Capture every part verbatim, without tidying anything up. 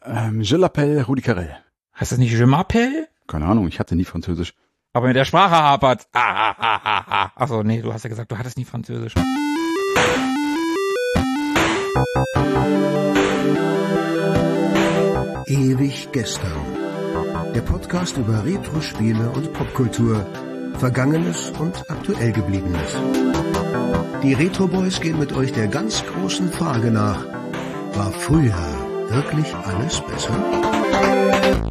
Ähm, je l'appelle Rudi Carrel. Heißt das nicht Je m'appelle? Keine Ahnung, ich hatte nie Französisch. Aber mit der Sprache hapert. Ah, ah, ah, ah, ah. Achso, nee, du hast ja gesagt, du hattest nie Französisch. Ewig gestern. Der Podcast über Retro-Spiele und Popkultur. Vergangenes und aktuell Gebliebenes. Die Retro Boys gehen mit euch der ganz großen Frage nach: War früher wirklich alles besser?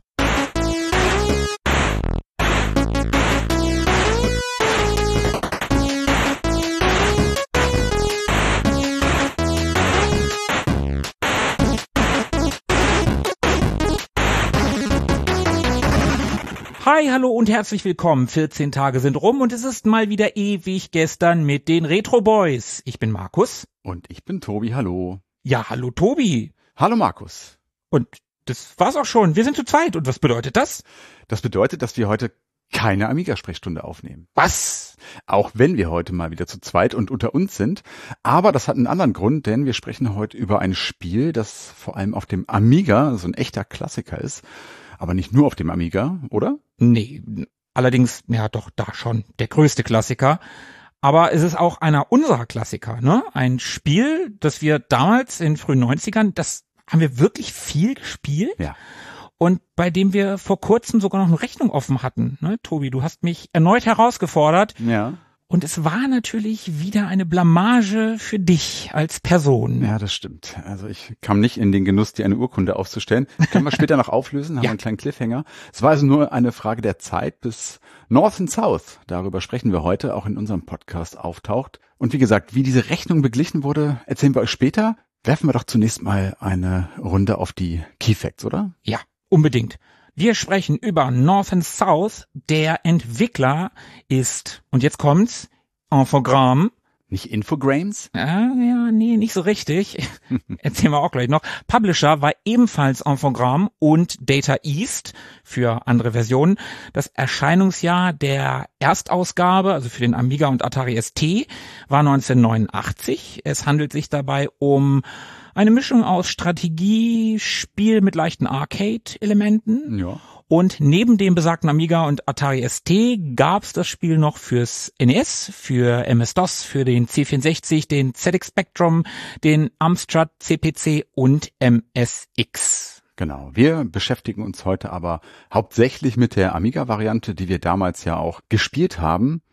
Hi, hallo und herzlich willkommen. vierzehn Tage sind rum und es ist mal wieder ewig gestern mit den Retro Boys. Ich bin Markus. Und ich bin Tobi, hallo. Ja, hallo Tobi. Hallo Markus. Und das war's auch schon. Wir sind zu zweit. Und was bedeutet das? Das bedeutet, dass wir heute keine Amiga-Sprechstunde aufnehmen. Was? Auch wenn wir heute mal wieder zu zweit und unter uns sind. Aber das hat einen anderen Grund, denn wir sprechen heute über ein Spiel, das vor allem auf dem Amiga so ein echter Klassiker ist. Aber nicht nur auf dem Amiga, oder? Nee, allerdings, ja doch, da schon der größte Klassiker. Aber es ist auch einer unserer Klassiker, ne? Ein Spiel, das wir damals in frühen neunzigern, das haben wir wirklich viel gespielt. Ja. Und bei dem wir vor kurzem sogar noch eine Rechnung offen hatten, ne? Tobi, du hast mich erneut herausgefordert. Ja. Und es war natürlich wieder eine Blamage für dich als Person. Ja, das stimmt. Also ich kam nicht in den Genuss, dir eine Urkunde aufzustellen. Können wir später noch auflösen, haben Ja. einen kleinen Cliffhanger. Es war also nur eine Frage der Zeit, bis North and South, darüber sprechen wir heute, auch in unserem Podcast auftaucht. Und wie gesagt, wie diese Rechnung beglichen wurde, erzählen wir euch später. Werfen wir doch zunächst mal eine Runde auf die Key Facts, oder? Ja, unbedingt. Wir sprechen über North and South. Der Entwickler ist, und jetzt kommt's, Infogrames. Nicht Infogrames? Ja, ja, nee, nicht so richtig. Erzählen wir auch gleich noch. Publisher war ebenfalls Infogrames und Data East für andere Versionen. Das Erscheinungsjahr der Erstausgabe, also für den Amiga und Atari S T, war neunzehnhundertneunundachtzig. Es handelt sich dabei um eine Mischung aus Strategie, Spiel mit leichten Arcade-Elementen. Ja. Und neben dem besagten Amiga und Atari S T gab's das Spiel noch fürs N E S, für M S-DOS, für den C vierundsechzig, den Z X Spectrum, den Amstrad C P C und M S X. Genau. Wir beschäftigen uns heute aber hauptsächlich mit der Amiga-Variante, die wir damals ja auch gespielt haben.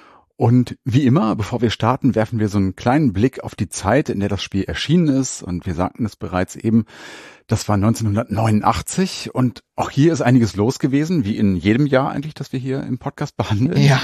Und wie immer, bevor wir starten, werfen wir so einen kleinen Blick auf die Zeit, in der das Spiel erschienen ist. Und wir sagten es bereits eben, das war neunzehnhundertneunundachtzig. Und auch hier ist einiges los gewesen, wie in jedem Jahr eigentlich, das wir hier im Podcast behandeln. Ja.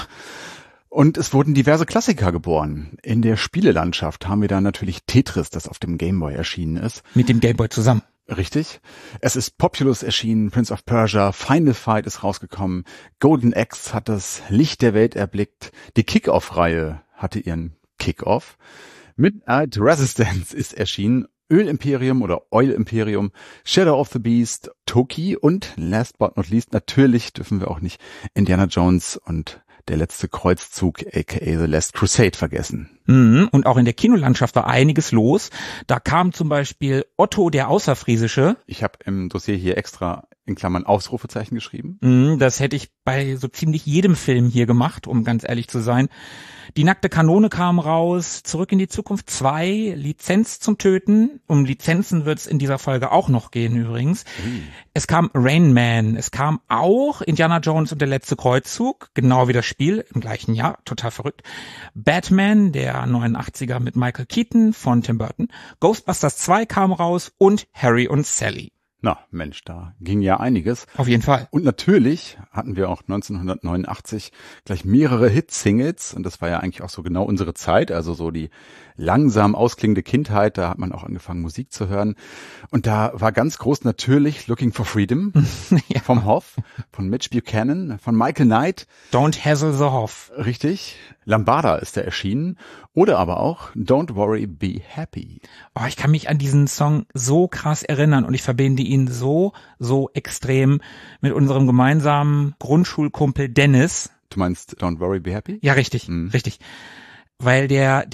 Und es wurden diverse Klassiker geboren. In der Spielelandschaft haben wir da natürlich Tetris, das auf dem Gameboy erschienen ist. Mit dem Gameboy zusammen. Richtig. Es ist Populous erschienen, Prince of Persia, Final Fight ist rausgekommen, Golden Axe hat das Licht der Welt erblickt, die Kick-Off-Reihe hatte ihren Kick-Off, Midnight Resistance ist erschienen, Öl Imperium oder Oil Imperium, Shadow of the Beast, Toki und last but not least, natürlich dürfen wir auch nicht Indiana Jones und der letzte Kreuzzug, aka The Last Crusade, vergessen. Mhm. Und auch in der Kinolandschaft war einiges los. Da kam zum Beispiel Otto der Außerfriesische. Ich habe im Dossier hier extra in Klammern Ausrufezeichen geschrieben. Mhm, das hätte ich bei so ziemlich jedem Film hier gemacht, um ganz ehrlich zu sein. Die nackte Kanone kam raus, Zurück in die Zukunft zwei, Lizenz zum Töten. Um Lizenzen wird es in dieser Folge auch noch gehen übrigens. Mhm. Es kam Rain Man, es kam auch Indiana Jones und der letzte Kreuzzug, genau wie das Spiel im gleichen Jahr, total verrückt. Batman, der neunundachtziger mit Michael Keaton von Tim Burton. Ghostbusters zwei kam raus und Harry und Sally. Na, Mensch, da ging ja einiges. Auf jeden Fall. Und natürlich hatten wir auch neunzehnhundertneunundachtzig gleich mehrere Hit-Singles. Und das war ja eigentlich auch so genau unsere Zeit, also so die langsam ausklingende Kindheit. Da hat man auch angefangen, Musik zu hören. Und da war ganz groß natürlich Looking for Freedom ja. vom Hoff, von Mitch Buchanan, von Michael Knight. Don't Hassle the Hoff. Richtig. Lambada ist da erschienen. Oder aber auch Don't Worry, Be Happy. Oh, ich kann mich an diesen Song so krass erinnern und ich verbinde ihn so, so extrem mit unserem gemeinsamen Grundschulkumpel Dennis. Du meinst Don't Worry, Be Happy? Ja, richtig, mhm. richtig. Weil der den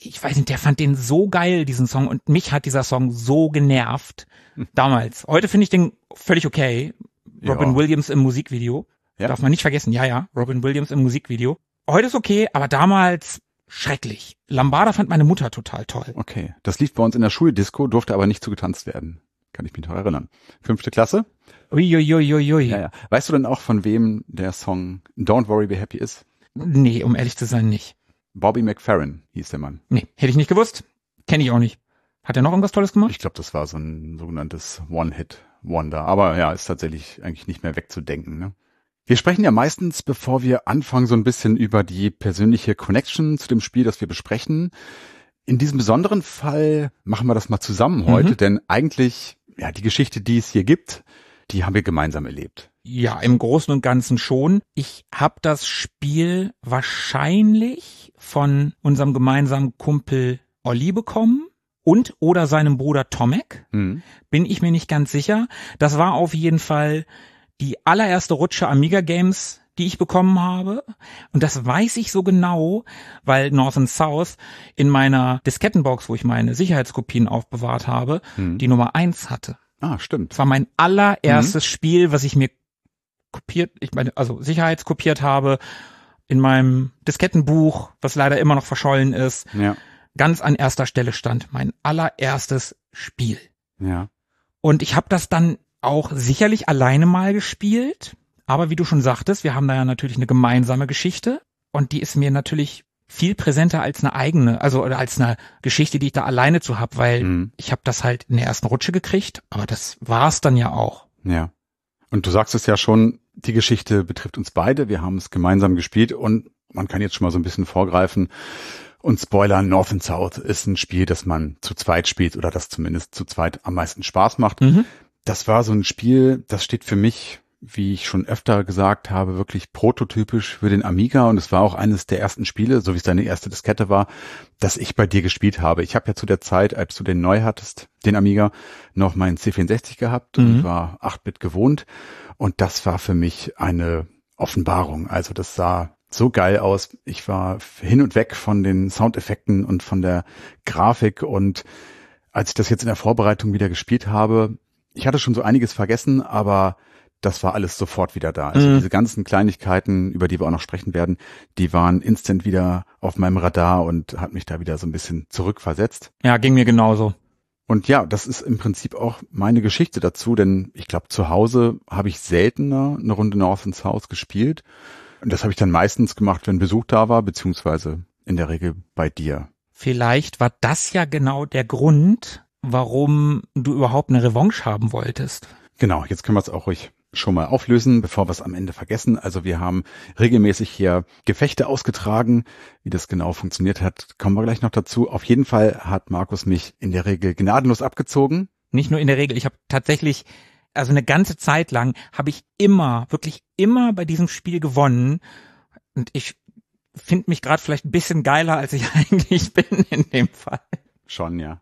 ich weiß nicht, der fand den so geil, diesen Song, und mich hat dieser Song so genervt damals. Heute finde ich den völlig okay. Robin Ja. Williams im Musikvideo. Ja. Darf man nicht vergessen. Ja, ja, Robin Williams im Musikvideo. Heute ist okay, aber damals schrecklich. Lambada fand meine Mutter total toll. Okay, das lief bei uns in der Schuldisco, durfte aber nicht so getanzt werden. Kann ich mich noch erinnern. Fünfte Klasse? Uiuiuiui. Ja, ja. Weißt du denn auch, von wem der Song Don't Worry Be Happy ist? Nee, um ehrlich zu sein, nicht. Bobby McFerrin hieß der Mann. Nee, hätte ich nicht gewusst. Kenne ich auch nicht. Hat er noch irgendwas Tolles gemacht? Ich glaube, das war so ein sogenanntes One-Hit-Wonder. Aber ja, ist tatsächlich eigentlich nicht mehr wegzudenken. Ne? Wir sprechen ja meistens, bevor wir anfangen, so ein bisschen über die persönliche Connection zu dem Spiel, das wir besprechen. In diesem besonderen Fall machen wir das mal zusammen heute, Mhm. denn eigentlich, ja, die Geschichte, die es hier gibt, die haben wir gemeinsam erlebt. Ja, im Großen und Ganzen schon. Ich habe das Spiel wahrscheinlich von unserem gemeinsamen Kumpel Olli bekommen und oder seinem Bruder Tomek. Hm. Bin ich mir nicht ganz sicher. Das war auf jeden Fall die allererste Rutsche Amiga Games, die ich bekommen habe. Und das weiß ich so genau, weil North and South in meiner Diskettenbox, wo ich meine Sicherheitskopien aufbewahrt habe, Hm. die Nummer eins hatte. Ah, stimmt. Das war mein allererstes Spiel, was ich mir kopiert, ich meine, also sicherheitskopiert habe in meinem Diskettenbuch, was leider immer noch verschollen ist. Ja, Ganz an erster Stelle stand mein allererstes Spiel. ja. Und ich habe das dann auch sicherlich alleine mal gespielt. Aber wie du schon sagtest, wir haben da ja natürlich eine gemeinsame Geschichte. Und die ist mir natürlich viel präsenter als eine eigene, also oder als eine Geschichte, die ich da alleine zu hab, weil Hm. ich habe das halt in der ersten Rutsche gekriegt. Aber das war's dann ja auch. Ja. Und du sagst es ja schon, die Geschichte betrifft uns beide. Wir haben es gemeinsam gespielt und man kann jetzt schon mal so ein bisschen vorgreifen und spoilern. North and South ist ein Spiel, das man zu zweit spielt oder das zumindest zu zweit am meisten Spaß macht. Mhm. Das war so ein Spiel, das steht für mich, wie ich schon öfter gesagt habe, wirklich prototypisch für den Amiga, und es war auch eines der ersten Spiele, so wie es deine erste Diskette war, das ich bei dir gespielt habe. Ich habe ja zu der Zeit, als du den neu hattest, den Amiga, noch meinen C vierundsechzig gehabt Mhm. und war acht Bit gewohnt, und das war für mich eine Offenbarung. Also das sah so geil aus. Ich war hin und weg von den Soundeffekten und von der Grafik, und als ich das jetzt in der Vorbereitung wieder gespielt habe, ich hatte schon so einiges vergessen, aber das war alles sofort wieder da. Also Mhm. diese ganzen Kleinigkeiten, über die wir auch noch sprechen werden, die waren instant wieder auf meinem Radar und hat mich da wieder so ein bisschen zurückversetzt. Ja, ging mir genauso. Und ja, das ist im Prinzip auch meine Geschichte dazu, denn ich glaube, zu Hause habe ich seltener eine Runde North and South gespielt. Und das habe ich dann meistens gemacht, wenn Besuch da war, beziehungsweise in der Regel bei dir. Vielleicht war das ja genau der Grund, warum du überhaupt eine Revanche haben wolltest. Genau, jetzt können wir es auch ruhig schon mal auflösen, bevor wir es am Ende vergessen. Also wir haben regelmäßig hier Gefechte ausgetragen. Wie das genau funktioniert hat, kommen wir gleich noch dazu. Auf jeden Fall hat Markus mich in der Regel gnadenlos abgezogen. Nicht nur in der Regel, ich habe tatsächlich, also eine ganze Zeit lang habe ich immer, wirklich immer bei diesem Spiel gewonnen. Und ich finde mich gerade vielleicht ein bisschen geiler, als ich eigentlich bin in dem Fall. Schon, ja.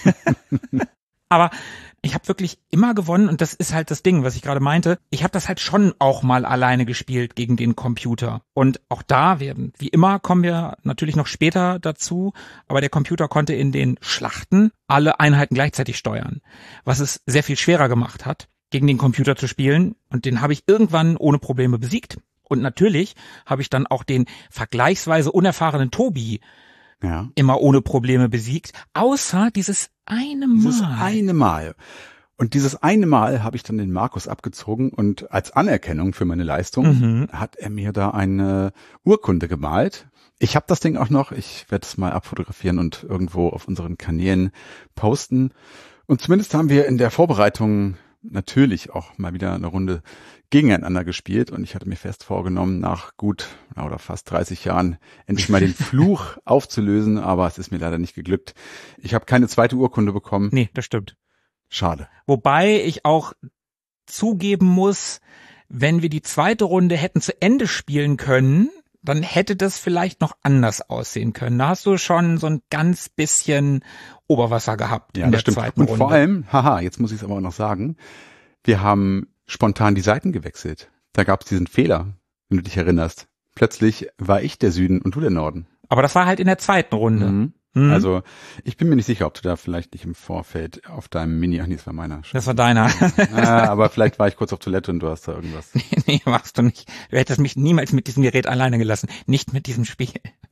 Aber ich habe wirklich immer gewonnen, und das ist halt das Ding, was ich gerade meinte. Ich habe das halt schon auch mal alleine gespielt gegen den Computer. Und auch da werden, wie immer, kommen wir natürlich noch später dazu, aber der Computer konnte in den Schlachten alle Einheiten gleichzeitig steuern, was es sehr viel schwerer gemacht hat, gegen den Computer zu spielen. Und den habe ich irgendwann ohne Probleme besiegt. Und natürlich habe ich dann auch den vergleichsweise unerfahrenen Tobi Ja. immer ohne Probleme besiegt, außer dieses eine Mal. Dieses eine Mal. Und dieses eine Mal habe ich dann den Markus abgezogen, und als Anerkennung für meine Leistung Mhm. hat er mir da eine Urkunde gemalt. Ich habe das Ding auch noch. Ich werde es mal abfotografieren und irgendwo auf unseren Kanälen posten. Und zumindest haben wir in der Vorbereitung natürlich auch mal wieder eine Runde gegeneinander gespielt, und ich hatte mir fest vorgenommen, nach gut oder fast dreißig Jahren endlich mal den Fluch aufzulösen, aber es ist mir leider nicht geglückt. Ich habe keine zweite Urkunde bekommen. Nee, das stimmt. Schade. Wobei ich auch zugeben muss, wenn wir die zweite Runde hätten zu Ende spielen können, dann hätte das vielleicht noch anders aussehen können. Da hast du schon so ein ganz bisschen Oberwasser gehabt Ja, in das der stimmt. zweiten Und Runde. vor allem, haha, jetzt muss ich es aber auch noch sagen, wir haben spontan die Seiten gewechselt. Da gab es diesen Fehler, wenn du dich erinnerst. Plötzlich war ich der Süden und du der Norden. Aber das war halt in der zweiten Runde. Mhm. Mhm. Also ich bin mir nicht sicher, ob du da vielleicht nicht im Vorfeld auf deinem Mini, ach nee, das war meiner. Das war deiner. Ah, aber vielleicht war ich kurz auf Toilette und du hast da irgendwas. Nee, nee, machst du nicht. Du hättest mich niemals mit diesem Gerät alleine gelassen. Nicht mit diesem Spiel.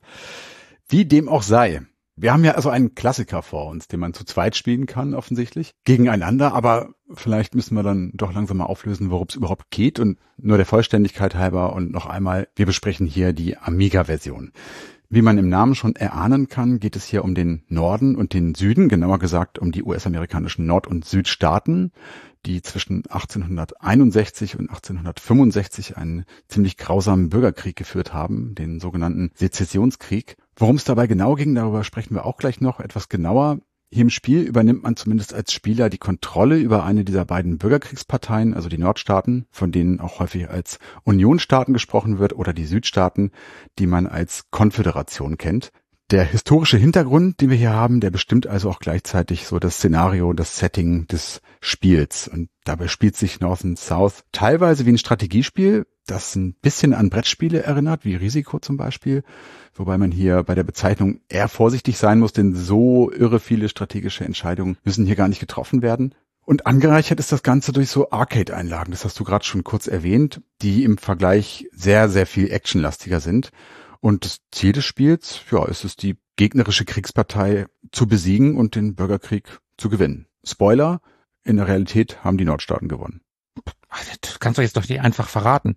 Wie dem auch sei. Wir haben ja also einen Klassiker vor uns, den man zu zweit spielen kann, offensichtlich, gegeneinander, aber vielleicht müssen wir dann doch langsam mal auflösen, worum es überhaupt geht, und nur der Vollständigkeit halber und noch einmal, wir besprechen hier die Amiga-Version. Wie man im Namen schon erahnen kann, geht es hier um den Norden und den Süden, genauer gesagt um die U S-amerikanischen Nord- und Südstaaten, die zwischen achtzehnhunderteinundsechzig und achtzehnhundertfünfundsechzig einen ziemlich grausamen Bürgerkrieg geführt haben, den sogenannten Sezessionskrieg. Worum es dabei genau ging, darüber sprechen wir auch gleich noch etwas genauer. Hier im Spiel übernimmt man zumindest als Spieler die Kontrolle über eine dieser beiden Bürgerkriegsparteien, also die Nordstaaten, von denen auch häufig als Unionsstaaten gesprochen wird, oder die Südstaaten, die man als Konföderation kennt. Der historische Hintergrund, den wir hier haben, der bestimmt also auch gleichzeitig so das Szenario, das Setting des Spiels. Und dabei spielt sich North and South teilweise wie ein Strategiespiel, das ein bisschen an Brettspiele erinnert, wie Risiko zum Beispiel, wobei man hier bei der Bezeichnung eher vorsichtig sein muss, denn so irre viele strategische Entscheidungen müssen hier gar nicht getroffen werden. Und angereichert ist das Ganze durch so Arcade-Einlagen, das hast du gerade schon kurz erwähnt, die im Vergleich sehr, sehr viel actionlastiger sind. Und das Ziel des Spiels, ja, ist es, die gegnerische Kriegspartei zu besiegen und den Bürgerkrieg zu gewinnen. Spoiler, in der Realität haben die Nordstaaten gewonnen. Das kannst du jetzt doch nicht einfach verraten.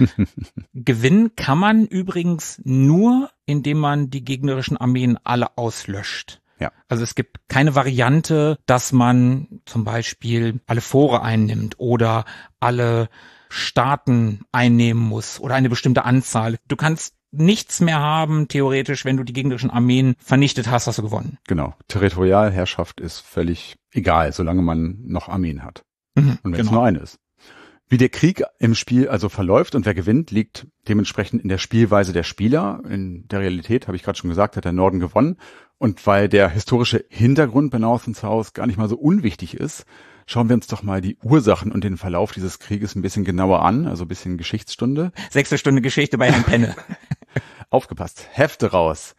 Gewinnen kann man übrigens nur, indem man die gegnerischen Armeen alle auslöscht. Ja. Also es gibt keine Variante, dass man zum Beispiel alle Fore einnimmt oder alle Staaten einnehmen muss oder eine bestimmte Anzahl. Du kannst nichts mehr haben, theoretisch, wenn du die gegnerischen Armeen vernichtet hast, hast du gewonnen. Genau. Territorialherrschaft ist völlig egal, solange man noch Armeen hat. Mhm, und wenn es genau. nur eine ist. Wie der Krieg im Spiel also verläuft und wer gewinnt, liegt dementsprechend in der Spielweise der Spieler. In der Realität, habe ich gerade schon gesagt, hat der Norden gewonnen. Und weil der historische Hintergrund bei North and South gar nicht mal so unwichtig ist, schauen wir uns doch mal die Ursachen und den Verlauf dieses Krieges ein bisschen genauer an, also ein bisschen Geschichtsstunde. Sechste Stunde Geschichte bei Herrn Penne. Aufgepasst, Hefte raus.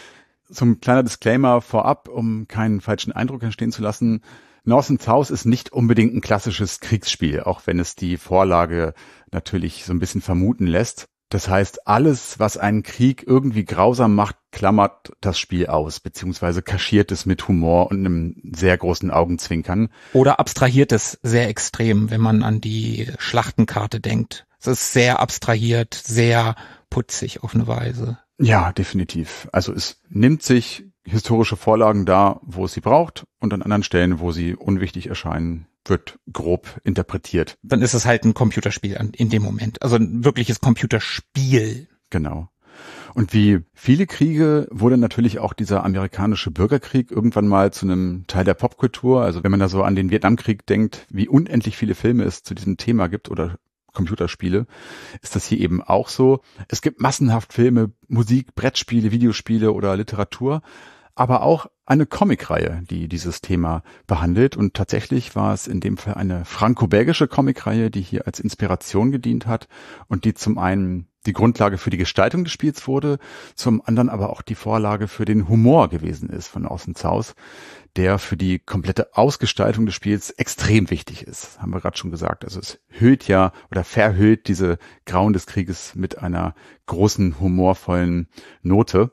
Zum kleiner Disclaimer vorab, um keinen falschen Eindruck entstehen zu lassen. North and South ist nicht unbedingt ein klassisches Kriegsspiel, auch wenn es die Vorlage natürlich so ein bisschen vermuten lässt. Das heißt, alles, was einen Krieg irgendwie grausam macht, klammert das Spiel aus, beziehungsweise kaschiert es mit Humor und einem sehr großen Augenzwinkern. Oder abstrahiert es sehr extrem, wenn man an die Schlachtenkarte denkt. Es ist sehr abstrahiert, sehr putzig auf eine Weise. Ja, definitiv. Also es nimmt sich historische Vorlagen da, wo es sie braucht, und an anderen Stellen, wo sie unwichtig erscheinen, wird grob interpretiert. Dann ist es halt ein Computerspiel in dem Moment. Also ein wirkliches Computerspiel. Genau. Und wie viele Kriege wurde natürlich auch dieser amerikanische Bürgerkrieg irgendwann mal zu einem Teil der Popkultur. Also wenn man da so an den Vietnamkrieg denkt, wie unendlich viele Filme es zu diesem Thema gibt oder Computerspiele, ist das hier eben auch so. Es gibt massenhaft Filme, Musik, Brettspiele, Videospiele oder Literatur, aber auch eine Comicreihe, die dieses Thema behandelt. Und tatsächlich war es in dem Fall eine franco-belgische Comicreihe, die hier als Inspiration gedient hat und die zum einen die Grundlage für die Gestaltung des Spiels wurde, zum anderen aber auch die Vorlage für den Humor gewesen ist von North and South, der für die komplette Ausgestaltung des Spiels extrem wichtig ist. Haben wir gerade schon gesagt. Also es hüllt ja oder verhüllt diese Grauen des Krieges mit einer großen, humorvollen Note.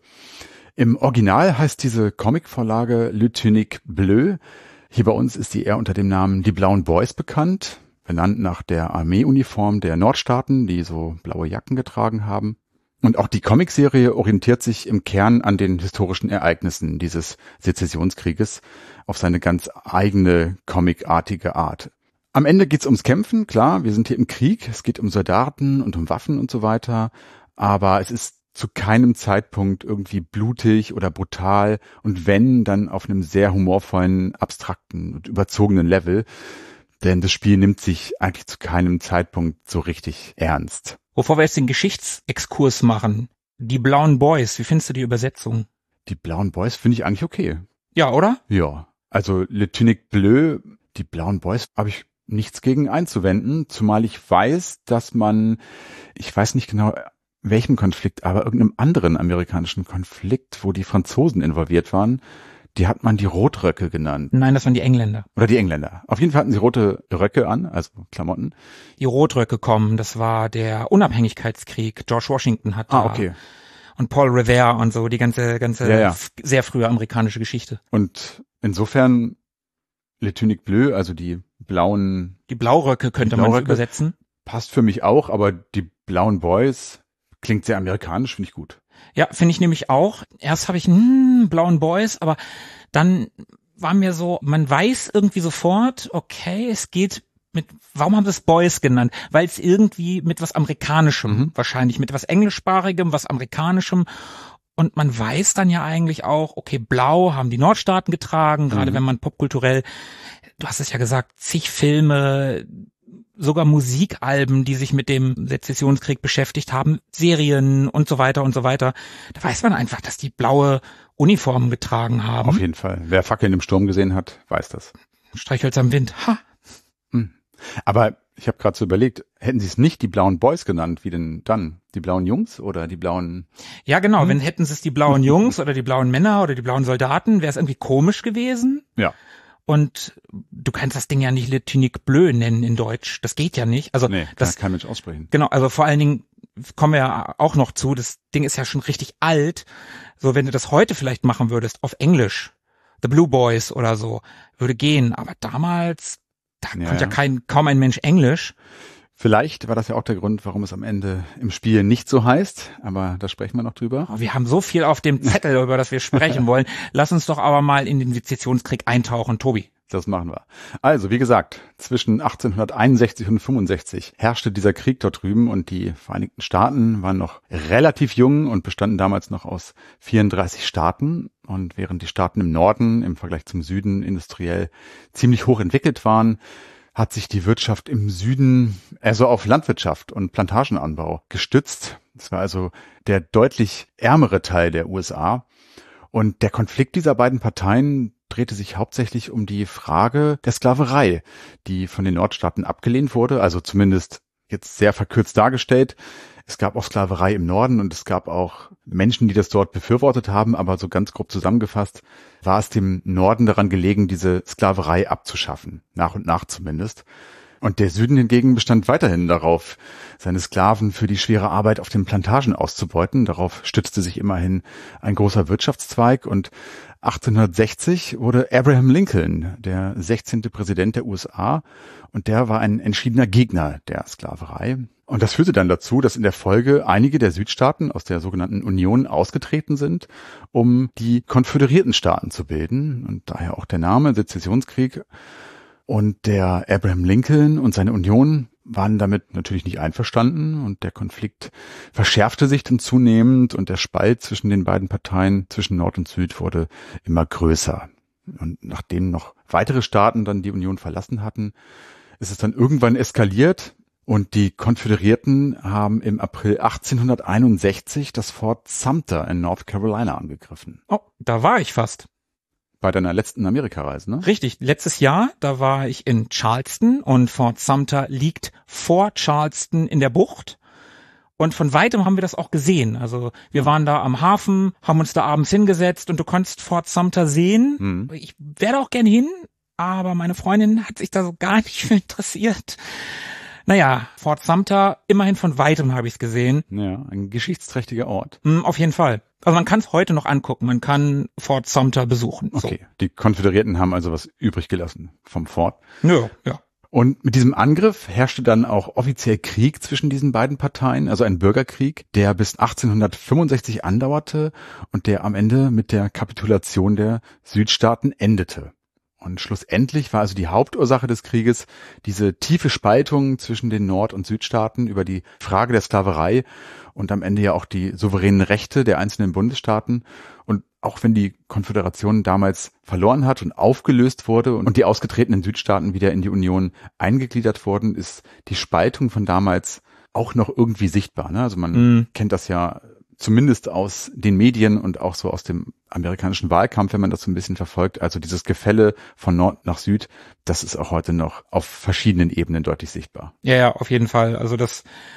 Im Original heißt diese Comicvorlage Le Tunique Bleue. Hier bei uns ist die eher unter dem Namen Die Blauen Boys bekannt, benannt nach der Armeeuniform der Nordstaaten, die so blaue Jacken getragen haben. Und auch die Comicserie orientiert sich im Kern an den historischen Ereignissen dieses Sezessionskrieges auf seine ganz eigene comicartige Art. Am Ende geht's ums Kämpfen, klar, wir sind hier im Krieg, es geht um Soldaten und um Waffen und so weiter, aber es ist zu keinem Zeitpunkt irgendwie blutig oder brutal und wenn, dann auf einem sehr humorvollen, abstrakten und überzogenen Level, denn das Spiel nimmt sich eigentlich zu keinem Zeitpunkt so richtig ernst. Bevor wir jetzt den Geschichtsexkurs machen, die Blauen Boys, wie findest du die Übersetzung? Die Blauen Boys finde ich eigentlich okay. Ja, oder? Ja, also Le Tunique Bleue, die Blauen Boys, habe ich nichts gegen einzuwenden, zumal ich weiß, dass man, ich weiß nicht genau, welchem Konflikt, aber irgendeinem anderen amerikanischen Konflikt, wo die Franzosen involviert waren. Die hat man die Rotröcke genannt. Nein, das waren die Engländer. Oder die Engländer. Auf jeden Fall hatten sie rote Röcke an, also Klamotten. Die Rotröcke kommen, das war der Unabhängigkeitskrieg. George Washington hat Ah, da okay. und Paul Revere und so, die ganze, ganze Ja, ja. f- sehr frühe amerikanische Geschichte. Und insofern Les Tuniques Bleues, also die blauen, Die Blauröcke könnte Die man Blauröcke. übersetzen. passt für mich auch, aber die blauen Boys klingt sehr amerikanisch, finde ich gut. Ja, finde ich nämlich auch. Erst habe ich hm, blauen Boys, aber dann war mir so, man weiß irgendwie sofort, okay, es geht mit, warum haben sie es Boys genannt? Weil es irgendwie mit was Amerikanischem, Mhm. wahrscheinlich mit was Englischsprachigem, was Amerikanischem. Und man weiß dann ja eigentlich auch, okay, blau haben die Nordstaaten getragen, gerade Mhm. wenn man popkulturell, du hast es ja gesagt, zig Filme, sogar Musikalben, die sich mit dem Sezessionskrieg beschäftigt haben, Serien und so weiter und so weiter. Da weiß man einfach, dass die blaue Uniformen getragen haben. Auf jeden Fall. Wer Fackeln im Sturm gesehen hat, weiß das. Streichhölzer am Wind. Ha. Hm. Aber ich habe gerade so überlegt, hätten sie es nicht die blauen Boys genannt, wie denn dann? Die blauen Jungs oder die blauen... Ja, genau. Hm. Wenn hätten sie es die blauen Jungs oder die blauen Männer oder die blauen Soldaten, wäre es irgendwie komisch gewesen. Ja. Und du kannst das Ding ja nicht Le Tunique Bleu nennen in Deutsch. Das geht ja nicht. Also Nee, kann das, kein Mensch aussprechen. genau, also vor allen Dingen kommen wir ja auch noch zu, das Ding ist ja schon richtig alt. So, wenn du das heute vielleicht machen würdest auf Englisch, The Blue Boys oder so, würde gehen. Aber damals, da Ja, konnte ja ja. kein, kaum ein Mensch Englisch. Vielleicht war das ja auch der Grund, warum es am Ende im Spiel nicht so heißt, aber da sprechen wir noch drüber. Oh, wir haben so viel auf dem Zettel, über das wir sprechen wollen. Lass uns doch aber mal in den Sezessionskrieg eintauchen, Tobi. Das machen wir. Also, wie gesagt, zwischen achtzehnhunderteinundsechzig und fünfundsechzig herrschte dieser Krieg dort drüben und die Vereinigten Staaten waren noch relativ jung und bestanden damals noch aus vierunddreißig Staaten. Und während die Staaten im Norden im Vergleich zum Süden industriell ziemlich hoch entwickelt waren, hat sich die Wirtschaft im Süden also auf Landwirtschaft und Plantagenanbau gestützt. Das war also der deutlich ärmere Teil der U S A. Und der Konflikt dieser beiden Parteien drehte sich hauptsächlich um die Frage der Sklaverei, die von den Nordstaaten abgelehnt wurde, also zumindest jetzt sehr verkürzt dargestellt. Es gab auch Sklaverei im Norden und es gab auch Menschen, die das dort befürwortet haben, aber so ganz grob zusammengefasst war es dem Norden daran gelegen, diese Sklaverei abzuschaffen, nach und nach zumindest. Und der Süden hingegen bestand weiterhin darauf, seine Sklaven für die schwere Arbeit auf den Plantagen auszubeuten. Darauf stützte sich immerhin ein großer Wirtschaftszweig und achtzehnhundertsechzig wurde Abraham Lincoln der sechzehnte Präsident der U S A und der war ein entschiedener Gegner der Sklaverei. Und das führte dann dazu, dass in der Folge einige der Südstaaten aus der sogenannten Union ausgetreten sind, um die konföderierten Staaten zu bilden und daher auch der Name Sezessionskrieg. Und der Abraham Lincoln und seine Union waren damit natürlich nicht einverstanden und der Konflikt verschärfte sich dann zunehmend und der Spalt zwischen den beiden Parteien, zwischen Nord und Süd, wurde immer größer. Und nachdem noch weitere Staaten dann die Union verlassen hatten, ist es dann irgendwann eskaliert und die Konföderierten haben im April achtzehnhunderteinundsechzig das Fort Sumter in North Carolina angegriffen. Oh, da war ich fast. Bei deiner letzten Amerikareise, ne? Richtig, letztes Jahr, da war ich in Charleston und Fort Sumter liegt vor Charleston in der Bucht. Und von weitem haben wir das auch gesehen. Also wir waren da am Hafen, haben uns da abends hingesetzt und du konntest Fort Sumter sehen. Hm. Ich wäre auch gern hin, aber meine Freundin hat sich da so gar nicht für interessiert. Naja, Fort Sumter, immerhin von weitem habe ich es gesehen. Ja, ein geschichtsträchtiger Ort. Hm, auf jeden Fall. Also man kann es heute noch angucken, man kann Fort Sumter besuchen. Okay, die Konföderierten haben also was übrig gelassen vom Fort. So. Ja, ja. Und mit diesem Angriff herrschte dann auch offiziell Krieg zwischen diesen beiden Parteien, also ein Bürgerkrieg, der bis achtzehnhundertfünfundsechzig andauerte und der am Ende mit der Kapitulation der Südstaaten endete. Und schlussendlich war also die Hauptursache des Krieges diese tiefe Spaltung zwischen den Nord- und Südstaaten über die Frage der Sklaverei und am Ende ja auch die souveränen Rechte der einzelnen Bundesstaaten. Und auch wenn die Konföderation damals verloren hat und aufgelöst wurde und die ausgetretenen Südstaaten wieder in die Union eingegliedert wurden, ist die Spaltung von damals auch noch irgendwie sichtbar, ne? Also man Mhm. kennt das ja zumindest aus den Medien und auch so aus dem amerikanischen Wahlkampf, wenn man das so ein bisschen verfolgt. Also dieses Gefälle von Nord nach Süd, das ist auch heute noch auf verschiedenen Ebenen deutlich sichtbar. Ja, ja, auf jeden Fall. Also das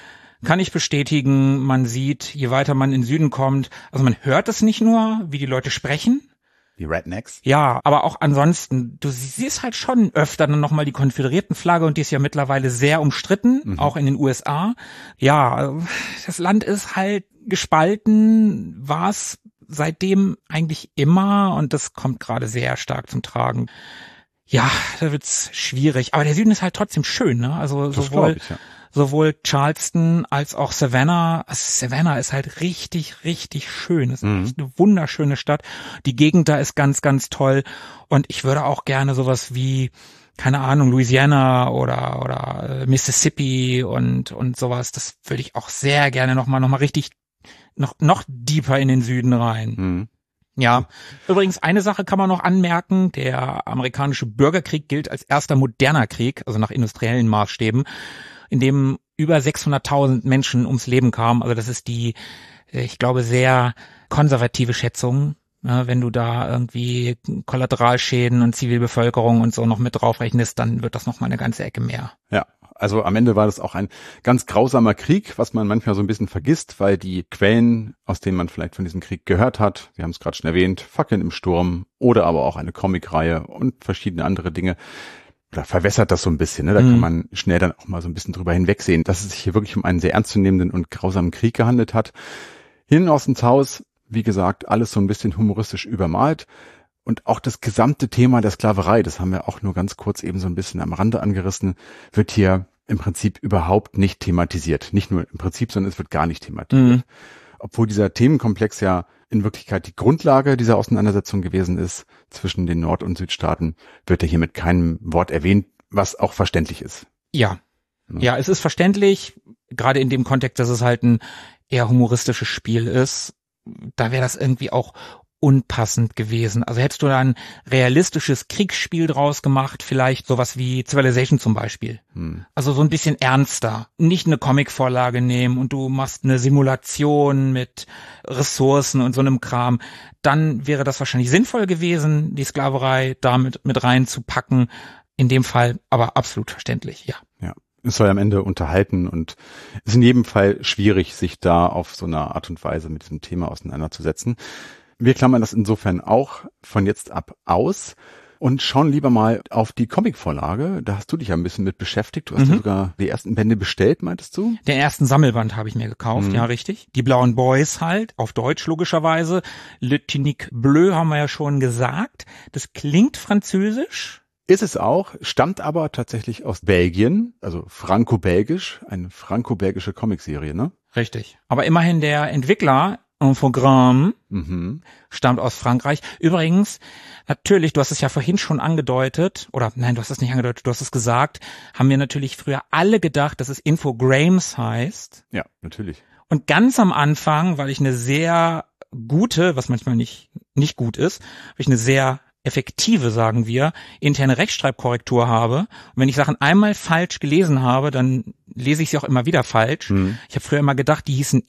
Kann ich bestätigen, man sieht, je weiter man in den Süden kommt, also man hört es nicht nur, wie die Leute sprechen. Die Rednecks? Ja, aber auch ansonsten, du siehst halt schon öfter dann nochmal die Konföderiertenflagge und die ist ja mittlerweile sehr umstritten, mhm. auch in den U S A. Ja, das Land ist halt gespalten, war es seitdem eigentlich immer und das kommt gerade sehr stark zum Tragen. Ja, da wird's schwierig, aber der Süden ist halt trotzdem schön, ne? Also das sowohl ich, ja. sowohl Charleston als auch Savannah. Also Savannah ist halt richtig, richtig schön. Es ist Mhm. echt eine wunderschöne Stadt. Die Gegend da ist ganz, ganz toll. Und ich würde auch gerne sowas wie, keine Ahnung, Louisiana oder oder Mississippi und und sowas. Das würde ich auch sehr gerne noch mal noch mal richtig noch noch deeper in den Süden rein. Mhm. Ja, übrigens eine Sache kann man noch anmerken, der amerikanische Bürgerkrieg gilt als erster moderner Krieg, also nach industriellen Maßstäben, in dem über sechshunderttausend Menschen ums Leben kamen. Also das ist die, ich glaube, sehr konservative Schätzung, ne? Wenn du da irgendwie Kollateralschäden und Zivilbevölkerung und so noch mit draufrechnest, dann wird das noch mal eine ganze Ecke mehr. Ja. Also am Ende war das auch ein ganz grausamer Krieg, was man manchmal so ein bisschen vergisst, weil die Quellen, aus denen man vielleicht von diesem Krieg gehört hat, wir haben es gerade schon erwähnt, Fackeln im Sturm oder aber auch eine Comicreihe und verschiedene andere Dinge, da verwässert das so ein bisschen, ne? Da mhm. kann man schnell dann auch mal so ein bisschen drüber hinwegsehen, dass es sich hier wirklich um einen sehr ernstzunehmenden und grausamen Krieg gehandelt hat. Hin aus ins Haus, wie gesagt, alles so ein bisschen humoristisch übermalt. Und auch das gesamte Thema der Sklaverei, das haben wir auch nur ganz kurz eben so ein bisschen am Rande angerissen, wird hier im Prinzip überhaupt nicht thematisiert. Nicht nur im Prinzip, sondern es wird gar nicht thematisiert. Mhm. Obwohl dieser Themenkomplex ja in Wirklichkeit die Grundlage dieser Auseinandersetzung gewesen ist zwischen den Nord- und Südstaaten, wird er hier mit keinem Wort erwähnt, was auch verständlich ist. Ja, ja, ja es ist verständlich, gerade in dem Kontext, dass es halt ein eher humoristisches Spiel ist. Da wäre das irgendwie auch unpassend gewesen. Also hättest du da ein realistisches Kriegsspiel draus gemacht, vielleicht sowas wie Civilization zum Beispiel. Hm. Also so ein bisschen ernster. Nicht eine Comicvorlage nehmen und du machst eine Simulation mit Ressourcen und so einem Kram. Dann wäre das wahrscheinlich sinnvoll gewesen, die Sklaverei damit mit reinzupacken. In dem Fall aber absolut verständlich, ja. Ja. Es soll am Ende unterhalten und es ist in jedem Fall schwierig, sich da auf so eine Art und Weise mit diesem Thema auseinanderzusetzen. Wir klammern das insofern auch von jetzt ab aus und schauen lieber mal auf die Comicvorlage. Da hast du dich ja ein bisschen mit beschäftigt. Du hast mhm. ja sogar die ersten Bände bestellt, meintest du? Den ersten Sammelband habe ich mir gekauft, mhm. ja richtig. Die Blauen Boys halt, auf Deutsch logischerweise. Le Tunique Bleu haben wir ja schon gesagt. Das klingt französisch. Ist es auch, stammt aber tatsächlich aus Belgien, also franco-belgisch, eine franco-belgische Comicserie, ne? Richtig. Aber immerhin der Entwickler Infogrames mhm. stammt aus Frankreich. Übrigens, natürlich, du hast es ja vorhin schon angedeutet, oder nein, du hast es nicht angedeutet, du hast es gesagt, haben wir natürlich früher alle gedacht, dass es Infogrames heißt. Ja, natürlich. Und ganz am Anfang, weil ich eine sehr gute, was manchmal nicht nicht gut ist, weil ich eine sehr effektive, sagen wir, interne Rechtschreibkorrektur habe. Und wenn ich Sachen einmal falsch gelesen habe, dann lese ich sie auch immer wieder falsch. Mhm. Ich habe früher immer gedacht, die hießen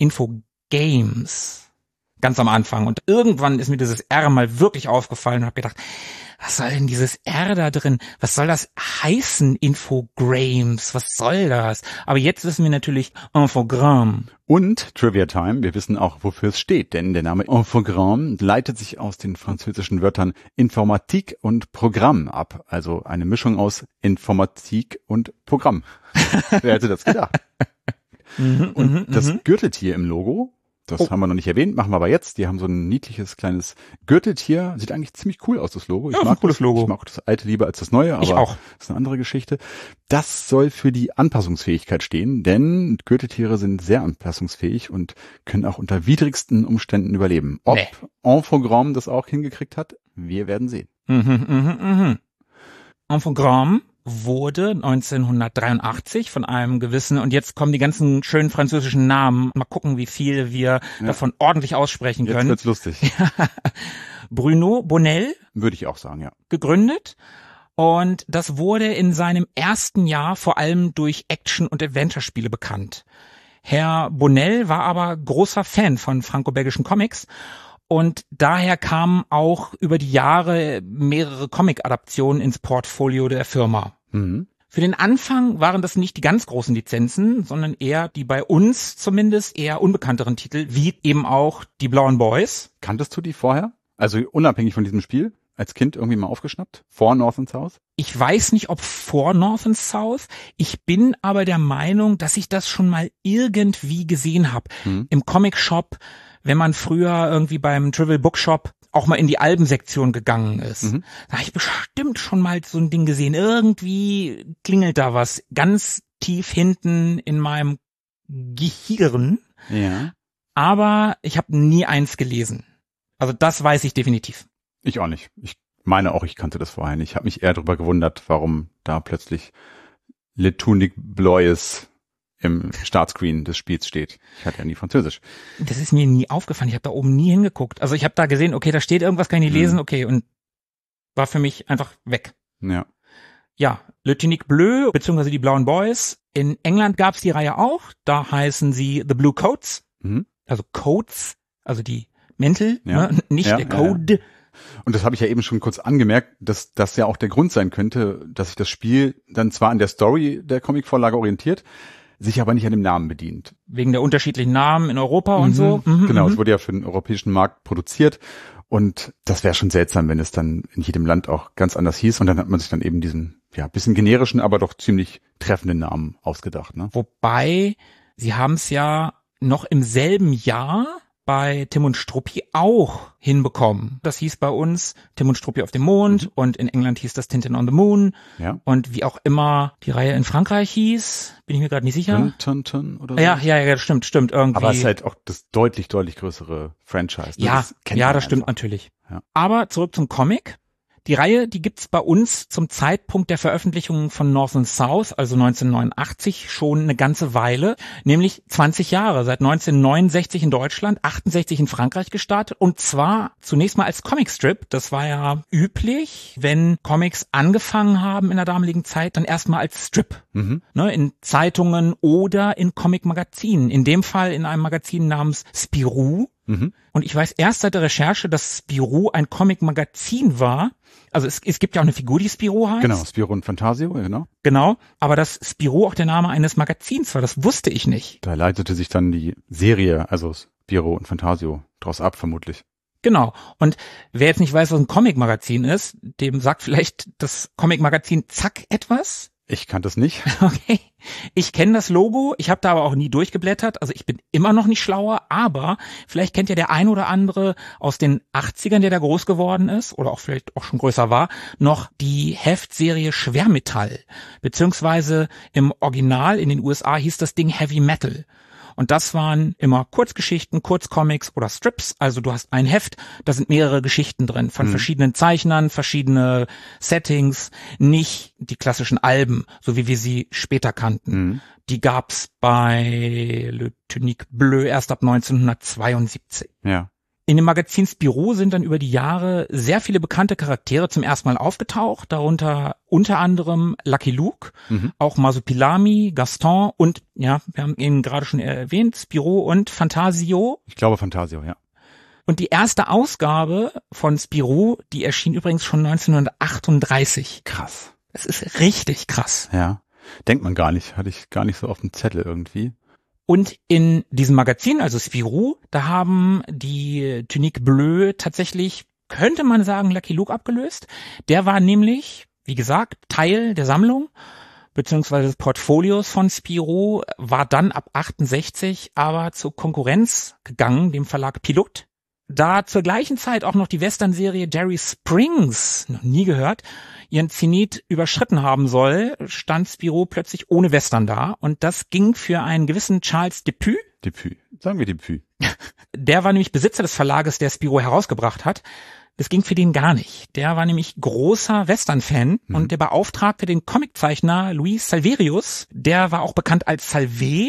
Infogames. Ganz am Anfang. Und irgendwann ist mir dieses R mal wirklich aufgefallen und habe gedacht, was soll denn dieses R da drin? Was soll das heißen, Infogrames? Was soll das? Aber jetzt wissen wir natürlich Infogrames. Und Trivia Time, wir wissen auch, wofür es steht, denn der Name Infogrames leitet sich aus den französischen Wörtern Informatik und Programm ab. Also eine Mischung aus Informatik und Programm. Wer hätte das gedacht? Und das Gürteltier im Logo, das oh. haben wir noch nicht erwähnt, machen wir aber jetzt. Die haben so ein niedliches kleines Gürteltier. Sieht eigentlich ziemlich cool aus, das Logo. Ich ja, mag ein cooles das, Logo. Ich mag das alte lieber als das neue, aber ich auch. Das ist eine andere Geschichte. Das soll für die Anpassungsfähigkeit stehen, denn Gürteltiere sind sehr anpassungsfähig und können auch unter widrigsten Umständen überleben. Ob nee. Infogrames das auch hingekriegt hat, wir werden sehen. Mhm, mhm, mhm. Infogrames wurde neunzehnhundertdreiundachtzig von einem gewissen, und jetzt kommen die ganzen schönen französischen Namen, mal gucken, wie viel wir ja. davon ordentlich aussprechen können. Jetzt wird's lustig. Bruno Bonnell. Würde ich auch sagen, ja. Gegründet. Und das wurde in seinem ersten Jahr vor allem durch Action- und Adventure-Spiele bekannt. Herr Bonnell war aber großer Fan von franco-belgischen Comics. Und daher kamen auch über die Jahre mehrere Comic-Adaptionen ins Portfolio der Firma. Mhm. Für den Anfang waren das nicht die ganz großen Lizenzen, sondern eher die bei uns zumindest eher unbekannteren Titel, wie eben auch die Blauen Boys. Kanntest du die vorher? Also unabhängig von diesem Spiel? Als Kind irgendwie mal aufgeschnappt? Vor North and South? Ich weiß nicht, ob vor North and South. Ich bin aber der Meinung, dass ich das schon mal irgendwie gesehen habe. Hm. Im Comic-Shop, wenn man früher irgendwie beim Trivial Bookshop auch mal in die Albensektion gegangen ist. Mhm. Da habe ich bestimmt schon mal so ein Ding gesehen. Irgendwie klingelt da was ganz tief hinten in meinem Gehirn. Ja. Aber ich habe nie eins gelesen. Also das weiß ich definitiv. Ich auch nicht. Ich meine auch, ich kannte das vorher nicht. Ich habe mich eher darüber gewundert, warum da plötzlich Le Tunic Bloyes im Startscreen des Spiels steht. Ich hatte ja nie Französisch. Das ist mir nie aufgefallen. Ich habe da oben nie hingeguckt. Also ich habe da gesehen, okay, da steht irgendwas, kann ich nicht lesen, okay, und war für mich einfach weg. Ja. Ja, Le Tunic Bleu, beziehungsweise die Blauen Boys. In England gab's die Reihe auch. Da heißen sie The Blue Coats. Mhm. Also Coats, also die Mäntel, ja. ne? Nicht ja, der Code. Ja, ja. Und das habe ich ja eben schon kurz angemerkt, dass das ja auch der Grund sein könnte, dass sich das Spiel dann zwar an der Story der Comicvorlage orientiert, sich aber nicht an dem Namen bedient. Wegen der unterschiedlichen Namen in Europa und mhm. so. Mhm, genau, mhm. Es wurde ja für den europäischen Markt produziert und das wäre schon seltsam, wenn es dann in jedem Land auch ganz anders hieß und dann hat man sich dann eben diesen, ja, bisschen generischen, aber doch ziemlich treffenden Namen ausgedacht. Ne? Wobei, sie haben es ja noch im selben Jahr bei Tim und Struppi auch hinbekommen. Das hieß bei uns Tim und Struppi auf dem Mond mhm. und in England hieß das Tintin on the Moon. Ja. Und wie auch immer die Reihe in Frankreich hieß, bin ich mir gerade nicht sicher. Tintin oder so? Ja, ja, ja, stimmt, stimmt. Irgendwie. Aber es ist halt auch das deutlich, deutlich größere Franchise. Ne? Ja, das ja, das stimmt natürlich. Ja. Aber zurück zum Comic. Die Reihe, die gibt's bei uns zum Zeitpunkt der Veröffentlichung von North and South, also neunzehnhundertneunundachtzig, schon eine ganze Weile, nämlich zwanzig Jahre, seit neunzehnhundertneunundsechzig in Deutschland, achtundsechzig in Frankreich gestartet und zwar zunächst mal als Comicstrip. Das war ja üblich, wenn Comics angefangen haben in der damaligen Zeit, dann erstmal als Strip, mhm. ne, in Zeitungen oder in Comic-Magazinen. In dem Fall in einem Magazin namens Spirou. Mhm. Und ich weiß erst seit der Recherche, dass Spirou ein Comic-Magazin war. Also es, es gibt ja auch eine Figur, die Spirou heißt. Genau, Spirou und Fantasio, genau. Genau, aber dass Spirou auch der Name eines Magazins war, das wusste ich nicht. Da leitete sich dann die Serie, also Spirou und Fantasio, draus ab, vermutlich. Genau. Und wer jetzt nicht weiß, was ein Comic-Magazin ist, dem sagt vielleicht das Comic-Magazin Zack etwas. Ich kannte es nicht. Okay. Ich kenne das Logo, ich habe da aber auch nie durchgeblättert, also ich bin immer noch nicht schlauer, aber vielleicht kennt ja der ein oder andere aus den achtzigern, der da groß geworden ist oder auch vielleicht auch schon größer war, noch die Heftserie Schwermetall, beziehungsweise im Original in den U S A hieß das Ding Heavy Metal. Und das waren immer Kurzgeschichten, Kurzcomics oder Strips. Also du hast ein Heft, da sind mehrere Geschichten drin von mhm. verschiedenen Zeichnern, verschiedene Settings, nicht die klassischen Alben, so wie wir sie später kannten. Mhm. Die gab's bei Le Tunic Bleu erst ab neunzehnhundertzweiundsiebzig. Ja. In dem Magazin Spirou sind dann über die Jahre sehr viele bekannte Charaktere zum ersten Mal aufgetaucht, darunter unter anderem Lucky Luke, mhm. auch Masupilami, Gaston und, ja, wir haben ihn gerade schon erwähnt, Spirou und Fantasio. Ich glaube Fantasio, ja. Und die erste Ausgabe von Spirou, die erschien übrigens schon neunzehnhundertachtunddreißig. Krass. Das ist richtig krass. Ja, denkt man gar nicht, hatte ich gar nicht so auf dem Zettel irgendwie. Und in diesem Magazin, also Spirou, da haben die Tunic Bleu tatsächlich, könnte man sagen, Lucky Luke abgelöst. Der war nämlich, wie gesagt, Teil der Sammlung, beziehungsweise des Portfolios von Spirou, war dann ab achtundsechzig aber zur Konkurrenz gegangen, dem Verlag Pilot. Da zur gleichen Zeit auch noch die Western-Serie Jerry Springs, noch nie gehört, ihren Zenit überschritten haben soll, stand Spirou plötzlich ohne Western da. Und das ging für einen gewissen Charles Depew. Depew, sagen wir Depew. Der war nämlich Besitzer des Verlages, der Spirou herausgebracht hat. Das ging für den gar nicht. Der war nämlich großer Western-Fan mhm. und der beauftragte den Comiczeichner Luis Salverius, der war auch bekannt als Salvé,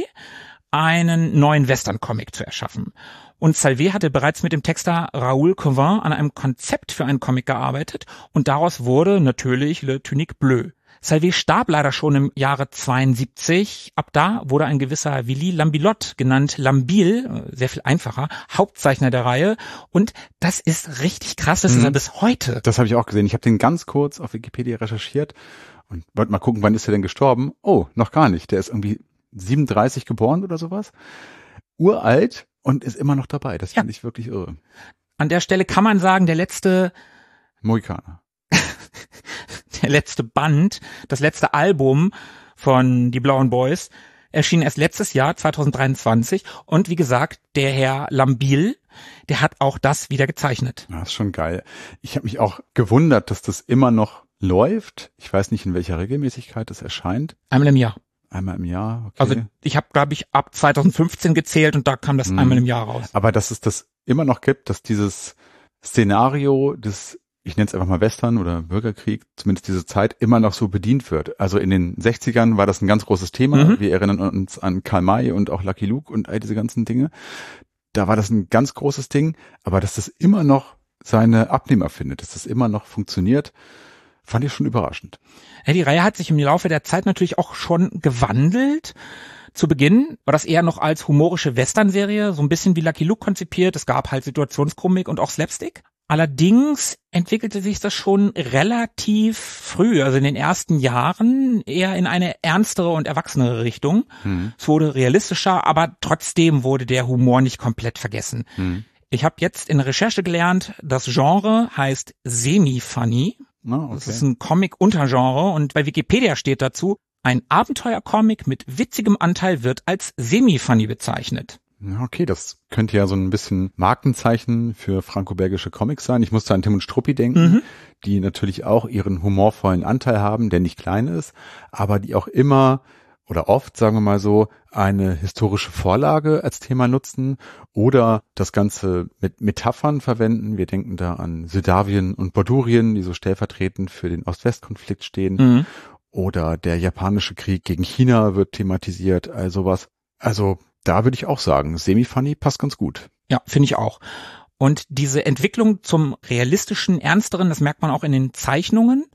einen neuen Western-Comic zu erschaffen. Und Salvé hatte bereits mit dem Texter Raoul Cauvin an einem Konzept für einen Comic gearbeitet und daraus wurde natürlich Le Tunic Bleu. Salvé starb leider schon im Jahre zweiundsiebzig. Ab da wurde ein gewisser Willy Lambillotte, genannt Lambil, sehr viel einfacher, Hauptzeichner der Reihe. Und das ist richtig krass, das mhm. ist er bis heute. Das habe ich auch gesehen. Ich habe den ganz kurz auf Wikipedia recherchiert Und wollte mal gucken, wann ist er denn gestorben? Oh, noch gar nicht. Der ist irgendwie siebenunddreißig geboren oder sowas. Uralt und ist immer noch dabei. Das Ja. finde ich wirklich irre. An der Stelle kann man sagen, der letzte, Mohikaner. der letzte Band, das letzte Album von Die Blauen Boys erschien erst letztes Jahr, zwanzig dreiundzwanzig. Und wie gesagt, der Herr Lambil, der hat auch das wieder gezeichnet. Ja, ist schon geil. Ich habe mich auch gewundert, dass das immer noch läuft. Ich weiß nicht, in welcher Regelmäßigkeit es erscheint. Einmal im Jahr. Einmal im Jahr, okay. Also ich habe, glaube ich, ab zwanzig fünfzehn gezählt und da kam das Hm. einmal im Jahr raus. Aber dass es das immer noch gibt, dass dieses Szenario des, ich nenne es einfach mal Western oder Bürgerkrieg, zumindest diese Zeit, immer noch so bedient wird. Also in den sechzigern war das ein ganz großes Thema. Mhm. Wir erinnern uns an Karl May und auch Lucky Luke und all diese ganzen Dinge. Da war das ein ganz großes Ding. Aber dass das immer noch seine Abnehmer findet, dass das immer noch funktioniert, fand ich schon überraschend. Ja, die Reihe hat sich im Laufe der Zeit natürlich auch schon gewandelt. Zu Beginn war das eher noch als humorische Western-Serie, so ein bisschen wie Lucky Luke konzipiert. Es gab halt Situationskomik und auch Slapstick. Allerdings entwickelte sich das schon relativ früh, also in den ersten Jahren, eher in eine ernstere und erwachsenere Richtung. Hm. Es wurde realistischer, aber trotzdem wurde der Humor nicht komplett vergessen. Hm. Ich habe jetzt in der Recherche gelernt, das Genre heißt Semi-Funny. Na, okay. Das ist ein Comic-Untergenre und bei Wikipedia steht dazu, ein Abenteuercomic mit witzigem Anteil wird als Semi-Funny bezeichnet. Ja, okay, das könnte ja so ein bisschen Markenzeichen für franco-belgische Comics sein. Ich musste an Tim und Struppi denken, Mhm. die natürlich auch ihren humorvollen Anteil haben, der nicht klein ist, aber die auch immer oder oft, sagen wir mal so, eine historische Vorlage als Thema nutzen oder das Ganze mit Metaphern verwenden. Wir denken da an Sydavien und Bordurien, die so stellvertretend für den Ost-West-Konflikt stehen. Mhm. Oder der japanische Krieg gegen China wird thematisiert, all sowas. Also da würde ich auch sagen, Semi-Funny passt ganz gut. Ja, finde ich auch. Und diese Entwicklung zum realistischen, ernsteren, das merkt man auch in den Zeichnungen.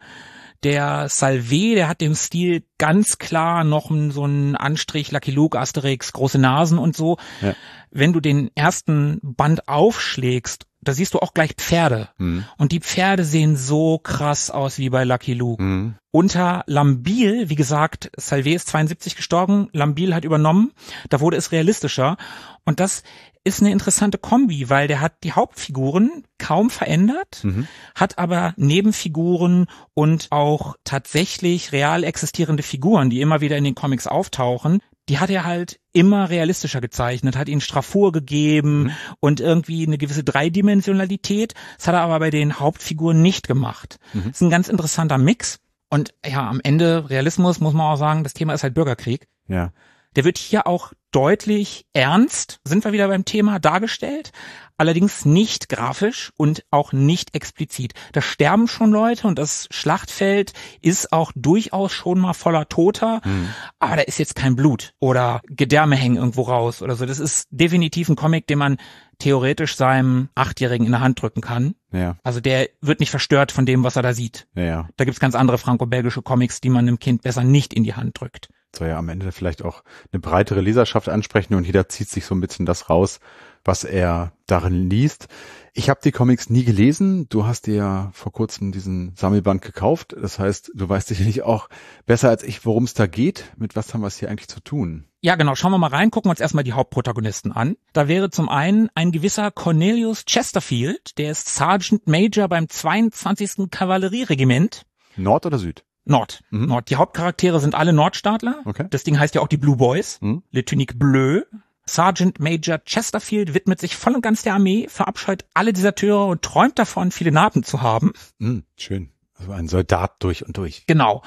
Der Salvé, der hat dem Stil ganz klar noch so einen Anstrich, Lucky Luke, Asterix, große Nasen und so. Ja. Wenn du den ersten Band aufschlägst, da siehst du auch gleich Pferde. Hm. Und die Pferde sehen so krass aus wie bei Lucky Luke. Hm. Unter Lambil, wie gesagt, Salvé ist zweiundsiebzig gestorben, Lambil hat übernommen, da wurde es realistischer. Und das ist eine interessante Kombi, weil der hat die Hauptfiguren kaum verändert, Mhm. hat aber Nebenfiguren und auch tatsächlich real existierende Figuren, die immer wieder in den Comics auftauchen, die hat er halt immer realistischer gezeichnet, hat ihnen Straffur gegeben Mhm. und irgendwie eine gewisse Dreidimensionalität. Das hat er aber bei den Hauptfiguren nicht gemacht. Mhm. Das ist ein ganz interessanter Mix. Und ja, am Ende Realismus muss man auch sagen, das Thema ist halt Bürgerkrieg. Ja. Der wird hier auch deutlich ernst, sind wir wieder beim Thema, dargestellt, allerdings nicht grafisch und auch nicht explizit. Da sterben schon Leute und das Schlachtfeld ist auch durchaus schon mal voller Toter, Mhm. aber da ist jetzt kein Blut oder Gedärme hängen irgendwo raus oder so. Das ist definitiv ein Comic, den man theoretisch seinem Achtjährigen in der Hand drücken kann. Ja. Also der wird nicht verstört von dem, was er da sieht. Ja, ja. Da gibt's ganz andere franco-belgische Comics, die man einem Kind besser nicht in die Hand drückt. Soll ja am Ende vielleicht auch eine breitere Leserschaft ansprechen und jeder zieht sich so ein bisschen das raus, was er darin liest. Ich habe die Comics nie gelesen. Du hast dir ja vor kurzem diesen Sammelband gekauft. Das heißt, du weißt sicherlich auch besser als ich, worum es da geht. Mit was haben wir es hier eigentlich zu tun? Ja, genau. Schauen wir mal rein, gucken uns erstmal die Hauptprotagonisten an. Da wäre zum einen ein gewisser Cornelius Chesterfield, der ist Sergeant Major beim zweiundzwanzigsten Kavallerieregiment. Nord oder Süd? Nord. Mhm. Nord. Die Hauptcharaktere sind alle Nordstaatler. Okay. Das Ding heißt ja auch die Blue Boys. Mhm. Le Tunique Bleu. Sergeant Major Chesterfield widmet sich voll und ganz der Armee, verabscheut alle Deserteure und träumt davon, viele Narben zu haben. Mhm, schön. Also ein Soldat durch und durch. Genau.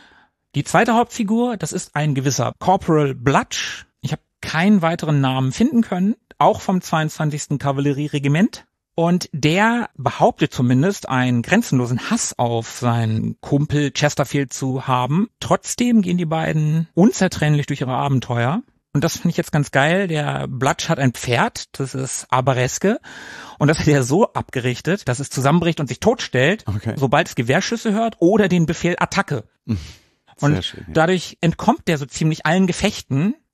Die zweite Hauptfigur, das ist ein gewisser Corporal Blutch. Ich habe keinen weiteren Namen finden können, auch vom zweiundzwanzigsten Kavallerieregiment. Und der behauptet zumindest, einen grenzenlosen Hass auf seinen Kumpel Chesterfield zu haben. Trotzdem gehen die beiden unzertrennlich durch ihre Abenteuer. Und das finde ich jetzt ganz geil. Der Blutch hat ein Pferd, das ist Abereske. Und das hat er so abgerichtet, dass es zusammenbricht und sich totstellt, Okay. sobald es Gewehrschüsse hört oder den Befehl Attacke. Sehr Und schön, ja. dadurch entkommt der so ziemlich allen Gefechten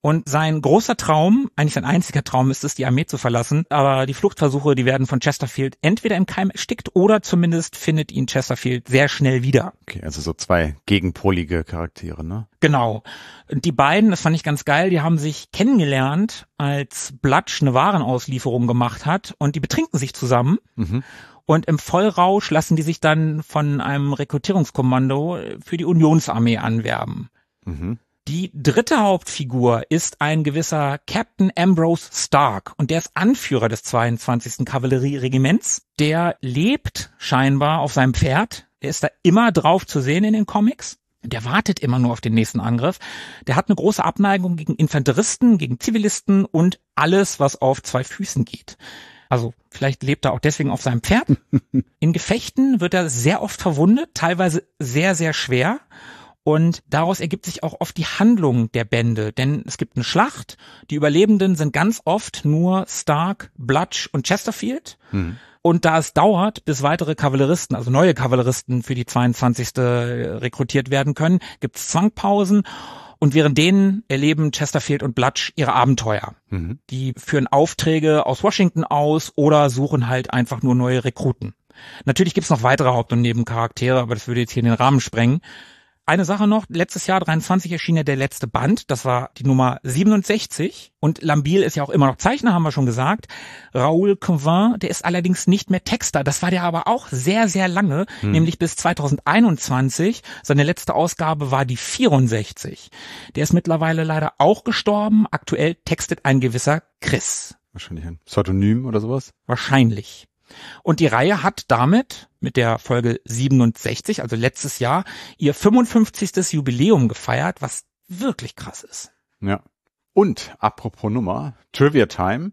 Und sein großer Traum, eigentlich sein einziger Traum, ist es, die Armee zu verlassen. Aber die Fluchtversuche, die werden von Chesterfield entweder im Keim erstickt oder zumindest findet ihn Chesterfield sehr schnell wieder. Okay, also so zwei gegenpolige Charaktere, ne? Genau. Und die beiden, das fand ich ganz geil, die haben sich kennengelernt, als Blutch eine Warenauslieferung gemacht hat und die betrinken sich zusammen. Mhm. Und im Vollrausch lassen die sich dann von einem Rekrutierungskommando für die Unionsarmee anwerben. Mhm. Die dritte Hauptfigur ist ein gewisser Captain Ambrose Stark und der ist Anführer des zweiundzwanzigsten Kavallerieregiments. Der lebt scheinbar auf seinem Pferd. Der ist da immer drauf zu sehen in den Comics. Der wartet immer nur auf den nächsten Angriff. Der hat eine große Abneigung gegen Infanteristen, gegen Zivilisten und alles, was auf zwei Füßen geht. Also vielleicht lebt er auch deswegen auf seinem Pferd. In Gefechten wird er sehr oft verwundet, teilweise sehr, sehr schwer. Und daraus ergibt sich auch oft die Handlung der Bände, denn es gibt eine Schlacht. Die Überlebenden sind ganz oft nur Stark, Blutch und Chesterfield. Mhm. Und da es dauert, bis weitere Kavalleristen, also neue Kavalleristen für die zweiundzwanzigste rekrutiert werden können, gibt es Zwangpausen. Und während denen erleben Chesterfield und Blutch ihre Abenteuer. Mhm. Die führen Aufträge aus Washington aus oder suchen halt einfach nur neue Rekruten. Natürlich gibt es noch weitere Haupt- und Nebencharaktere, aber das würde jetzt hier den Rahmen sprengen. Eine Sache noch, letztes Jahr dreiundzwanzig erschien ja der letzte Band, das war die Nummer siebenundsechzig und Lambiel ist ja auch immer noch Zeichner, haben wir schon gesagt. Raoul Cauvin, der ist allerdings nicht mehr Texter, das war der aber auch sehr, sehr lange, hm. nämlich bis zweitausendeinundzwanzig. Seine letzte Ausgabe war die vierundsechzig. Der ist mittlerweile leider auch gestorben, aktuell textet ein gewisser Chris. Wahrscheinlich ein Pseudonym oder sowas? Wahrscheinlich. Und die Reihe hat damit mit der Folge siebenundsechzig, also letztes Jahr, ihr fünfundfünfzigstes Jubiläum gefeiert, was wirklich krass ist. Ja. Und apropos Nummer, Trivia Time.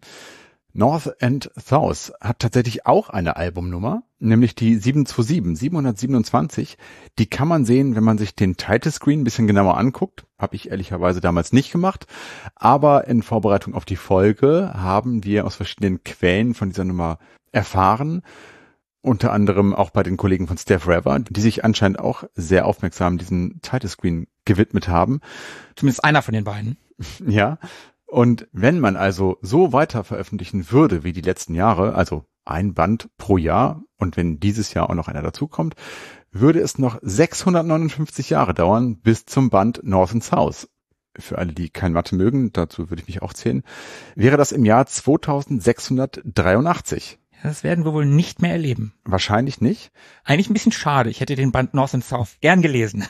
North and South hat tatsächlich auch eine Albumnummer, nämlich die siebenhundertsiebenundzwanzig, siebenhundertsiebenundzwanzig. Die kann man sehen, wenn man sich den Title Screen ein bisschen genauer anguckt. Habe ich ehrlicherweise damals nicht gemacht. Aber in Vorbereitung auf die Folge haben wir aus verschiedenen Quellen von dieser Nummer erfahren. Unter anderem auch bei den Kollegen von Steph Rever, die sich anscheinend auch sehr aufmerksam diesen Title Screen gewidmet haben. Zumindest einer von den beiden. Ja. Und wenn man also so weiter veröffentlichen würde wie die letzten Jahre, also ein Band pro Jahr, und wenn dieses Jahr auch noch einer dazukommt, würde es noch sechshundertneunundfünfzig Jahre dauern bis zum Band North and South. Für alle, die kein Mathe mögen, dazu würde ich mich auch zählen, wäre das im Jahr zweitausendsechshundertdreiundachtzig. Das werden wir wohl nicht mehr erleben. Wahrscheinlich nicht. Eigentlich ein bisschen schade. Ich hätte den Band North and South gern gelesen.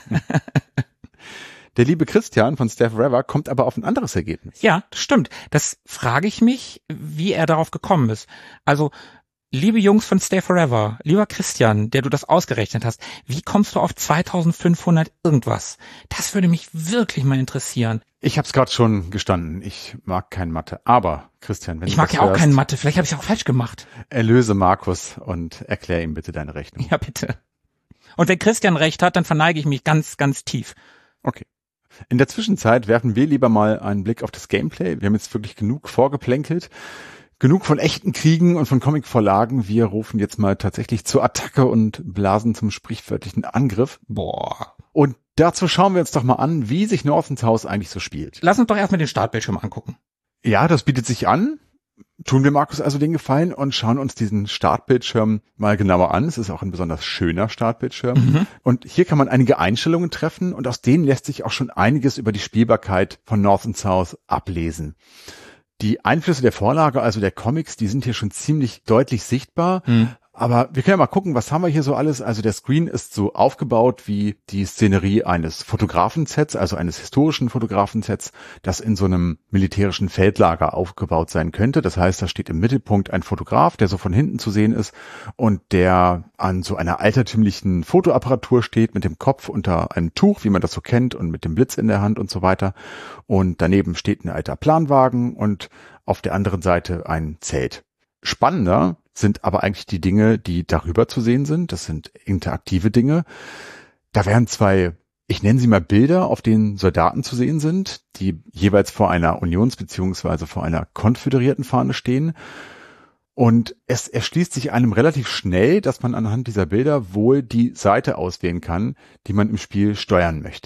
Der liebe Christian von Steph Rever kommt aber auf ein anderes Ergebnis. Ja, das stimmt. Das frage ich mich, wie er darauf gekommen ist. Also, liebe Jungs von Stay Forever, lieber Christian, der du das ausgerechnet hast, wie kommst du auf zweitausendfünfhundert irgendwas? Das würde mich wirklich mal interessieren. Ich habe es gerade schon gestanden. Ich mag kein Mathe. Aber, Christian, wenn ich du mag das ja auch hörst, kein Mathe. Vielleicht habe ich es auch falsch gemacht. Erlöse Markus und erklär ihm bitte deine Rechnung. Ja, bitte. Und wenn Christian recht hat, dann verneige ich mich ganz, ganz tief. Okay. In der Zwischenzeit werfen wir lieber mal einen Blick auf das Gameplay. Wir haben jetzt wirklich genug vorgeplänkelt. Genug von echten Kriegen und von Comicvorlagen. Wir rufen jetzt mal tatsächlich zur Attacke und blasen zum sprichwörtlichen Angriff. Boah. Und dazu schauen wir uns doch mal an, wie sich North and South eigentlich so spielt. Lass uns doch erstmal den Startbildschirm angucken. Ja, das bietet sich an. Tun wir Markus also den Gefallen und schauen uns diesen Startbildschirm mal genauer an. Es ist auch ein besonders schöner Startbildschirm. Mhm. Und hier kann man einige Einstellungen treffen und aus denen lässt sich auch schon einiges über die Spielbarkeit von North and South ablesen. Die Einflüsse der Vorlage, also der Comics, die sind hier schon ziemlich deutlich sichtbar. Mhm. Aber wir können ja mal gucken, was haben wir hier so alles. Also der Screen ist so aufgebaut wie die Szenerie eines Fotografensets, also eines historischen Fotografensets, das in so einem militärischen Feldlager aufgebaut sein könnte. Das heißt, da steht im Mittelpunkt ein Fotograf, der so von hinten zu sehen ist und der an so einer altertümlichen Fotoapparatur steht mit dem Kopf unter einem Tuch, wie man das so kennt, und mit dem Blitz in der Hand und so weiter. Und daneben steht ein alter Planwagen und auf der anderen Seite ein Zelt. Spannender sind aber eigentlich die Dinge, die darüber zu sehen sind. Das sind interaktive Dinge. Da wären zwei, ich nenne sie mal Bilder, auf denen Soldaten zu sehen sind, die jeweils vor einer Unions- bzw. vor einer konföderierten Fahne stehen. Und es erschließt sich einem relativ schnell, dass man anhand dieser Bilder wohl die Seite auswählen kann, die man im Spiel steuern möchte.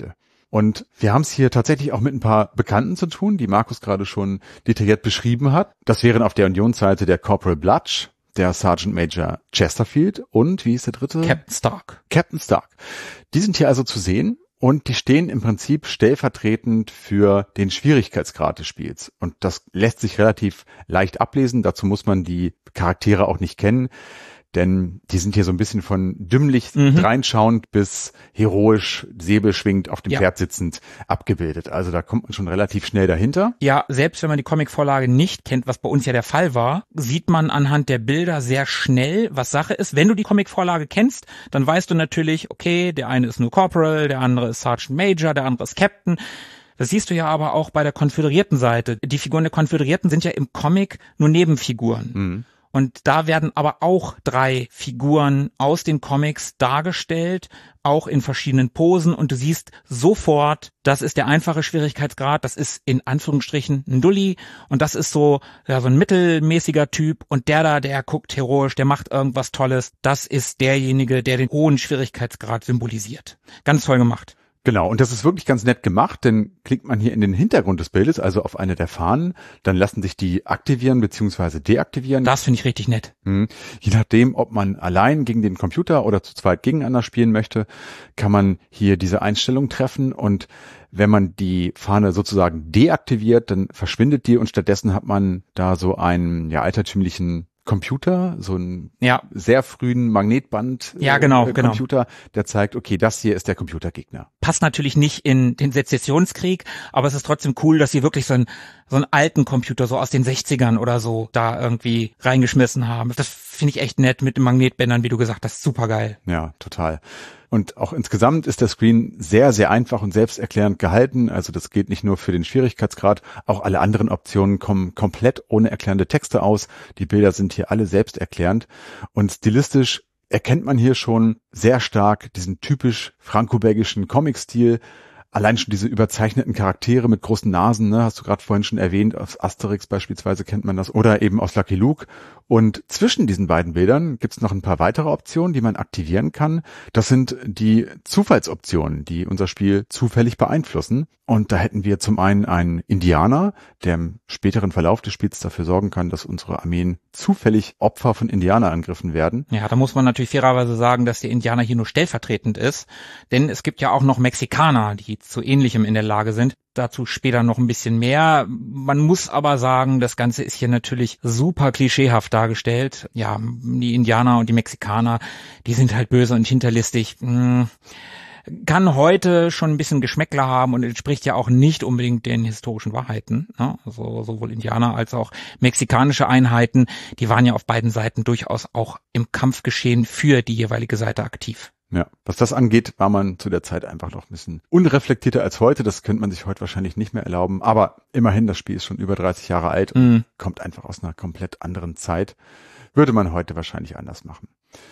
Und wir haben es hier tatsächlich auch mit ein paar Bekannten zu tun, die Markus gerade schon detailliert beschrieben hat. Das wären auf der Unionsseite der Corporal Blutch, der Sergeant Major Chesterfield und, wie ist der dritte? Captain Stark. Captain Stark. Die sind hier also zu sehen und die stehen im Prinzip stellvertretend für den Schwierigkeitsgrad des Spiels. Und das lässt sich relativ leicht ablesen. Dazu muss man die Charaktere auch nicht kennen. Denn die sind hier so ein bisschen von dümmlich mhm. reinschauend bis heroisch säbelschwingend auf dem ja. Pferd sitzend abgebildet. Also da kommt man schon relativ schnell dahinter. Ja, selbst wenn man die Comicvorlage nicht kennt, was bei uns ja der Fall war, sieht man anhand der Bilder sehr schnell, was Sache ist. Wenn du die Comicvorlage kennst, dann weißt du natürlich, okay, der eine ist nur Corporal, der andere ist Sergeant Major, der andere ist Captain. Das siehst du ja aber auch bei der konföderierten Seite. Die Figuren der Konföderierten sind ja im Comic nur Nebenfiguren. Mhm. Und da werden aber auch drei Figuren aus den Comics dargestellt, auch in verschiedenen Posen. Und du siehst sofort, das ist der einfache Schwierigkeitsgrad, das ist in Anführungsstrichen ein Dulli und das ist so, ja, so ein mittelmäßiger Typ. Und der da, der guckt heroisch, der macht irgendwas Tolles. Das ist derjenige, der den hohen Schwierigkeitsgrad symbolisiert. Ganz toll gemacht. Genau, und das ist wirklich ganz nett gemacht, denn klickt man hier in den Hintergrund des Bildes, also auf eine der Fahnen, dann lassen sich die aktivieren bzw. deaktivieren. Das finde ich richtig nett. Hm. Je nachdem, ob man allein gegen den Computer oder zu zweit gegeneinander spielen möchte, kann man hier diese Einstellung treffen und wenn man die Fahne sozusagen deaktiviert, dann verschwindet die und stattdessen hat man da so einen ja altertümlichen Computer, so einen ja. sehr frühen Magnetband ja, genau, äh, genau. Computer, der zeigt, okay, das hier ist der Computergegner. Passt natürlich nicht in den Sezessionskrieg, aber es ist trotzdem cool, dass sie wirklich so einen so einen alten Computer so aus den sechzigern oder so da irgendwie reingeschmissen haben. Das finde ich echt nett mit den Magnetbändern, wie du gesagt hast, super geil. Ja, total. Und auch insgesamt ist der Screen sehr, sehr einfach und selbsterklärend gehalten. Also das gilt nicht nur für den Schwierigkeitsgrad, auch alle anderen Optionen kommen komplett ohne erklärende Texte aus. Die Bilder sind hier alle selbsterklärend und stilistisch erkennt man hier schon sehr stark diesen typisch franco-belgischen Comic-Stil. Allein schon diese überzeichneten Charaktere mit großen Nasen, ne, hast du gerade vorhin schon erwähnt, aus Asterix beispielsweise kennt man das, oder eben aus Lucky Luke. Und zwischen diesen beiden Bildern gibt's noch ein paar weitere Optionen, die man aktivieren kann. Das sind die Zufallsoptionen, die unser Spiel zufällig beeinflussen. Und da hätten wir zum einen einen Indianer, der im späteren Verlauf des Spiels dafür sorgen kann, dass unsere Armeen zufällig Opfer von Indianerangriffen werden. Ja, da muss man natürlich fairerweise sagen, dass der Indianer hier nur stellvertretend ist. Denn es gibt ja auch noch Mexikaner, die zu Ähnlichem in der Lage sind. Dazu später noch ein bisschen mehr. Man muss aber sagen, das Ganze ist hier natürlich super klischeehaft dargestellt. Ja, die Indianer und die Mexikaner, die sind halt böse und hinterlistig. Kann heute schon ein bisschen Geschmäckler haben und entspricht ja auch nicht unbedingt den historischen Wahrheiten. Also sowohl Indianer als auch mexikanische Einheiten, die waren ja auf beiden Seiten durchaus auch im Kampfgeschehen für die jeweilige Seite aktiv. Ja, was das angeht, war man zu der Zeit einfach noch ein bisschen unreflektierter als heute. Das könnte man sich heute wahrscheinlich nicht mehr erlauben. Aber immerhin, das Spiel ist schon über dreißig Jahre alt und mm. kommt einfach aus einer komplett anderen Zeit. Würde man heute wahrscheinlich anders machen.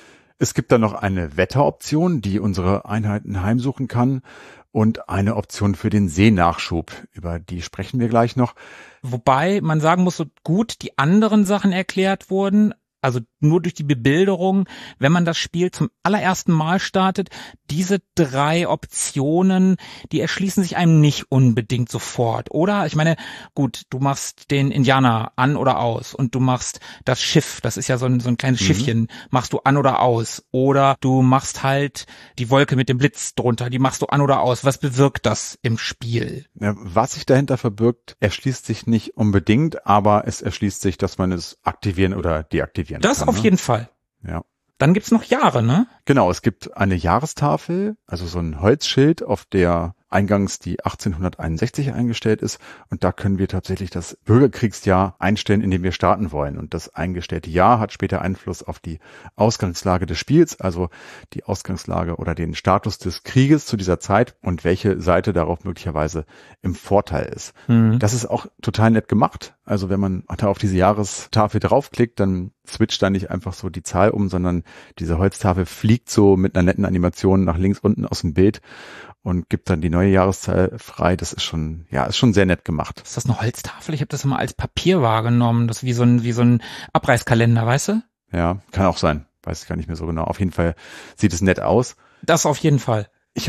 Es gibt dann noch eine Wetteroption, die unsere Einheiten heimsuchen kann und eine Option für den Seenachschub. Über die sprechen wir gleich noch. Wobei man sagen muss, so gut die anderen Sachen erklärt wurden, also nur durch die Bebilderung, wenn man das Spiel zum allerersten Mal startet, diese drei Optionen, die erschließen sich einem nicht unbedingt sofort, oder? Ich meine, gut, du machst den Indianer an oder aus und du machst das Schiff, das ist ja so ein, so ein kleines mhm. Schiffchen, machst du an oder aus, oder du machst halt die Wolke mit dem Blitz drunter, die machst du an oder aus. Was bewirkt das im Spiel? Ja, was sich dahinter verbirgt, erschließt sich nicht unbedingt, aber es erschließt sich, dass man es aktivieren oder deaktivieren Das kann, auf ne? jeden Fall. Ja. Dann gibt's noch Jahre, ne? Genau, es gibt eine Jahrestafel, also so ein Holzschild, auf der eingangs die achtzehnhunderteinundsechzig eingestellt ist. Und da können wir tatsächlich das Bürgerkriegsjahr einstellen, in dem wir starten wollen. Und das eingestellte Jahr hat später Einfluss auf die Ausgangslage des Spiels, also die Ausgangslage oder den Status des Krieges zu dieser Zeit und welche Seite darauf möglicherweise im Vorteil ist. Mhm. Das ist auch total nett gemacht. Also wenn man da auf diese Jahrestafel draufklickt, dann switcht da nicht einfach so die Zahl um, sondern diese Holztafel fliegt so mit einer netten Animation nach links unten aus dem Bild und gibt dann die neue Jahreszahl frei. Das ist schon, ja, ist schon sehr nett gemacht. Ist das eine Holztafel? Ich habe das immer als Papier wahrgenommen. Das ist wie so ein, wie so ein Abreißkalender, weißt du? Ja, kann auch sein. Weiß ich gar nicht mehr so genau. Auf jeden Fall sieht es nett aus. Das auf jeden Fall. Ich habe das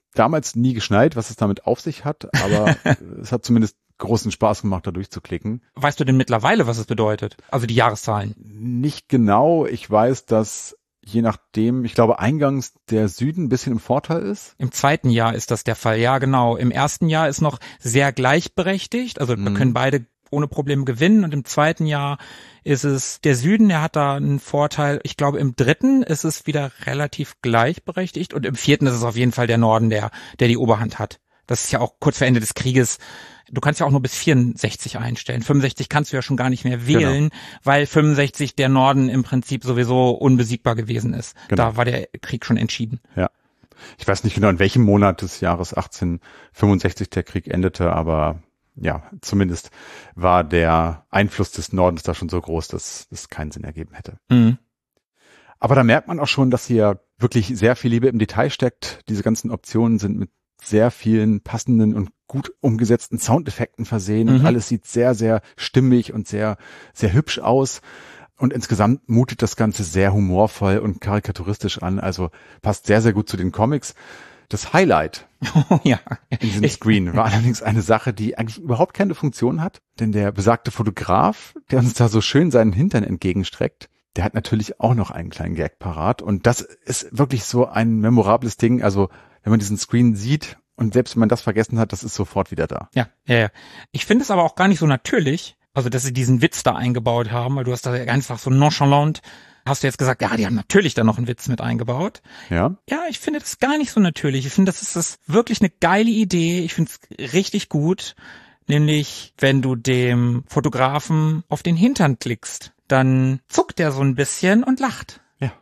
damals nie geschnallt, was es damit auf sich hat, aber es hat zumindest großen Spaß gemacht, da durchzuklicken. Weißt du denn mittlerweile, was es bedeutet? Also die Jahreszahlen? Nicht genau. Ich weiß, dass je nachdem, ich glaube, eingangs der Süden ein bisschen im Vorteil ist. Im zweiten Jahr ist das der Fall, ja genau. Im ersten Jahr ist noch sehr gleichberechtigt, also mhm. wir können beide ohne Probleme gewinnen, und im zweiten Jahr ist es der Süden, der hat da einen Vorteil. Ich glaube, im dritten ist es wieder relativ gleichberechtigt, und im vierten ist es auf jeden Fall der Norden, der der die Oberhand hat. Das ist ja auch kurz vor Ende des Krieges. Du kannst ja auch nur bis vierundsechzig einstellen. fünfundsechzig kannst du ja schon gar nicht mehr wählen, genau. weil fünfundsechzig der Norden im Prinzip sowieso unbesiegbar gewesen ist. Genau. Da war der Krieg schon entschieden. Ja. Ich weiß nicht genau, in welchem Monat des Jahres achtzehnhundertfünfundsechzig der Krieg endete, aber ja, zumindest war der Einfluss des Nordens da schon so groß, dass das keinen Sinn ergeben hätte. Mhm. Aber da merkt man auch schon, dass hier wirklich sehr viel Liebe im Detail steckt. Diese ganzen Optionen sind mit sehr vielen passenden und gut umgesetzten Soundeffekten versehen und mhm. alles sieht sehr, sehr stimmig und sehr, sehr hübsch aus. Und insgesamt mutet das Ganze sehr humorvoll und karikaturistisch an, also passt sehr, sehr gut zu den Comics. Das Highlight oh, ja. in diesem Screen war allerdings eine Sache, die eigentlich überhaupt keine Funktion hat, denn der besagte Fotograf, der uns da so schön seinen Hintern entgegenstreckt, der hat natürlich auch noch einen kleinen Gag parat, und das ist wirklich so ein memorables Ding, also wenn man diesen Screen sieht und selbst wenn man das vergessen hat, das ist sofort wieder da. Ja, ja, ja. Ich finde es aber auch gar nicht so natürlich, also dass sie diesen Witz da eingebaut haben, weil du hast da einfach so nonchalant, hast du jetzt gesagt, ja, die haben natürlich da noch einen Witz mit eingebaut. Ja. Ja, ich finde das gar nicht so natürlich. Ich finde, das ist das wirklich eine geile Idee. Ich finde es richtig gut, nämlich wenn du dem Fotografen auf den Hintern klickst, dann zuckt der so ein bisschen und lacht. Ja.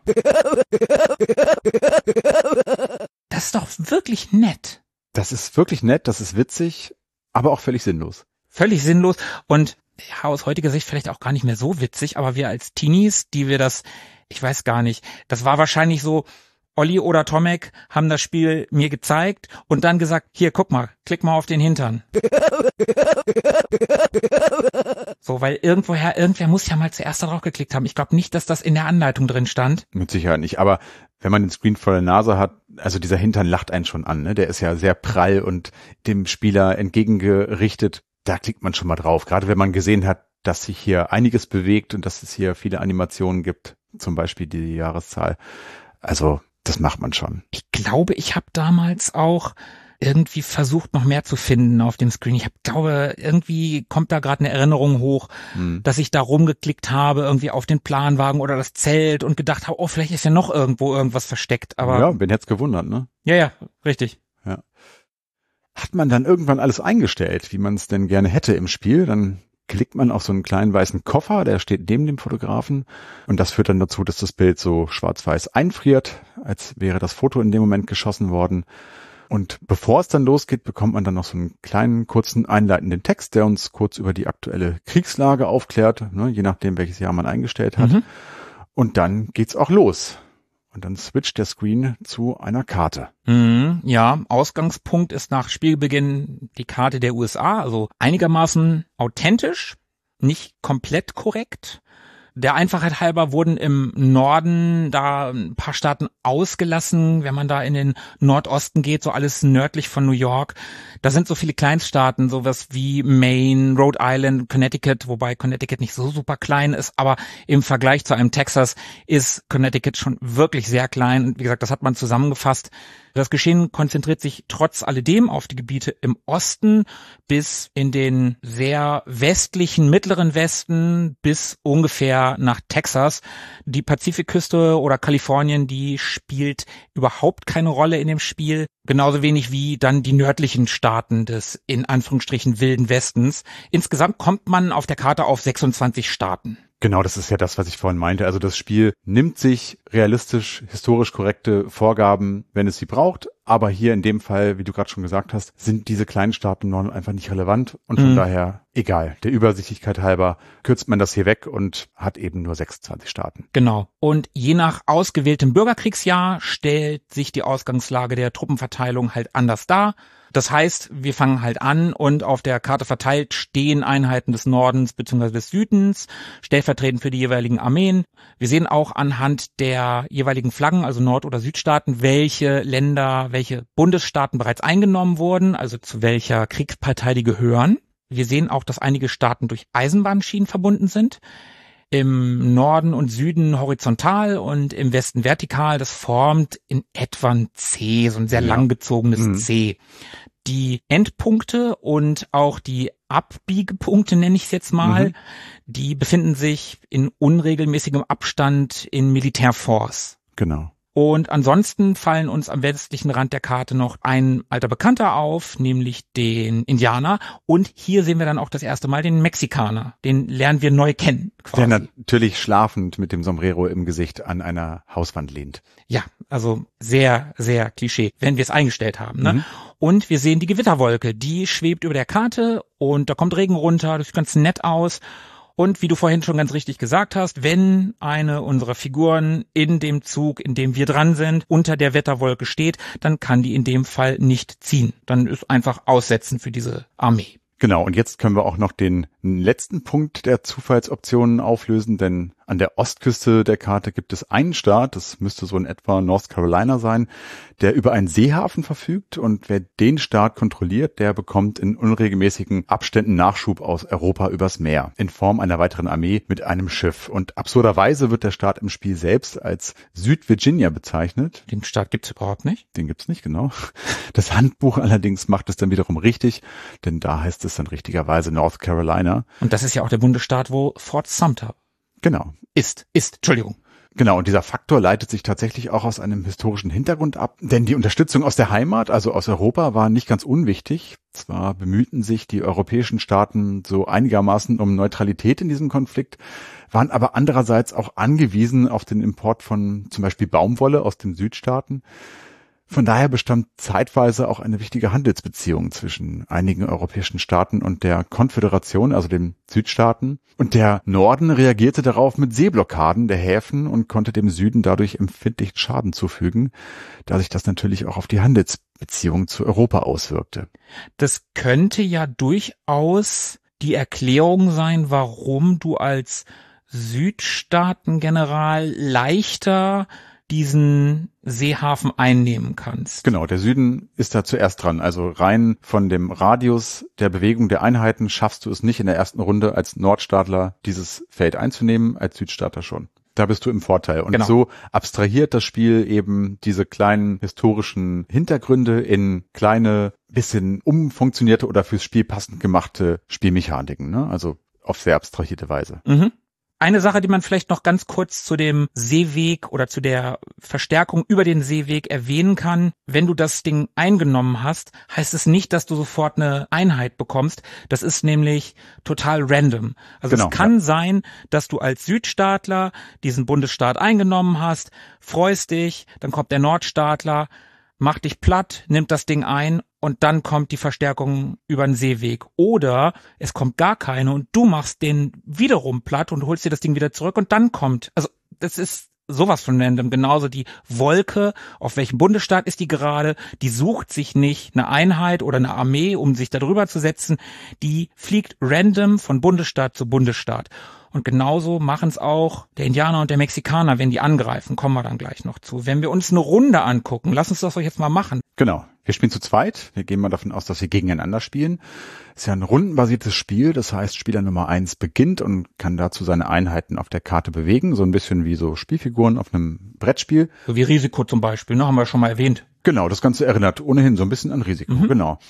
Das ist doch wirklich nett. Das ist wirklich nett, das ist witzig, aber auch völlig sinnlos. Völlig sinnlos und ja, aus heutiger Sicht vielleicht auch gar nicht mehr so witzig, aber wir als Teenies, die wir das, ich weiß gar nicht, das war wahrscheinlich so, Olli oder Tomek haben das Spiel mir gezeigt und dann gesagt, hier, guck mal, klick mal auf den Hintern. So, weil irgendwoher, irgendwer muss ja mal zuerst da drauf geklickt haben. Ich glaube nicht, dass das in der Anleitung drin stand. Mit Sicherheit nicht, aber wenn man den Screen vor der Nase hat, also dieser Hintern lacht einen schon an, ne? Der ist ja sehr prall und dem Spieler entgegengerichtet. Da klickt man schon mal drauf, gerade wenn man gesehen hat, dass sich hier einiges bewegt und dass es hier viele Animationen gibt, zum Beispiel die Jahreszahl. Also das macht man schon. Ich glaube, ich habe damals auch irgendwie versucht, noch mehr zu finden auf dem Screen. Ich hab, glaube, irgendwie kommt da gerade eine Erinnerung hoch, hm. dass ich da rumgeklickt habe, irgendwie auf den Planwagen oder das Zelt und gedacht habe, oh, vielleicht ist ja noch irgendwo irgendwas versteckt. Aber ja, wen hätt's gewundert, ne? Ja, ja, richtig. Ja. Hat man dann irgendwann alles eingestellt, wie man es denn gerne hätte im Spiel, dann klickt man auf so einen kleinen weißen Koffer, der steht neben dem Fotografen, und das führt dann dazu, dass das Bild so schwarz-weiß einfriert, als wäre das Foto in dem Moment geschossen worden. Und bevor es dann losgeht, bekommt man dann noch so einen kleinen, kurzen, einleitenden Text, der uns kurz über die aktuelle Kriegslage aufklärt, ne, je nachdem, welches Jahr man eingestellt hat. Mhm. Und dann geht's auch los. Und dann switcht der Screen zu einer Karte. Mhm, ja, Ausgangspunkt ist nach Spielbeginn die Karte der U S A, also einigermaßen authentisch, nicht komplett korrekt. Der Einfachheit halber wurden im Norden da ein paar Staaten ausgelassen, wenn man da in den Nordosten geht, so alles nördlich von New York. Da sind so viele Kleinststaaten, sowas wie Maine, Rhode Island, Connecticut, wobei Connecticut nicht so super klein ist, aber im Vergleich zu einem Texas ist Connecticut schon wirklich sehr klein. Und wie gesagt, das hat man zusammengefasst. Das Geschehen konzentriert sich trotz alledem auf die Gebiete im Osten bis in den sehr westlichen, mittleren Westen bis ungefähr nach Texas. Die Pazifikküste oder Kalifornien, die spielt überhaupt keine Rolle in dem Spiel. Genauso wenig wie dann die nördlichen Staaten des in Anführungsstrichen wilden Westens. Insgesamt kommt man auf der Karte auf sechsundzwanzig Staaten. Genau, das ist ja das, was ich vorhin meinte. Also das Spiel nimmt sich realistisch, historisch korrekte Vorgaben, wenn es sie braucht. Aber hier in dem Fall, wie du gerade schon gesagt hast, sind diese kleinen Staaten noch einfach nicht relevant. Und von mhm. daher, egal, der Übersichtlichkeit halber, kürzt man das hier weg und hat eben nur sechsundzwanzig Staaten. Genau. Und je nach ausgewähltem Bürgerkriegsjahr stellt sich die Ausgangslage der Truppenverteilung halt anders dar. Das heißt, wir fangen halt an und auf der Karte verteilt stehen Einheiten des Nordens bzw. des Südens, stellvertretend für die jeweiligen Armeen. Wir sehen auch anhand der jeweiligen Flaggen, also Nord- oder Südstaaten, welche Länder, welche Bundesstaaten bereits eingenommen wurden, also zu welcher Kriegspartei die gehören. Wir sehen auch, dass einige Staaten durch Eisenbahnschienen verbunden sind. Im Norden und Süden horizontal und im Westen vertikal. Das formt in etwa ein C, so ein sehr ja. langgezogenes mhm. C. Die Endpunkte und auch die Abbiegepunkte, nenne ich es jetzt mal, mhm. die befinden sich in unregelmäßigem Abstand in Militärforce. Genau. Und ansonsten fallen uns am westlichen Rand der Karte noch ein alter Bekannter auf, nämlich den Indianer. Und hier sehen wir dann auch das erste Mal den Mexikaner. Den lernen wir neu kennen, quasi. Der natürlich schlafend mit dem Sombrero im Gesicht an einer Hauswand lehnt. Ja, also sehr, sehr Klischee, wenn wir es eingestellt haben. Ne? Mhm. Und wir sehen die Gewitterwolke, die schwebt über der Karte und da kommt Regen runter, das sieht ganz nett aus. Und wie du vorhin schon ganz richtig gesagt hast, wenn eine unserer Figuren in dem Zug, in dem wir dran sind, unter der Wetterwolke steht, dann kann die in dem Fall nicht ziehen. Dann ist einfach Aussetzen für diese Armee. Genau, und jetzt können wir auch noch den letzten Punkt der Zufallsoptionen auflösen, denn an der Ostküste der Karte gibt es einen Staat, das müsste so in etwa North Carolina sein, der über einen Seehafen verfügt, und wer den Staat kontrolliert, der bekommt in unregelmäßigen Abständen Nachschub aus Europa übers Meer in Form einer weiteren Armee mit einem Schiff. Und absurderweise wird der Staat im Spiel selbst als Süd-Virginia bezeichnet. Den Staat gibt's überhaupt nicht? Den gibt's nicht, genau. Das Handbuch allerdings macht es dann wiederum richtig, denn da heißt es dann richtigerweise North Carolina. Und das ist ja auch der Bundesstaat, wo Fort Sumter Genau. ist, ist, Entschuldigung. Genau, und dieser Faktor leitet sich tatsächlich auch aus einem historischen Hintergrund ab, denn die Unterstützung aus der Heimat, also aus Europa, war nicht ganz unwichtig. Zwar bemühten sich die europäischen Staaten so einigermaßen um Neutralität in diesem Konflikt, waren aber andererseits auch angewiesen auf den Import von zum Beispiel Baumwolle aus den Südstaaten. Von daher bestand zeitweise auch eine wichtige Handelsbeziehung zwischen einigen europäischen Staaten und der Konföderation, also den Südstaaten. Und der Norden reagierte darauf mit Seeblockaden der Häfen und konnte dem Süden dadurch empfindlichen Schaden zufügen, da sich das natürlich auch auf die Handelsbeziehung zu Europa auswirkte. Das könnte ja durchaus die Erklärung sein, warum du als Südstaatengeneral leichter diesen Seehafen einnehmen kannst. Genau, der Süden ist da zuerst dran. Also rein von dem Radius der Bewegung der Einheiten schaffst du es nicht in der ersten Runde als Nordstaatler dieses Feld einzunehmen, als Südstaatler schon. Da bist du im Vorteil. Und genau. So abstrahiert das Spiel eben diese kleinen historischen Hintergründe in kleine, bisschen umfunktionierte oder fürs Spiel passend gemachte Spielmechaniken, ne? Also auf sehr abstrahierte Weise. Mhm. Eine Sache, die man vielleicht noch ganz kurz zu dem Seeweg oder zu der Verstärkung über den Seeweg erwähnen kann. Wenn du das Ding eingenommen hast, heißt es nicht, dass du sofort eine Einheit bekommst. Das ist nämlich total random. Also genau, es kann ja. sein, dass du als Südstaatler diesen Bundesstaat eingenommen hast, freust dich, dann kommt der Nordstaatler, macht dich platt, nimmt das Ding ein und dann kommt die Verstärkung über den Seeweg. Oder es kommt gar keine und du machst den wiederum platt und holst dir das Ding wieder zurück und dann kommt, also das ist sowas von random. Genauso die Wolke, auf welchem Bundesstaat ist die gerade, die sucht sich nicht eine Einheit oder eine Armee, um sich da drüber zu setzen, die fliegt random von Bundesstaat zu Bundesstaat. Und genauso machen es auch der Indianer und der Mexikaner, wenn die angreifen. Kommen wir dann gleich noch zu. Wenn wir uns eine Runde angucken, lass uns das doch jetzt mal machen. Genau. Wir spielen zu zweit. Wir gehen mal davon aus, dass wir gegeneinander spielen. Es ist ja ein rundenbasiertes Spiel. Das heißt, Spieler Nummer eins beginnt und kann dazu seine Einheiten auf der Karte bewegen. So ein bisschen wie so Spielfiguren auf einem Brettspiel. So wie Risiko zum Beispiel, ne? Haben wir schon mal erwähnt. Genau. Das Ganze erinnert ohnehin so ein bisschen an Risiko. Mhm. Genau.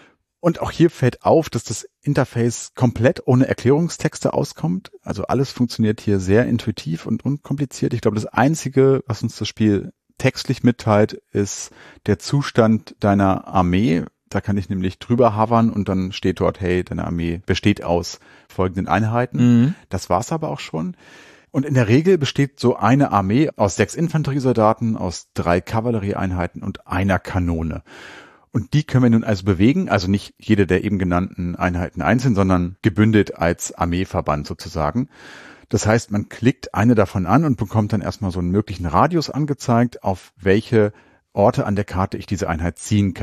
Und auch hier fällt auf, dass das Interface komplett ohne Erklärungstexte auskommt. Also alles funktioniert hier sehr intuitiv und unkompliziert. Ich glaube, das Einzige, was uns das Spiel textlich mitteilt, ist der Zustand deiner Armee. Da kann ich nämlich drüber hovern und dann steht dort, hey, deine Armee besteht aus folgenden Einheiten. Mhm. Das war's aber auch schon. Und in der Regel besteht so eine Armee aus sechs Infanteriesoldaten, aus drei Kavallerieeinheiten und einer Kanone. Und die können wir nun also bewegen, also nicht jede der eben genannten Einheiten einzeln, sondern gebündelt als Armeeverband sozusagen. Das heißt, man klickt eine davon an und bekommt dann erstmal so einen möglichen Radius angezeigt, auf welche Orte an der Karte ich diese Einheit ziehen kann.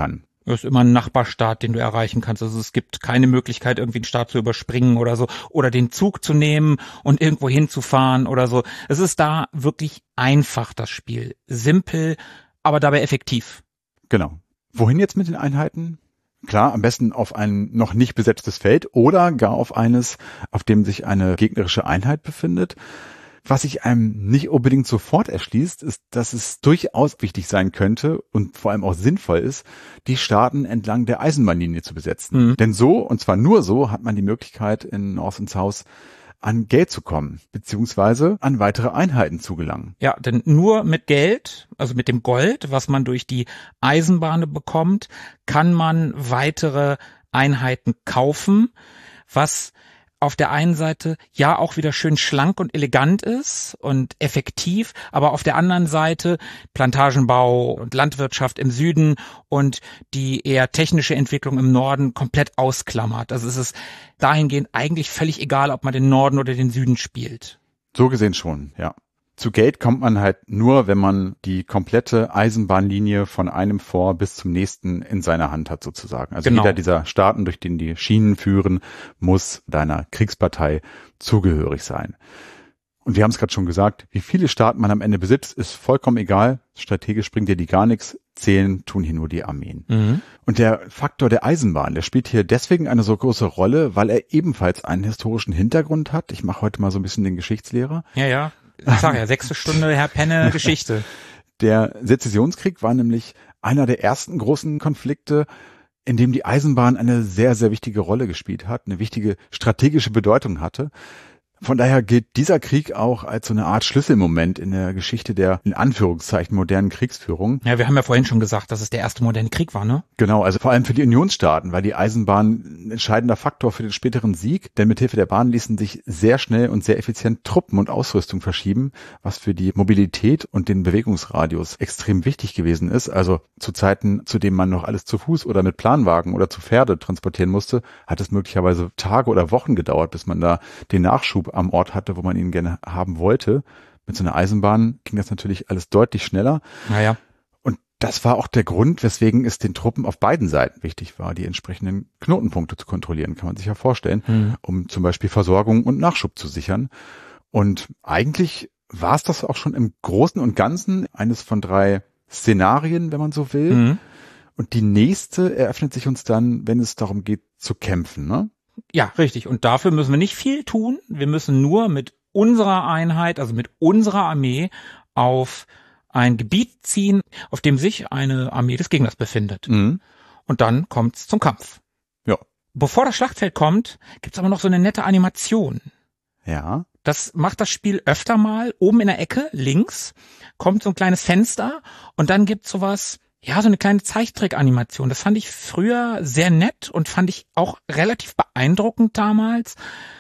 Das ist immer ein Nachbarstaat, den du erreichen kannst. Also es gibt keine Möglichkeit, irgendwie einen Staat zu überspringen oder so. Oder den Zug zu nehmen und irgendwo hinzufahren oder so. Es ist da wirklich einfach, das Spiel. Simpel, aber dabei effektiv. Genau. Wohin jetzt mit den Einheiten? Klar, am besten auf ein noch nicht besetztes Feld oder gar auf eines, auf dem sich eine gegnerische Einheit befindet. Was sich einem nicht unbedingt sofort erschließt, ist, dass es durchaus wichtig sein könnte und vor allem auch sinnvoll ist, die Staaten entlang der Eisenbahnlinie zu besetzen. Mhm. Denn so, und zwar nur so, hat man die Möglichkeit, in North and South an Geld zu kommen, beziehungsweise an weitere Einheiten zu gelangen. Ja, denn nur mit Geld, also mit dem Gold, was man durch die Eisenbahn bekommt, kann man weitere Einheiten kaufen, was auf der einen Seite ja auch wieder schön schlank und elegant ist und effektiv, aber auf der anderen Seite Plantagenbau und Landwirtschaft im Süden und die eher technische Entwicklung im Norden komplett ausklammert. Also es ist dahingehend eigentlich völlig egal, ob man den Norden oder den Süden spielt. So gesehen schon, ja. Zu Geld kommt man halt nur, wenn man die komplette Eisenbahnlinie von einem Fort bis zum nächsten in seiner Hand hat sozusagen. Also genau. Jeder dieser Staaten, durch den die Schienen führen, muss deiner Kriegspartei zugehörig sein. Und wir haben es gerade schon gesagt, wie viele Staaten man am Ende besitzt, ist vollkommen egal. Strategisch bringt dir die gar nichts. Zählen tun hier nur die Armeen. Mhm. Und der Faktor der Eisenbahn, der spielt hier deswegen eine so große Rolle, weil er ebenfalls einen historischen Hintergrund hat. Ich mache heute mal so ein bisschen den Geschichtslehrer. Ja, ja. Ich sag ja, sechste Stunde Herr Penne Geschichte. Der Sezessionskrieg war nämlich einer der ersten großen Konflikte, in dem die Eisenbahn eine sehr, sehr wichtige Rolle gespielt hat, eine wichtige strategische Bedeutung hatte. Von daher gilt dieser Krieg auch als so eine Art Schlüsselmoment in der Geschichte der, in Anführungszeichen, modernen Kriegsführung. Ja, wir haben ja vorhin schon gesagt, dass es der erste moderne Krieg war, ne? Genau, also vor allem für die Unionsstaaten, weil die Eisenbahn ein entscheidender Faktor für den späteren Sieg, denn mithilfe der Bahn ließen sich sehr schnell und sehr effizient Truppen und Ausrüstung verschieben, was für die Mobilität und den Bewegungsradius extrem wichtig gewesen ist. Also zu Zeiten, zu denen man noch alles zu Fuß oder mit Planwagen oder zu Pferde transportieren musste, hat es möglicherweise Tage oder Wochen gedauert, bis man da den Nachschub am Ort hatte, wo man ihn gerne haben wollte. Mit so einer Eisenbahn ging das natürlich alles deutlich schneller. Naja. Und das war auch der Grund, weswegen es den Truppen auf beiden Seiten wichtig war, die entsprechenden Knotenpunkte zu kontrollieren, kann man sich ja vorstellen, hm. um zum Beispiel Versorgung und Nachschub zu sichern. Und eigentlich war es das auch schon im Großen und Ganzen eines von drei Szenarien, wenn man so will. Hm. Und die nächste eröffnet sich uns dann, wenn es darum geht, zu kämpfen, ne? Ja, richtig. Und dafür müssen wir nicht viel tun. Wir müssen nur mit unserer Einheit, also mit unserer Armee auf ein Gebiet ziehen, auf dem sich eine Armee des Gegners befindet. Mhm. Und dann kommt's zum Kampf. Ja. Bevor das Schlachtfeld kommt, gibt's aber noch so eine nette Animation. Ja. Das macht das Spiel öfter mal. Oben in der Ecke, links, kommt so ein kleines Fenster und dann gibt's sowas, ja, so eine kleine Zeichentrick-Animation. Das fand ich früher sehr nett und fand ich auch relativ beeindruckend damals.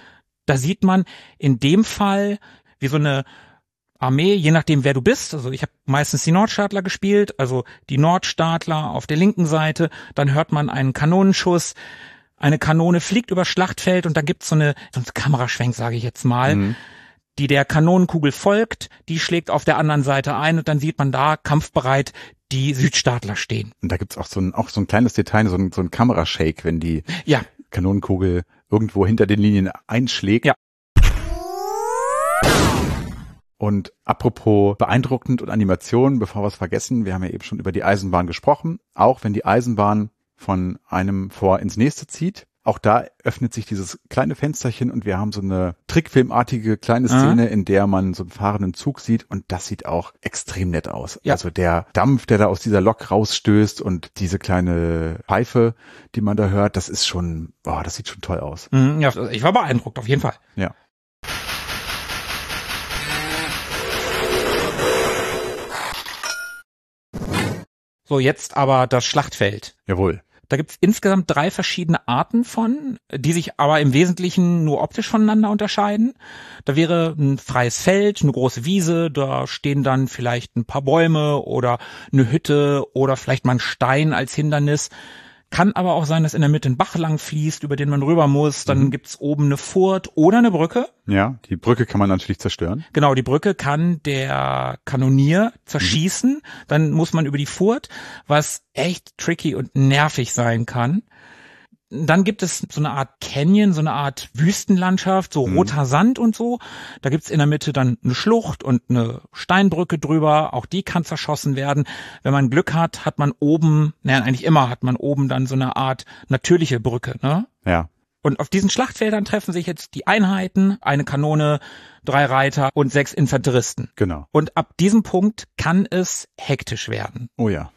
Da sieht man in dem Fall, wie so eine Armee, je nachdem wer du bist, also ich habe meistens die Nordstaatler gespielt, also die Nordstaatler auf der linken Seite, dann hört man einen Kanonenschuss, eine Kanone fliegt über Schlachtfeld und da gibt's so eine, so einen Kameraschwenk, sage ich jetzt mal, mhm. die der Kanonenkugel folgt, die schlägt auf der anderen Seite ein und dann sieht man da kampfbereit die Südstaatler stehen. Und da gibt's auch so ein, auch so ein kleines Detail, so ein, so ein Kamerashake, wenn die ja. Kanonenkugel irgendwo hinter den Linien einschlägt. Ja. Und apropos beeindruckend und Animation, bevor wir es vergessen, wir haben ja eben schon über die Eisenbahn gesprochen. Auch wenn die Eisenbahn von einem Fort ins nächste zieht, auch da öffnet sich dieses kleine Fensterchen und wir haben so eine trickfilmartige kleine Szene, mhm. in der man so einen fahrenden Zug sieht und das sieht auch extrem nett aus. Ja. Also der Dampf, der da aus dieser Lok rausstößt und diese kleine Pfeife, die man da hört, das ist schon, boah, das sieht schon toll aus. Mhm, ja, ich war beeindruckt, auf jeden Fall. Ja. So, jetzt aber das Schlachtfeld. Jawohl. Da gibt's insgesamt drei verschiedene Arten von, die sich aber im Wesentlichen nur optisch voneinander unterscheiden. Da wäre ein freies Feld, eine große Wiese, da stehen dann vielleicht ein paar Bäume oder eine Hütte oder vielleicht mal ein Stein als Hindernis. Kann aber auch sein, dass in der Mitte ein Bach lang fließt, über den man rüber muss. Dann Mhm. gibt's oben eine Furt oder eine Brücke. Ja, die Brücke kann man natürlich zerstören. Genau, die Brücke kann der Kanonier zerschießen. Mhm. Dann muss man über die Furt, was echt tricky und nervig sein kann. Dann gibt es so eine Art Canyon, so eine Art Wüstenlandschaft, so Mhm. roter Sand und so. Da gibt's in der Mitte dann eine Schlucht und eine Steinbrücke drüber. Auch die kann zerschossen werden. Wenn man Glück hat, hat man oben, naja, eigentlich immer hat man oben dann so eine Art natürliche Brücke, ne? Ja. Und auf diesen Schlachtfeldern treffen sich jetzt die Einheiten, eine Kanone, drei Reiter und sechs Infanteristen. Genau. Und ab diesem Punkt kann es hektisch werden. Oh ja.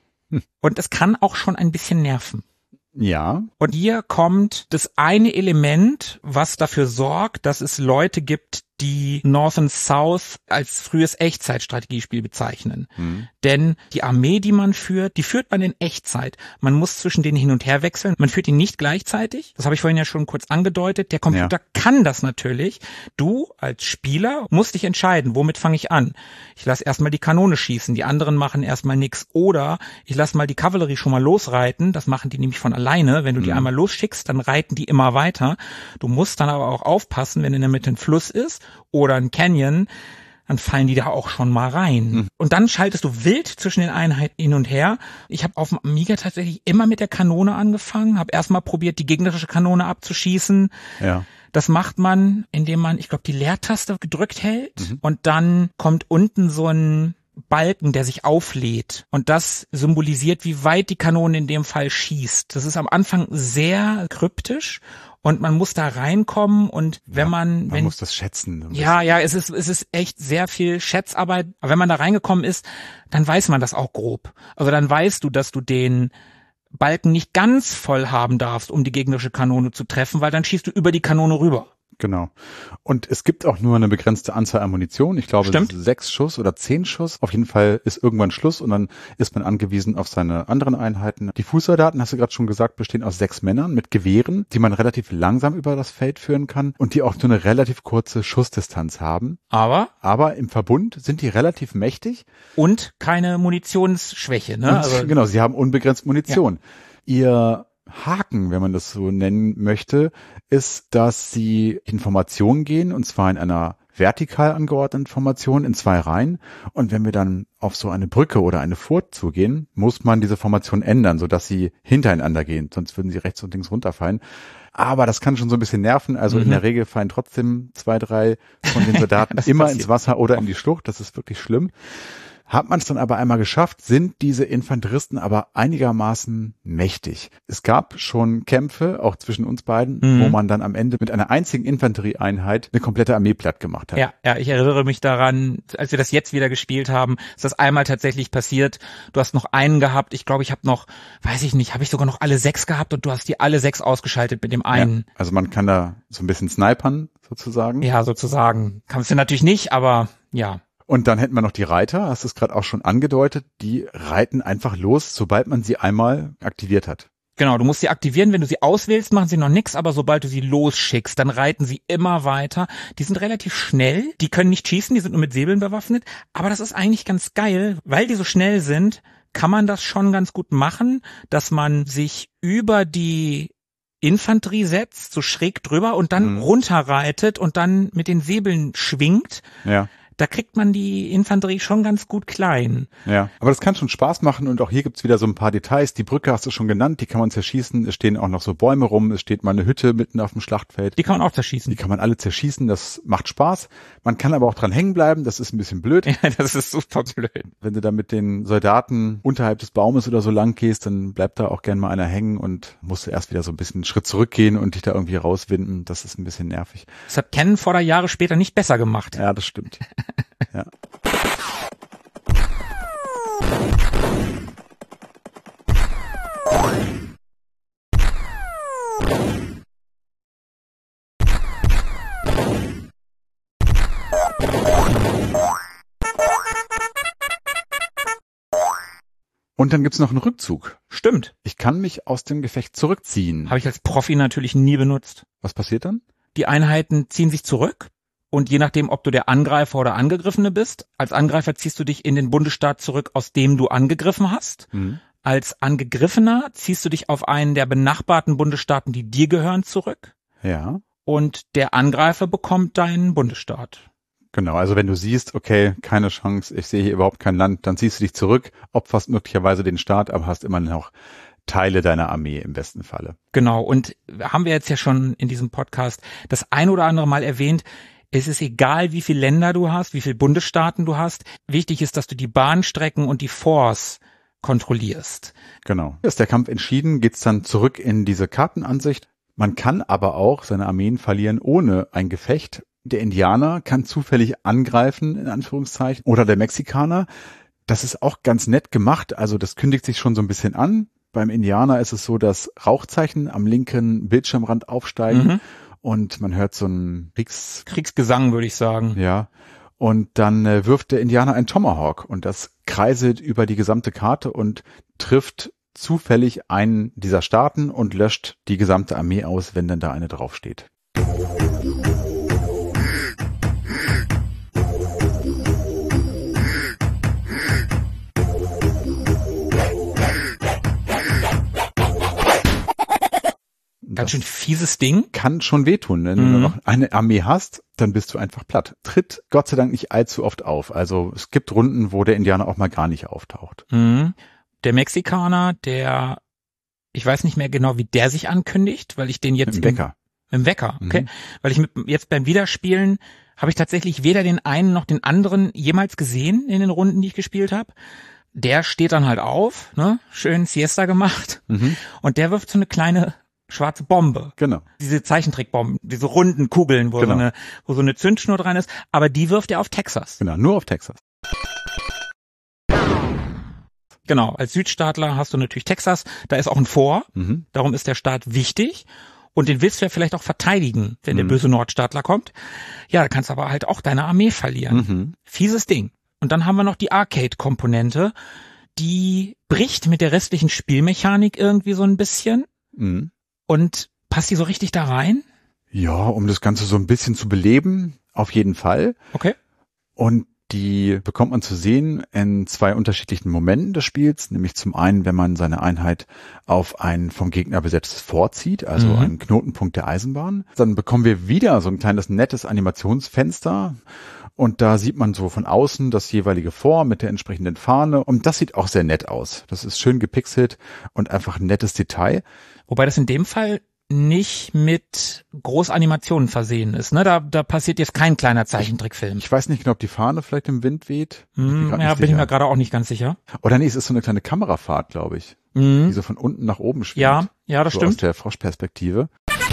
Und es kann auch schon ein bisschen nerven. Ja. Und hier kommt das eine Element, was dafür sorgt, dass es Leute gibt, die North and South als frühes Echtzeitstrategiespiel bezeichnen. Mhm. Denn die Armee, die man führt, die führt man in Echtzeit. Man muss zwischen denen hin und her wechseln. Man führt ihn nicht gleichzeitig. Das habe ich vorhin ja schon kurz angedeutet. Der Computer Ja. kann das natürlich. Du als Spieler musst dich entscheiden, womit fange ich an? Ich lasse erstmal die Kanone schießen, die anderen machen erstmal nichts. Oder ich lasse mal die Kavallerie schon mal losreiten. Das machen die nämlich von alleine. Wenn du die Mhm. einmal losschickst, dann reiten die immer weiter. Du musst dann aber auch aufpassen, wenn in der Mitte ein Fluss ist oder ein Canyon, dann fallen die da auch schon mal rein. Mhm. Und dann schaltest du wild zwischen den Einheiten hin und her. Ich habe auf dem Amiga tatsächlich immer mit der Kanone angefangen, habe erstmal probiert, die gegnerische Kanone abzuschießen. Ja. Das macht man, indem man, ich glaube, die Leertaste gedrückt hält Mhm. und dann kommt unten so ein Balken, der sich auflädt. Und das symbolisiert, wie weit die Kanone in dem Fall schießt. Das ist am Anfang sehr kryptisch und man muss da reinkommen und wenn Ja, man, Man wenn muss das schätzen. so ein ja, ja, es ist, es ist echt sehr viel Schätzarbeit. Aber wenn man da reingekommen ist, dann weiß man das auch grob. Also dann weißt du, dass du den Balken nicht ganz voll haben darfst, um die gegnerische Kanone zu treffen, weil dann schießt du über die Kanone rüber. Genau. Und es gibt auch nur eine begrenzte Anzahl an Munition. Ich glaube, Stimmt. sechs Schuss oder zehn Schuss. Auf jeden Fall ist irgendwann Schluss und dann ist man angewiesen auf seine anderen Einheiten. Die Fußsoldaten, hast du gerade schon gesagt, bestehen aus sechs Männern mit Gewehren, die man relativ langsam über das Feld führen kann und die auch nur eine relativ kurze Schussdistanz haben. Aber Aber im Verbund sind die relativ mächtig. und keine Munitionsschwäche, ne? Und, Also genau, sie haben unbegrenzt Munition. Ihr Haken, wenn man das so nennen möchte, ist, dass sie in Formation gehen, und zwar in einer vertikal angeordneten Formation in zwei Reihen. Und wenn wir dann auf so eine Brücke oder eine Furt zugehen, muss man diese Formation ändern, sodass sie hintereinander gehen, sonst würden sie rechts und links runterfallen. Aber das kann schon so ein bisschen nerven. Also Mhm. in der Regel fallen trotzdem zwei, drei von den Soldaten Das immer passiert. ins Wasser oder in die Schlucht. Das ist wirklich schlimm. Hat man es dann aber einmal geschafft, sind diese Infanteristen aber einigermaßen mächtig. Es gab schon Kämpfe, auch zwischen uns beiden, Mhm. wo man dann am Ende mit einer einzigen Infanterieeinheit eine komplette Armee platt gemacht hat. ja, ja, ich erinnere mich daran, als wir das jetzt wieder gespielt haben, ist das einmal tatsächlich passiert. Du hast noch einen gehabt. Ich glaube, ich habe noch, weiß ich nicht, habe ich sogar noch alle sechs gehabt und du hast die alle sechs ausgeschaltet mit dem einen. Ja, also man kann da so ein bisschen snipern, sozusagen. Ja, sozusagen. Kannst du natürlich nicht, aber ja. Und dann hätten wir noch die Reiter, hast du es gerade auch schon angedeutet, die reiten einfach los, sobald man sie einmal aktiviert hat. Genau, du musst sie aktivieren. Wenn du sie auswählst, machen sie noch nix, aber sobald du sie losschickst, dann reiten sie immer weiter. Die sind relativ schnell, die können nicht schießen, die sind nur mit Säbeln bewaffnet, aber das ist eigentlich ganz geil, weil die so schnell sind, kann man das schon ganz gut machen, dass man sich über die Infanterie setzt, so schräg drüber und dann Mhm. runterreitet und dann mit den Säbeln schwingt. Ja. Da kriegt man die Infanterie schon ganz gut klein. Ja, aber das kann schon Spaß machen und auch hier gibt's wieder so ein paar Details. Die Brücke hast du schon genannt, die kann man zerschießen. Es stehen auch noch so Bäume rum, es steht mal eine Hütte mitten auf dem Schlachtfeld. Die kann man auch zerschießen. Die kann man alle zerschießen, das macht Spaß. Man kann aber auch dran hängen bleiben, das ist ein bisschen blöd. Ja, das ist super blöd. Wenn du da mit den Soldaten unterhalb des Baumes oder so lang gehst, dann bleibt da auch gern mal einer hängen und musst du erst wieder so ein bisschen einen Schritt zurückgehen und dich da irgendwie rauswinden. Das ist ein bisschen nervig. Das hat Ken Fodder Jahre später nicht besser gemacht. Ja, das stimmt. Ja. Und dann gibt's noch einen Rückzug. Stimmt. Ich kann mich aus dem Gefecht zurückziehen. Habe ich als Profi natürlich nie benutzt. Was passiert dann? Die Einheiten ziehen sich zurück und je nachdem, ob du der Angreifer oder Angegriffene bist, als Angreifer ziehst du dich in den Bundesstaat zurück, aus dem du angegriffen hast. Mhm. Als Angegriffener ziehst du dich auf einen der benachbarten Bundesstaaten, die dir gehören, zurück. Ja. Und der Angreifer bekommt deinen Bundesstaat. Genau, also wenn du siehst, okay, keine Chance, ich sehe hier überhaupt kein Land, dann ziehst du dich zurück, opferst möglicherweise den Staat, aber hast immer noch Teile deiner Armee im besten Falle. Genau, und haben wir jetzt ja schon in diesem Podcast das ein oder andere Mal erwähnt, es ist egal, wie viele Länder du hast, wie viele Bundesstaaten du hast. Wichtig ist, dass du die Bahnstrecken und die Forts kontrollierst. Genau. Ist der Kampf entschieden, geht's dann zurück in diese Kartenansicht. Man kann aber auch seine Armeen verlieren ohne ein Gefecht. Der Indianer kann zufällig angreifen, in Anführungszeichen, oder der Mexikaner. Das ist auch ganz nett gemacht, also das kündigt sich schon so ein bisschen an. Beim Indianer ist es so, dass Rauchzeichen am linken Bildschirmrand aufsteigen mhm. und man hört so einen Kriegs Kriegsgesang, würde ich sagen. Ja, und dann äh, wirft der Indianer ein Tomahawk und das kreiselt über die gesamte Karte und trifft zufällig einen dieser Staaten und löscht die gesamte Armee aus, wenn denn da eine draufsteht. Ganz schön fieses Ding. Kann schon wehtun. Wenn mhm. du noch eine Armee hast, dann bist du einfach platt. Tritt Gott sei Dank nicht allzu oft auf. Also es gibt Runden, wo der Indianer auch mal gar nicht auftaucht. Mhm. Der Mexikaner, der, ich weiß nicht mehr genau, wie der sich ankündigt, weil ich den jetzt... Im Wecker. Im, im Wecker, okay. Mhm. Weil ich mit, jetzt beim Wiederspielen habe ich tatsächlich weder den einen noch den anderen jemals gesehen in den Runden, die ich gespielt habe. Der steht dann halt auf, ne, schön Siesta gemacht mhm. und der wirft so eine kleine schwarze Bombe. Genau. Diese Zeichentrickbomben, diese runden Kugeln, wo, genau. so eine, wo so eine Zündschnur dran ist, aber die wirft er auf Texas. Genau, nur auf Texas. Genau, als Südstaatler hast du natürlich Texas, da ist auch ein Fort, mhm. darum ist der Staat wichtig und den willst du ja vielleicht auch verteidigen, wenn mhm. der böse Nordstaatler kommt. Ja, da kannst du aber halt auch deine Armee verlieren. Mhm. Fieses Ding. Und dann haben wir noch die Arcade-Komponente, die bricht mit der restlichen Spielmechanik irgendwie so ein bisschen. Mhm. Und passt die so richtig da rein? Ja, um das Ganze so ein bisschen zu beleben, auf jeden Fall. Okay. Und die bekommt man zu sehen in zwei unterschiedlichen Momenten des Spiels, nämlich zum einen, wenn man seine Einheit auf ein vom Gegner besetztes Fort zieht, also mhm. einen Knotenpunkt der Eisenbahn. Dann bekommen wir wieder so ein kleines nettes Animationsfenster und da sieht man so von außen das jeweilige Fort mit der entsprechenden Fahne und das sieht auch sehr nett aus. Das ist schön gepixelt und einfach ein nettes Detail. Wobei das in dem Fall nicht mit Großanimationen versehen ist, ne? Da, da passiert jetzt kein kleiner Zeichentrickfilm. Ich weiß nicht genau, ob die Fahne vielleicht im Wind weht. Mm, bin ja, bin ich mir gerade auch nicht ganz sicher. Oder nee, es ist so eine kleine Kamerafahrt, glaube ich, mm. die so von unten nach oben schwingt. Ja, ja, das so stimmt. Aus der Froschperspektive.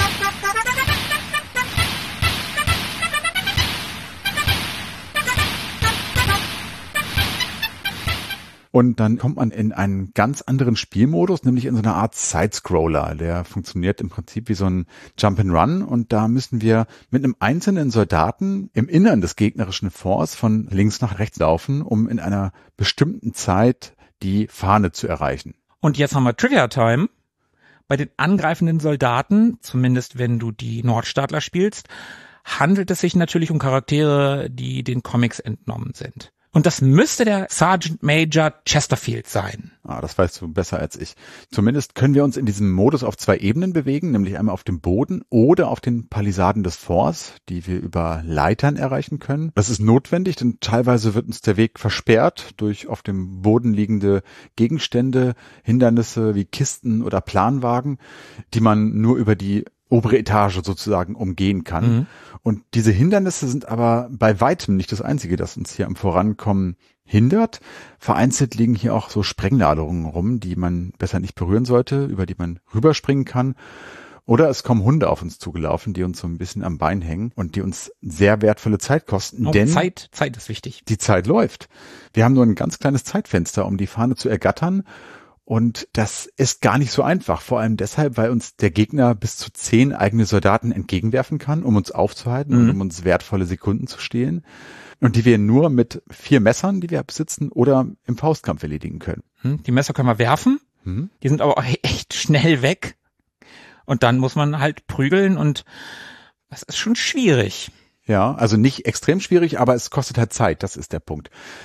Und dann kommt man in einen ganz anderen Spielmodus, nämlich in so einer Art Sidescroller. Der funktioniert im Prinzip wie so ein Jump'n'Run und da müssen wir mit einem einzelnen Soldaten im Innern des gegnerischen Forts von links nach rechts laufen, um in einer bestimmten Zeit die Fahne zu erreichen. Und jetzt haben wir Trivia Time. Bei den angreifenden Soldaten, zumindest wenn du die Nordstaatler spielst, handelt es sich natürlich um Charaktere, die den Comics entnommen sind. Und das müsste der Sergeant Major Chesterfield sein. Ah, das weißt du besser als ich. Zumindest können wir uns in diesem Modus auf zwei Ebenen bewegen, nämlich einmal auf dem Boden oder auf den Palisaden des Forts, die wir über Leitern erreichen können. Das ist notwendig, denn teilweise wird uns der Weg versperrt durch auf dem Boden liegende Gegenstände, Hindernisse wie Kisten oder Planwagen, die man nur über die obere Etage sozusagen umgehen kann. Mhm. Und diese Hindernisse sind aber bei weitem nicht das Einzige, das uns hier am Vorankommen hindert. Vereinzelt liegen hier auch so Sprengladungen rum, die man besser nicht berühren sollte, über die man rüberspringen kann. Oder es kommen Hunde auf uns zugelaufen, die uns so ein bisschen am Bein hängen und die uns sehr wertvolle Zeit kosten. Oh, denn Zeit, Zeit ist wichtig. Die Zeit läuft. Wir haben nur ein ganz kleines Zeitfenster, um die Fahne zu ergattern. Und das ist gar nicht so einfach, vor allem deshalb, weil uns der Gegner bis zu zehn eigene Soldaten entgegenwerfen kann, um uns aufzuhalten mhm. und um uns wertvolle Sekunden zu stehlen. Und die wir nur mit vier Messern, die wir besitzen, oder im Faustkampf erledigen können. Die Messer können wir werfen, mhm. die sind aber auch echt schnell weg. Und dann muss man halt prügeln und das ist schon schwierig. Ja, also nicht extrem schwierig, aber es kostet halt Zeit, das ist der Punkt.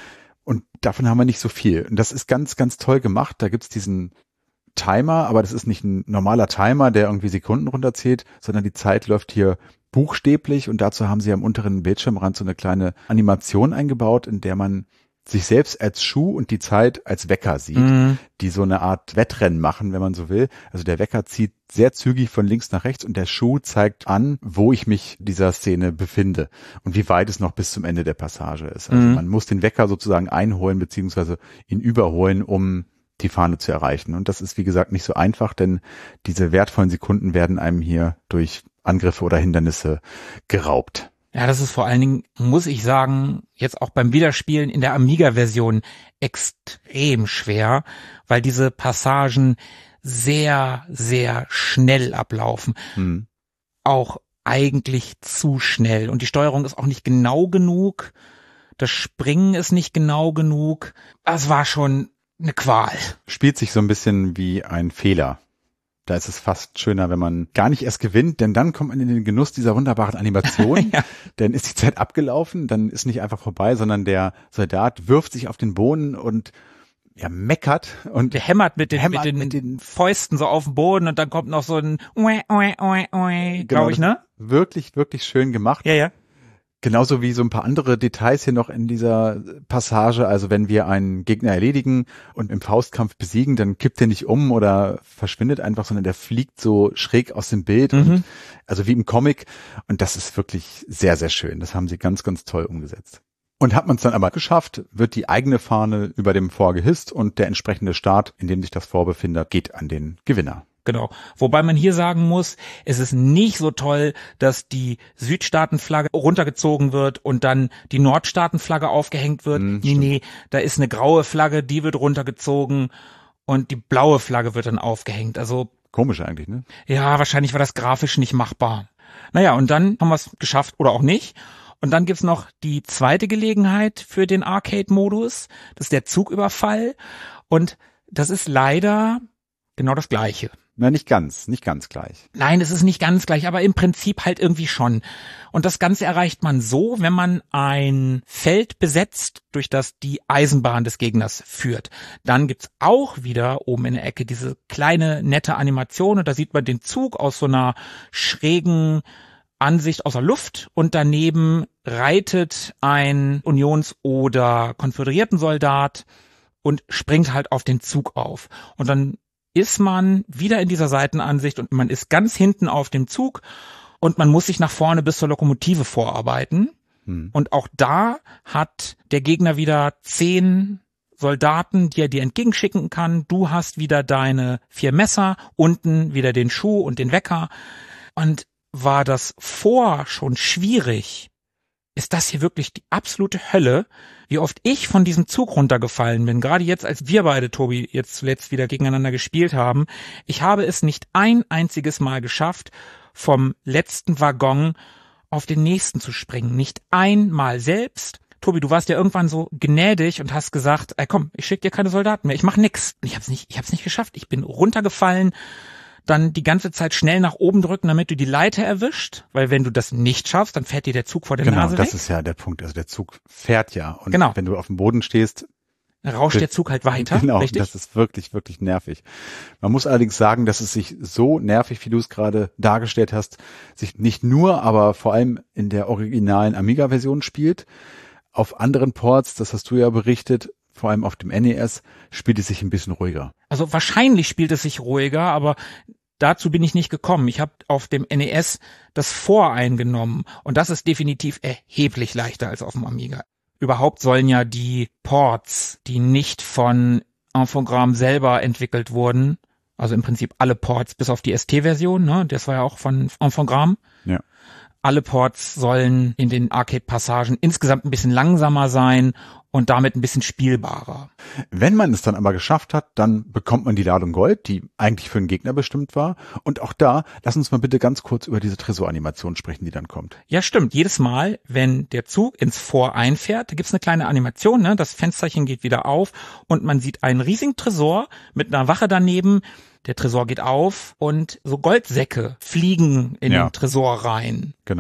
Und davon haben wir nicht so viel. Und das ist ganz, ganz toll gemacht. Da gibt's diesen Timer, aber das ist nicht ein normaler Timer, der irgendwie Sekunden runterzählt, sondern die Zeit läuft hier buchstäblich und dazu haben sie am unteren Bildschirmrand so eine kleine Animation eingebaut, in der man sich selbst als Schuh und die Zeit als Wecker sieht, mhm. die so eine Art Wettrennen machen, wenn man so will. Also der Wecker zieht sehr zügig von links nach rechts und der Schuh zeigt an, wo ich mich dieser Szene befinde und wie weit es noch bis zum Ende der Passage ist. Also mhm. man muss den Wecker sozusagen einholen beziehungsweise ihn überholen, um die Fahne zu erreichen. Und das ist, wie gesagt, nicht so einfach, denn diese wertvollen Sekunden werden einem hier durch Angriffe oder Hindernisse geraubt. Ja, das ist vor allen Dingen, muss ich sagen, jetzt auch beim Wiederspielen in der Amiga-Version extrem schwer, weil diese Passagen sehr, sehr schnell ablaufen. Hm. Auch eigentlich zu schnell. Und die Steuerung ist auch nicht genau genug. Das Springen ist nicht genau genug. Das war schon eine Qual. Spielt sich so ein bisschen wie ein Fehler. Da ist es fast schöner, wenn man gar nicht erst gewinnt, denn dann kommt man in den Genuss dieser wunderbaren Animation. Ja. Dann ist die Zeit abgelaufen, dann ist nicht einfach vorbei, sondern der Soldat wirft sich auf den Boden und ja, meckert und der hämmert mit den, hämmert mit den, mit den Fäusten so auf den Boden und dann kommt noch so ein Ue, Ue, Ue, Ue, glaube ich, ne? Wirklich, wirklich schön gemacht. Ja, ja. Genauso wie so ein paar andere Details hier noch in dieser Passage. Also wenn wir einen Gegner erledigen und im Faustkampf besiegen, dann kippt er nicht um oder verschwindet einfach, sondern der fliegt so schräg aus dem Bild. Mhm. Und, also wie im Comic. Und das ist wirklich sehr, sehr schön. Das haben sie ganz, ganz toll umgesetzt. Und hat man es dann aber geschafft, wird die eigene Fahne über dem Fort gehisst und der entsprechende Start, in dem sich das Fort befindet, geht an den Gewinner. Genau. Wobei man hier sagen muss, es ist nicht so toll, dass die Südstaatenflagge runtergezogen wird und dann die Nordstaatenflagge aufgehängt wird. Mm, nee, nee, da ist eine graue Flagge, die wird runtergezogen und die blaue Flagge wird dann aufgehängt. Also komisch eigentlich, ne? Ja, wahrscheinlich war das grafisch nicht machbar. Naja, und dann haben wir es geschafft oder auch nicht. Und dann gibt's noch die zweite Gelegenheit für den Arcade-Modus. Das ist der Zugüberfall. Und das ist leider genau das Gleiche. Na, nicht ganz, nicht ganz gleich. Nein, es ist nicht ganz gleich, aber im Prinzip halt irgendwie schon. Und das Ganze erreicht man so, wenn man ein Feld besetzt, durch das die Eisenbahn des Gegners führt. Dann gibt's auch wieder oben in der Ecke diese kleine, nette Animation und da sieht man den Zug aus so einer schrägen Ansicht aus der Luft und daneben reitet ein Unions- oder Konföderiertensoldat und springt halt auf den Zug auf. Und dann ist man wieder in dieser Seitenansicht und man ist ganz hinten auf dem Zug und man muss sich nach vorne bis zur Lokomotive vorarbeiten. Hm. Und auch da hat der Gegner wieder zehn Soldaten, die er dir entgegenschicken kann. Du hast wieder deine vier Messer, unten wieder den Schuh und den Wecker. Und war das vor schon schwierig, ist das hier wirklich die absolute Hölle, wie oft ich von diesem Zug runtergefallen bin. Gerade jetzt, als wir beide, Tobi, jetzt zuletzt wieder gegeneinander gespielt haben. Ich habe es nicht ein einziges Mal geschafft, vom letzten Waggon auf den nächsten zu springen. Nicht einmal selbst. Tobi, du warst ja irgendwann so gnädig und hast gesagt, ey komm, ich schick dir keine Soldaten mehr, ich mach nix. Ich hab's nicht, ich hab's nicht geschafft. Ich bin runtergefallen, dann die ganze Zeit schnell nach oben drücken, damit du die Leiter erwischt, weil wenn du das nicht schaffst, dann fährt dir der Zug vor der genau, Nase weg. Genau, das ist ja der Punkt. Also der Zug fährt ja und genau. wenn du auf dem Boden stehst, rauscht der Zug halt weiter. Genau, richtig? Das ist wirklich, wirklich nervig. Man muss allerdings sagen, dass es sich so nervig, wie du es gerade dargestellt hast, sich nicht nur, aber vor allem in der originalen Amiga-Version spielt. Auf anderen Ports, das hast du ja berichtet, vor allem auf dem N E S, spielt es sich ein bisschen ruhiger. Also wahrscheinlich spielt es sich ruhiger, aber dazu bin ich nicht gekommen. Ich habe auf dem N E S das voreingenommen und das ist definitiv erheblich leichter als auf dem Amiga. Überhaupt sollen ja die Ports, die nicht von Infogrames selber entwickelt wurden, also im Prinzip alle Ports bis auf die S T-Version, ne, das war ja auch von Infogrames. Ja. Alle Ports sollen in den Arcade-Passagen insgesamt ein bisschen langsamer sein und damit ein bisschen spielbarer. Wenn man es dann aber geschafft hat, dann bekommt man die Ladung Gold, die eigentlich für einen Gegner bestimmt war. Und auch da, lass uns mal bitte ganz kurz über diese Tresoranimation sprechen, die dann kommt. Ja, stimmt. Jedes Mal, wenn der Zug ins Fort einfährt, da gibt's eine kleine Animation, ne? Das Fensterchen geht wieder auf und man sieht einen riesigen Tresor mit einer Wache daneben. Der Tresor geht auf und so Goldsäcke fliegen in ja. den Tresor rein. Genau.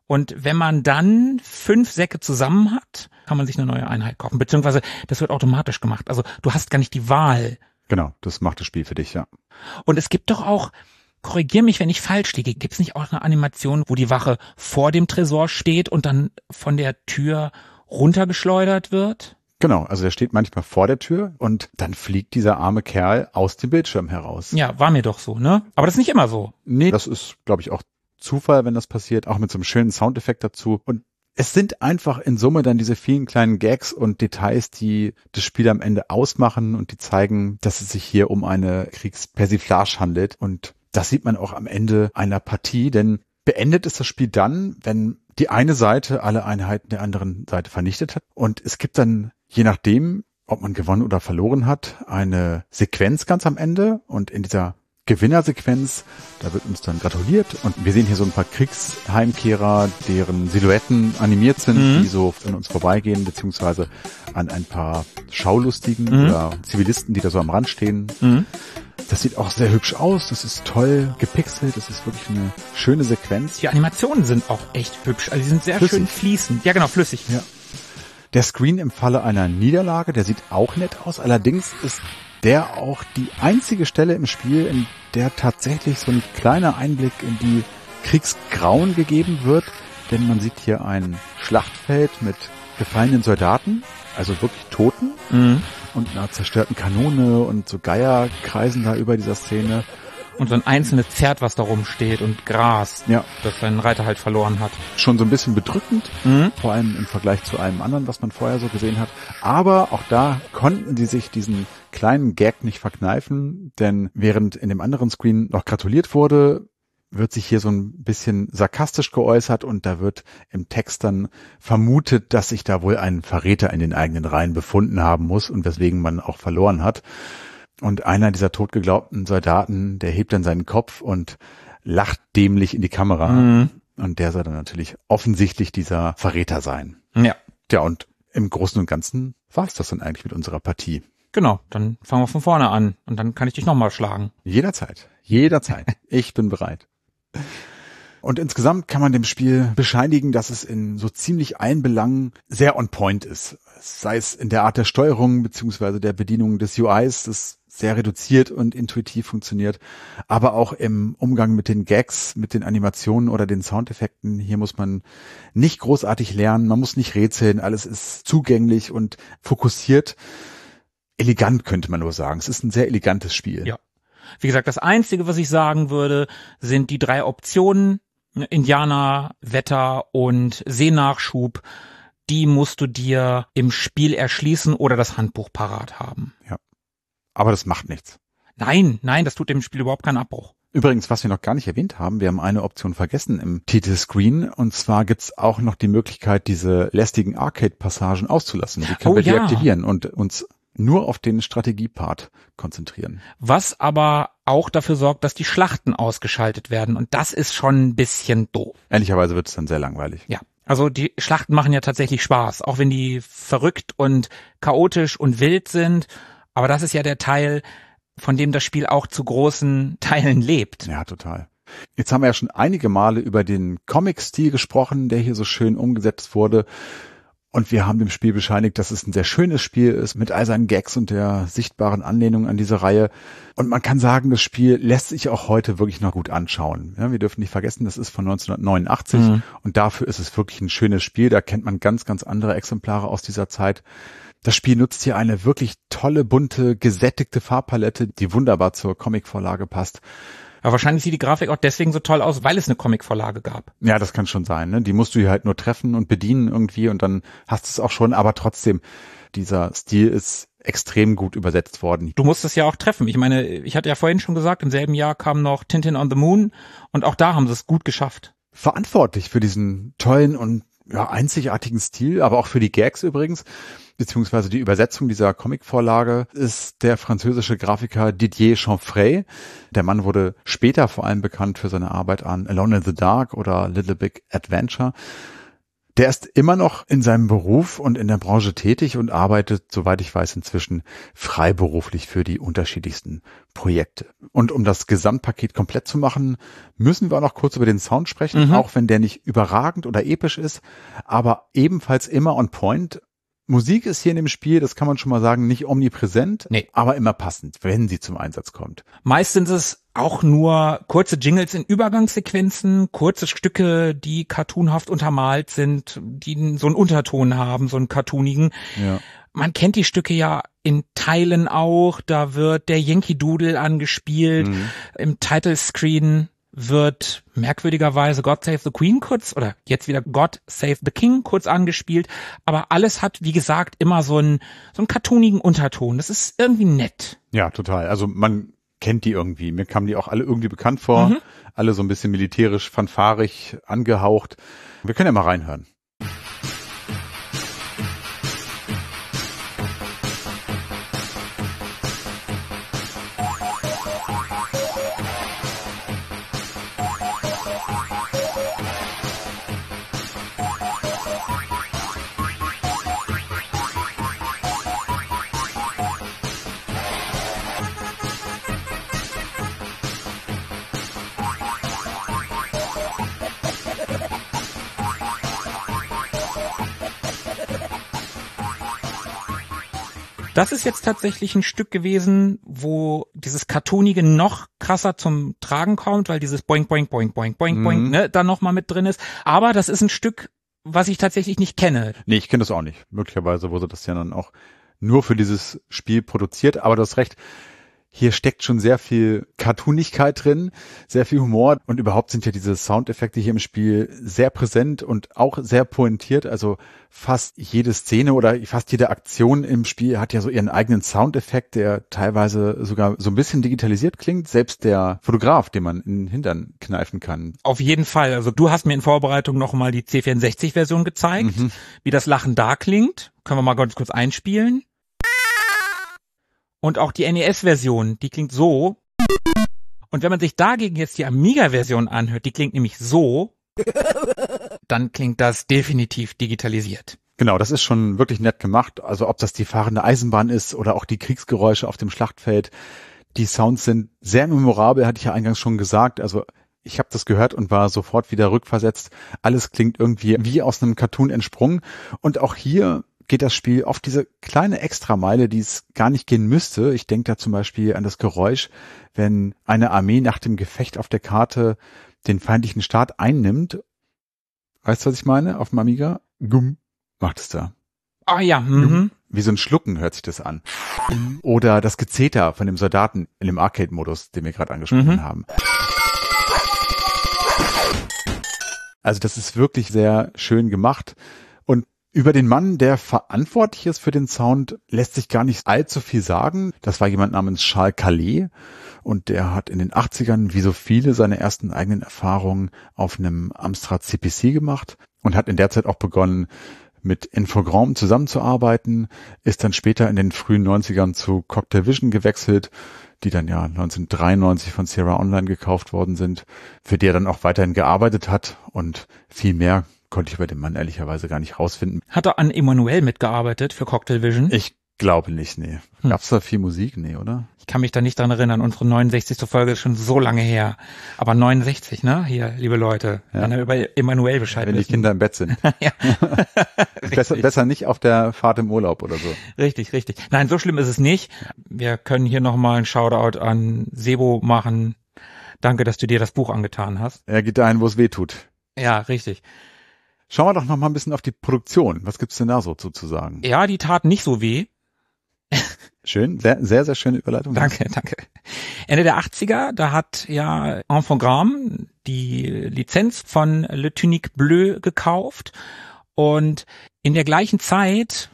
Und wenn man dann fünf Säcke zusammen hat, kann man sich eine neue Einheit kaufen. Beziehungsweise das wird automatisch gemacht. Also du hast gar nicht die Wahl. Genau, das macht das Spiel für dich, ja. Und es gibt doch auch, korrigier mich, wenn ich falsch liege, gibt es nicht auch eine Animation, wo die Wache vor dem Tresor steht und dann von der Tür runtergeschleudert wird? Genau, also der steht manchmal vor der Tür und dann fliegt dieser arme Kerl aus dem Bildschirm heraus. Ja, war mir doch so, ne? Aber das ist nicht immer so. Nee, das ist, glaube ich, auch Zufall, wenn das passiert, auch mit so einem schönen Soundeffekt dazu. Und es sind einfach in Summe dann diese vielen kleinen Gags und Details, die das Spiel am Ende ausmachen und die zeigen, dass es sich hier um eine Kriegspersiflage handelt. Und das sieht man auch am Ende einer Partie, denn beendet ist das Spiel dann, wenn die eine Seite alle Einheiten der anderen Seite vernichtet hat. Und es gibt dann, je nachdem, ob man gewonnen oder verloren hat, eine Sequenz ganz am Ende. Und in dieser Gewinnersequenz, da wird uns dann gratuliert und wir sehen hier so ein paar Kriegsheimkehrer, deren Silhouetten animiert sind, mhm. die so an uns vorbeigehen, beziehungsweise an ein paar Schaulustigen mhm. oder Zivilisten, die da so am Rand stehen. Mhm. Das sieht auch sehr hübsch aus, das ist toll gepixelt, das ist wirklich eine schöne Sequenz. Die Animationen sind auch echt hübsch, also die sind sehr flüssig. Schön fließend. Ja genau, flüssig. Ja. Der Screen im Falle einer Niederlage, der sieht auch nett aus, allerdings ist der auch die einzige Stelle im Spiel, in der tatsächlich so ein kleiner Einblick in die Kriegsgrauen gegeben wird, denn man sieht hier ein Schlachtfeld mit gefallenen Soldaten, also wirklich Toten mhm. und einer zerstörten Kanone und so Geier kreisen da über dieser Szene. Und so ein einzelnes Pferd, was da rumsteht und Gras, ja. das seinen Reiter halt verloren hat. Schon so ein bisschen bedrückend, mhm. vor allem im Vergleich zu allem anderen, was man vorher so gesehen hat. Aber auch da konnten die sich diesen kleinen Gag nicht verkneifen, denn während in dem anderen Screen noch gratuliert wurde, wird sich hier so ein bisschen sarkastisch geäußert und da wird im Text dann vermutet, dass sich da wohl ein Verräter in den eigenen Reihen befunden haben muss und weswegen man auch verloren hat. Und einer dieser totgeglaubten Soldaten, der hebt dann seinen Kopf und lacht dämlich in die Kamera. Mhm. Und der soll dann natürlich offensichtlich dieser Verräter sein. Ja. Ja, und im Großen und Ganzen war es das dann eigentlich mit unserer Partie. Genau, dann fangen wir von vorne an und dann kann ich dich nochmal schlagen. Jederzeit, jederzeit. Ich bin bereit. Und insgesamt kann man dem Spiel bescheinigen, dass es in so ziemlich allen Belangen sehr on point ist. Sei es in der Art der Steuerung beziehungsweise der Bedienung des U Is, das sehr reduziert und intuitiv funktioniert, aber auch im Umgang mit den Gags, mit den Animationen oder den Soundeffekten. Hier muss man nicht großartig lernen, man muss nicht rätseln, alles ist zugänglich und fokussiert. Elegant könnte man nur sagen. Es ist ein sehr elegantes Spiel. Ja. Wie gesagt, das Einzige, was ich sagen würde, sind die drei Optionen, Indianer, Wetter und Seenachschub. Die musst du dir im Spiel erschließen oder das Handbuch parat haben. Ja. Aber das macht nichts. Nein, nein, das tut dem Spiel überhaupt keinen Abbruch. Übrigens, was wir noch gar nicht erwähnt haben, wir haben eine Option vergessen im Titelscreen und zwar gibt's auch noch die Möglichkeit, diese lästigen Arcade-Passagen auszulassen. Die können oh, wir ja. deaktivieren und uns nur auf den Strategiepart konzentrieren. Was aber auch dafür sorgt, dass die Schlachten ausgeschaltet werden und das ist schon ein bisschen doof. Ehrlicherweise wird es dann sehr langweilig. Ja. Also die Schlachten machen ja tatsächlich Spaß, auch wenn die verrückt und chaotisch und wild sind. Aber das ist ja der Teil, von dem das Spiel auch zu großen Teilen lebt. Ja, total. Jetzt haben wir ja schon einige Male über den Comic-Stil gesprochen, der hier so schön umgesetzt wurde. Und wir haben dem Spiel bescheinigt, dass es ein sehr schönes Spiel ist, mit all seinen Gags und der sichtbaren Anlehnung an diese Reihe. Und man kann sagen, das Spiel lässt sich auch heute wirklich noch gut anschauen. Ja, wir dürfen nicht vergessen, das ist von neunzehnhundertneunundachtzig mhm. und dafür ist es wirklich ein schönes Spiel. Da kennt man ganz, ganz andere Exemplare aus dieser Zeit. Das Spiel nutzt hier eine wirklich tolle, bunte, gesättigte Farbpalette, die wunderbar zur Comicvorlage passt. Aber wahrscheinlich sieht die Grafik auch deswegen so toll aus, weil es eine Comicvorlage gab. Ja, das kann schon sein. Ne? Die musst du hier halt nur treffen und bedienen irgendwie und dann hast du es auch schon. Aber trotzdem, dieser Stil ist extrem gut übersetzt worden. Du musst es ja auch treffen. Ich meine, ich hatte ja vorhin schon gesagt, im selben Jahr kam noch Tintin on the Moon und auch da haben sie es gut geschafft. Verantwortlich für diesen tollen und ja, einzigartigen Stil, aber auch für die Gags übrigens, beziehungsweise die Übersetzung dieser Comicvorlage ist der französische Grafiker Didier Chanfray. Der Mann wurde später vor allem bekannt für seine Arbeit an Alone in the Dark oder Little Big Adventure. Der ist immer noch in seinem Beruf und in der Branche tätig und arbeitet, soweit ich weiß, inzwischen freiberuflich für die unterschiedlichsten Projekte. Und um das Gesamtpaket komplett zu machen, müssen wir auch noch kurz über den Sound sprechen, mhm. auch wenn der nicht überragend oder episch ist, aber ebenfalls immer on point. Musik ist hier in dem Spiel, das kann man schon mal sagen, nicht omnipräsent, nee. aber immer passend, wenn sie zum Einsatz kommt. Meistens ist es auch nur kurze Jingles in Übergangssequenzen, kurze Stücke, die cartoonhaft untermalt sind, die so einen Unterton haben, so einen cartoonigen. Ja. Man kennt die Stücke ja in Teilen auch, da wird der Yankee Doodle angespielt, mhm. im Title Screen wird merkwürdigerweise God Save the Queen kurz oder jetzt wieder God Save the King kurz angespielt, aber alles hat, wie gesagt, immer so einen so einen cartoonigen Unterton. Das ist irgendwie nett. Ja, total. Also man kennt die irgendwie. Mir kamen die auch alle irgendwie bekannt vor. Mhm. Alle so ein bisschen militärisch, fanfarig angehaucht. Wir können ja mal reinhören. Das ist jetzt tatsächlich ein Stück gewesen, wo dieses Cartoonige noch krasser zum Tragen kommt, weil dieses Boing, Boing, Boing, Boing, Boing, mhm. Boing, ne, da nochmal mit drin ist. Aber das ist ein Stück, was ich tatsächlich nicht kenne. Nee, ich kenne das auch nicht. Möglicherweise wurde das ja dann auch nur für dieses Spiel produziert. Aber du hast recht, hier steckt schon sehr viel Cartoonigkeit drin, sehr viel Humor und überhaupt sind ja diese Soundeffekte hier im Spiel sehr präsent und auch sehr pointiert. Also fast jede Szene oder fast jede Aktion im Spiel hat ja so ihren eigenen Soundeffekt, der teilweise sogar so ein bisschen digitalisiert klingt. Selbst der Fotograf, den man in den Hintern kneifen kann. Auf jeden Fall. Also du hast mir in Vorbereitung noch mal die C vierundsechzig-Version gezeigt, mhm. wie das Lachen da klingt. Können wir mal ganz kurz einspielen. Und auch die N E S-Version, die klingt so. Und wenn man sich dagegen jetzt die Amiga-Version anhört, die klingt nämlich so, dann klingt das definitiv digitalisiert. Genau, das ist schon wirklich nett gemacht. Also ob das die fahrende Eisenbahn ist oder auch die Kriegsgeräusche auf dem Schlachtfeld. Die Sounds sind sehr memorabel, hatte ich ja eingangs schon gesagt. Also ich habe das gehört und war sofort wieder rückversetzt. Alles klingt irgendwie wie aus einem Cartoon entsprungen. Und auch hier geht das Spiel auf diese kleine Extrameile, die es gar nicht gehen müsste. Ich denke da zum Beispiel an das Geräusch, wenn eine Armee nach dem Gefecht auf der Karte den feindlichen Staat einnimmt. Weißt du, was ich meine? Auf dem Amiga? Gumm, macht es da. Ah ja. Mhm. Wie so ein Schlucken hört sich das an. Oder das Gezeter von dem Soldaten in dem Arcade-Modus, den wir gerade angesprochen mhm. haben. Also das ist wirklich sehr schön gemacht. Und über den Mann, der verantwortlich ist für den Sound, lässt sich gar nicht allzu viel sagen. Das war jemand namens Charles Calais und der hat in den achtzigern, wie so viele, seine ersten eigenen Erfahrungen auf einem Amstrad C P C gemacht und hat in der Zeit auch begonnen, mit Infogrames zusammenzuarbeiten, ist dann später in den frühen neunzigern zu Cocktail Vision gewechselt, die dann ja neunzehnhundertdreiundneunzig von Sierra Online gekauft worden sind, für die er dann auch weiterhin gearbeitet hat und viel mehr konnte ich bei dem Mann ehrlicherweise gar nicht rausfinden. Hat er an Emanuel mitgearbeitet für Cocktail Vision? Ich glaube nicht, nee. Hm. Gab's da viel Musik? Nee, oder? Ich kann mich da nicht dran erinnern. Unsere neunundsechzigste Folge ist schon so lange her. Aber neunundsechzig, ne? Hier, liebe Leute. Ja. Wenn ihr über Emanuel Bescheid Wenn wissen. die Kinder im Bett sind. Ja. besser, besser nicht auf der Fahrt im Urlaub oder so. Richtig, richtig. Nein, so schlimm ist es nicht. Wir können hier nochmal einen Shoutout an Sebo machen. Danke, dass du dir das Buch angetan hast. Er geht dahin, wo es weh tut. Ja, richtig. Schauen wir doch noch mal ein bisschen auf die Produktion. Was gibt's denn da so zu sagen? Ja, die tat nicht so weh. Schön, sehr, sehr, sehr schöne Überleitung. Danke, danke. Ende der achtziger, da hat ja Infogrames die Lizenz von Le Tunique Bleu gekauft und in der gleichen Zeit,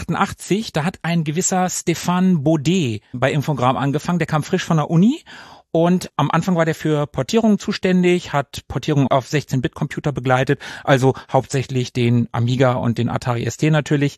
neunzehnhundertachtundachtzig, da hat ein gewisser Stéphane Baudet bei Infogrames angefangen, der kam frisch von der Uni Und am Anfang war der für Portierungen zuständig, hat Portierungen auf sechzehn-Bit-Computer begleitet, also hauptsächlich den Amiga und den Atari S T natürlich.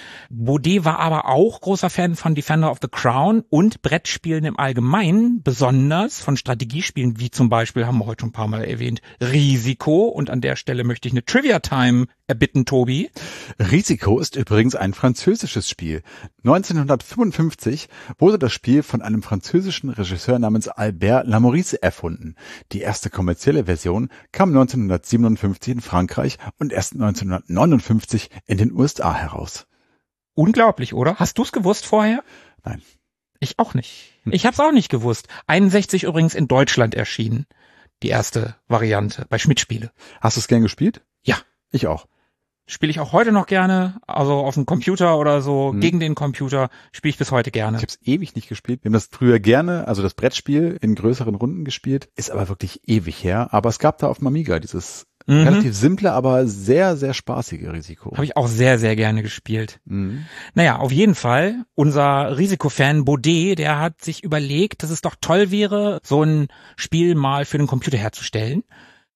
Baudet war aber auch großer Fan von Defender of the Crown und Brettspielen im Allgemeinen, besonders von Strategiespielen, wie zum Beispiel, haben wir heute schon ein paar Mal erwähnt, Risiko. Und an der Stelle möchte ich eine Trivia-Time erbitten, Tobi. Risiko ist übrigens ein französisches Spiel. neunzehnhundertfünfundfünfzig wurde das Spiel von einem französischen Regisseur namens Albert Lamorisse erfunden. Die erste kommerzielle Version kam neunzehnhundertsiebenundfünfzig in Frankreich und erst neunzehnhundertneunundfünfzig in den U S A heraus. Unglaublich, oder? Hast du's gewusst vorher? Nein. Ich auch nicht. Ich hab's auch nicht gewusst. einundsechzig übrigens in Deutschland erschienen. Die erste Variante bei Schmidt-Spiele. Hast du es gern gespielt? Ja. Ich auch. Spiele ich auch heute noch gerne, also auf dem Computer oder so, hm. gegen den Computer spiele ich bis heute gerne. Ich habe es ewig nicht gespielt. Wir haben das früher gerne, also das Brettspiel in größeren Runden gespielt, ist aber wirklich ewig her. Aber es gab da auf dem Amiga dieses mhm. relativ simple, aber sehr, sehr spaßige Risiko. Habe ich auch sehr, sehr gerne gespielt. Mhm. Naja, auf jeden Fall, unser Risikofan Baudet, der hat sich überlegt, dass es doch toll wäre, so ein Spiel mal für den Computer herzustellen.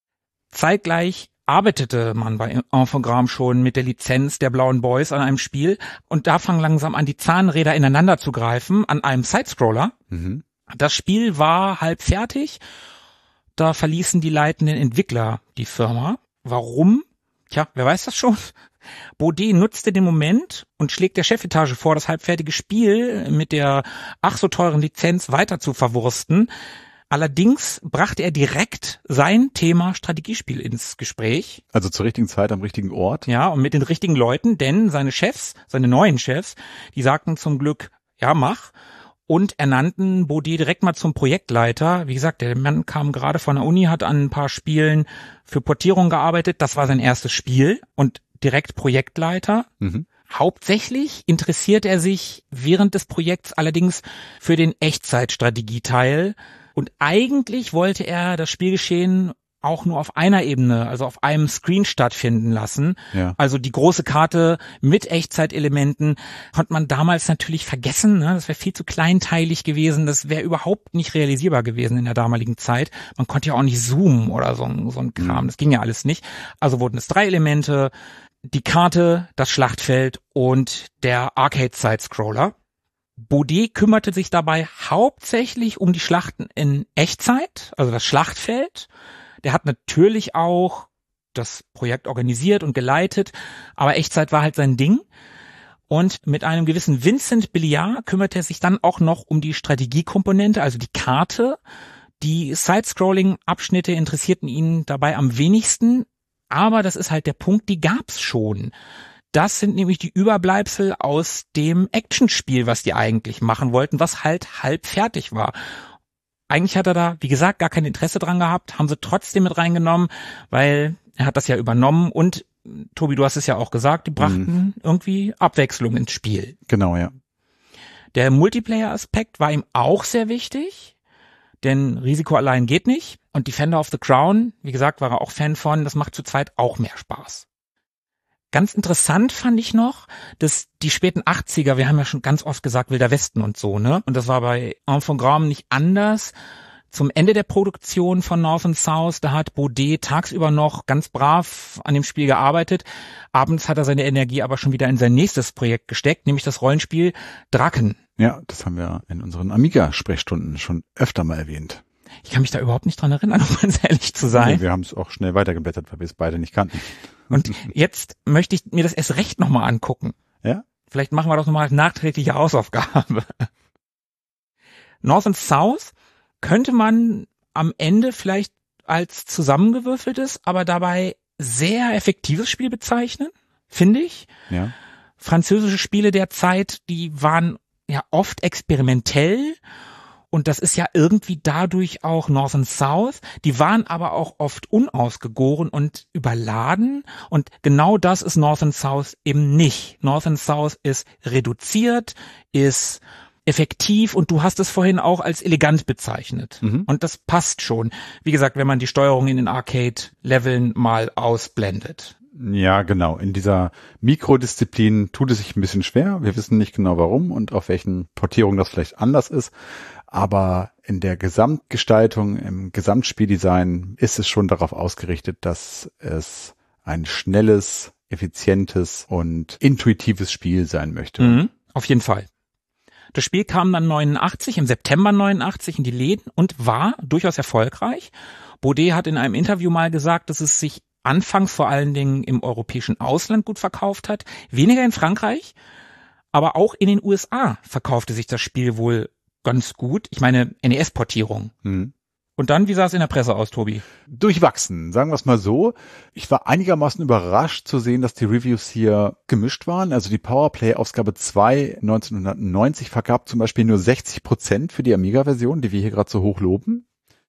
Zeitgleich arbeitete man bei Infogrames schon mit der Lizenz der Blauen Boys an einem Spiel und da fangen langsam an, die Zahnräder ineinander zu greifen an einem Sidescroller. Mhm. Das Spiel war halb fertig, da verließen die leitenden Entwickler die Firma. Warum? Tja, wer weiß das schon? Baudet nutzte den Moment und schlägt der Chefetage vor, das halbfertige Spiel mit der ach so teuren Lizenz weiter zu verwursten. Allerdings brachte er direkt sein Thema Strategiespiel ins Gespräch. Also zur richtigen Zeit am richtigen Ort. Ja, und mit den richtigen Leuten, denn seine Chefs, seine neuen Chefs, die sagten zum Glück, ja, mach. Und ernannten Baudet direkt mal zum Projektleiter. Wie gesagt, der Mann kam gerade von der Uni, hat an ein paar Spielen für Portierung gearbeitet. Das war sein erstes Spiel und direkt Projektleiter. Mhm. Hauptsächlich interessiert er sich während des Projekts allerdings für den Echtzeitstrategieteil. Und eigentlich wollte er das Spielgeschehen auch nur auf einer Ebene, also auf einem Screen stattfinden lassen. Ja. Also die große Karte mit Echtzeitelementen konnte man damals natürlich vergessen. Ne? Das wäre viel zu kleinteilig gewesen. Das wäre überhaupt nicht realisierbar gewesen in der damaligen Zeit. Man konnte ja auch nicht zoomen oder so, so ein Kram. Mhm. Das ging ja alles nicht. Also wurden es drei Elemente, die Karte, das Schlachtfeld und der Arcade-Side-Scroller. Baudet kümmerte sich dabei hauptsächlich um die Schlachten in Echtzeit, also das Schlachtfeld. Der hat natürlich auch das Projekt organisiert und geleitet, aber Echtzeit war halt sein Ding. Und mit einem gewissen Vincent Billiard kümmerte er sich dann auch noch um die Strategiekomponente, also die Karte. Die Side-Scrolling-Abschnitte interessierten ihn dabei am wenigsten, aber das ist halt der Punkt, die gab's schon. Das sind nämlich die Überbleibsel aus dem Actionspiel, was die eigentlich machen wollten, was halt halb fertig war. Eigentlich hat er da, wie gesagt, gar kein Interesse dran gehabt, haben sie trotzdem mit reingenommen, weil er hat das ja übernommen und, Tobi, du hast es ja auch gesagt, die brachten mhm. irgendwie Abwechslung ins Spiel. Genau, ja. Der Multiplayer-Aspekt war ihm auch sehr wichtig, denn Risiko allein geht nicht und Defender of the Crown, wie gesagt, war er auch Fan von, das macht zu zweit auch mehr Spaß. Ganz interessant fand ich noch, dass die späten achtziger, wir haben ja schon ganz oft gesagt, Wilder Westen und so, ne? Und das war bei Infogrames nicht anders. Zum Ende der Produktion von North and South, da hat Baudet tagsüber noch ganz brav an dem Spiel gearbeitet. Abends hat er seine Energie aber schon wieder in sein nächstes Projekt gesteckt, nämlich das Rollenspiel Draken. Ja, das haben wir in unseren Amiga-Sprechstunden schon öfter mal erwähnt. Ich kann mich da überhaupt nicht dran erinnern, um ganz ehrlich zu sein. Nee, wir haben es auch schnell weitergeblättert, weil wir es beide nicht kannten. Und jetzt möchte ich mir das erst recht nochmal angucken. Ja? Vielleicht machen wir das nochmal als nachträgliche Hausaufgabe. North and South könnte man am Ende vielleicht als zusammengewürfeltes, aber dabei sehr effektives Spiel bezeichnen, finde ich. Ja. Französische Spiele der Zeit, die waren ja oft experimentell. Und das ist ja irgendwie dadurch auch North and South. Die waren aber auch oft unausgegoren und überladen. Und genau das ist North and South eben nicht. North and South ist reduziert, ist effektiv und du hast es vorhin auch als elegant bezeichnet. Mhm. Und das passt schon. Wie gesagt, wenn man die Steuerung in den Arcade-Leveln mal ausblendet. Ja, genau. In dieser Mikrodisziplin tut es sich ein bisschen schwer. Wir wissen nicht genau warum und auf welchen Portierungen das vielleicht anders ist. aber in der Gesamtgestaltung, im Gesamtspieldesign ist es schon darauf ausgerichtet, dass es ein schnelles, effizientes und intuitives Spiel sein möchte. Mhm, auf jeden Fall. Das Spiel kam dann neunundachtzig, im September neunundachtzig in die Läden und war durchaus erfolgreich. Baudet hat in einem Interview mal gesagt, dass es sich anfangs vor allen Dingen im europäischen Ausland gut verkauft hat, weniger in Frankreich, aber auch in den U S A verkaufte sich das Spiel wohl ganz gut. Ich meine, N E S-Portierung. Mhm. Und dann, wie sah es in der Presse aus, Tobi? Durchwachsen, sagen wir es mal so. Ich war einigermaßen überrascht zu sehen, dass die Reviews hier gemischt waren. Also die Powerplay-Ausgabe zwei neunzehnhundertneunzig vergab zum Beispiel nur sechzig Prozent für die Amiga-Version, die wir hier gerade so hoch loben.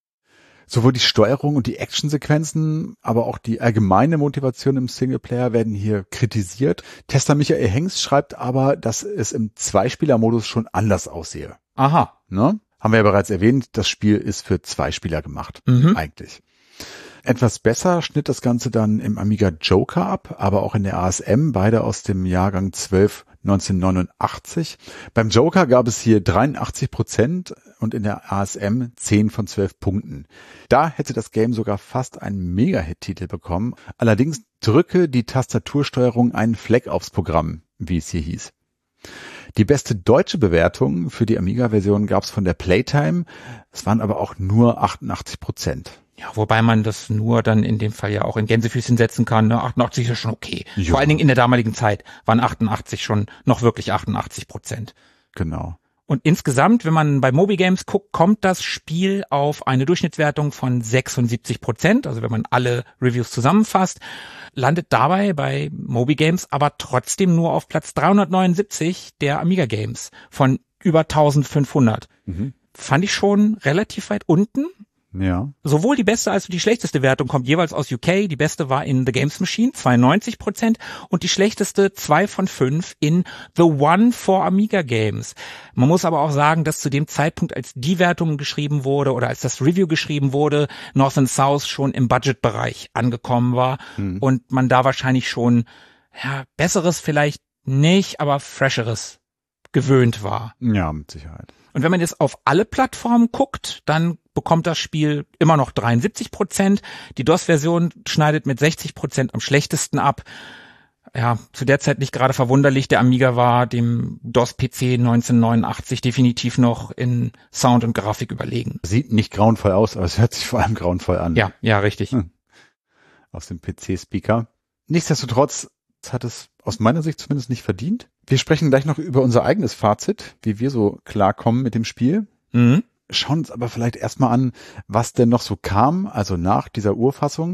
Sowohl die Steuerung und die Actionsequenzen, aber auch die allgemeine Motivation im Singleplayer werden hier kritisiert. Tester Michael Hengst schreibt aber, dass es im Zweispieler-Modus schon anders aussehe. Aha. Ne? Haben wir ja bereits erwähnt, das Spiel ist für zwei Spieler gemacht, Mhm. eigentlich. Etwas besser schnitt das Ganze dann im Amiga Joker ab, aber auch in der A S M, beide aus dem Jahrgang zwölf neunzehnhundertneunundachtzig. Beim Joker gab es hier dreiundachtzig Prozent und in der A S M zehn von zwölf Punkten. Da hätte das Game sogar fast einen Mega-Hit-Titel bekommen. Allerdings drücke die Tastatursteuerung einen Fleck aufs Programm, wie es hier hieß. Die beste deutsche Bewertung für die Amiga-Version gab es von der Playtime. Es waren aber auch nur achtundachtzig Prozent. Ja, wobei man das nur dann in dem Fall ja auch in Gänsefüßchen setzen kann. Ne? achtundachtzig ist schon okay. Jo. Vor allen Dingen in der damaligen Zeit waren achtundachtzig schon noch wirklich achtundachtzig Prozent. Genau. Und insgesamt, wenn man bei Moby Games guckt, kommt das Spiel auf eine Durchschnittswertung von sechsundsiebzig Prozent. Also wenn man alle Reviews zusammenfasst, landet dabei bei Moby Games aber trotzdem nur auf Platz dreihundertneunundsiebzig der Amiga Games von über eintausendfünfhundert. Mhm. Fand ich schon relativ weit unten. Ja. Sowohl die beste als auch die schlechteste Wertung kommt jeweils aus U K. Die beste war in The Games Machine, zweiundneunzig Prozent, und die schlechteste zwei von fünf in The One for Amiga Games. Man muss aber auch sagen, dass zu dem Zeitpunkt, als die Wertung geschrieben wurde oder als das Review geschrieben wurde, North and South schon im Budgetbereich angekommen war Hm. und man da wahrscheinlich schon, ja, besseres vielleicht nicht, aber fresheres gewöhnt war. Ja, mit Sicherheit. Und wenn man jetzt auf alle Plattformen guckt, dann bekommt das Spiel immer noch dreiundsiebzig Prozent. Die DOS-Version schneidet mit sechzig Prozent am schlechtesten ab. Ja, zu der Zeit nicht gerade verwunderlich. Der Amiga war dem DOS-P C neunzehnhundertneunundachtzig definitiv noch in Sound und Grafik überlegen. Sieht nicht grauenvoll aus, aber es hört sich vor allem grauenvoll an. Ja, ja, richtig. Hm. Aus dem P C-Speaker. Nichtsdestotrotz hat es aus meiner Sicht zumindest nicht verdient. Wir sprechen gleich noch über unser eigenes Fazit, wie wir so klarkommen mit dem Spiel. Mhm. Schauen uns aber vielleicht erstmal an, was denn noch so kam, also nach dieser Urfassung.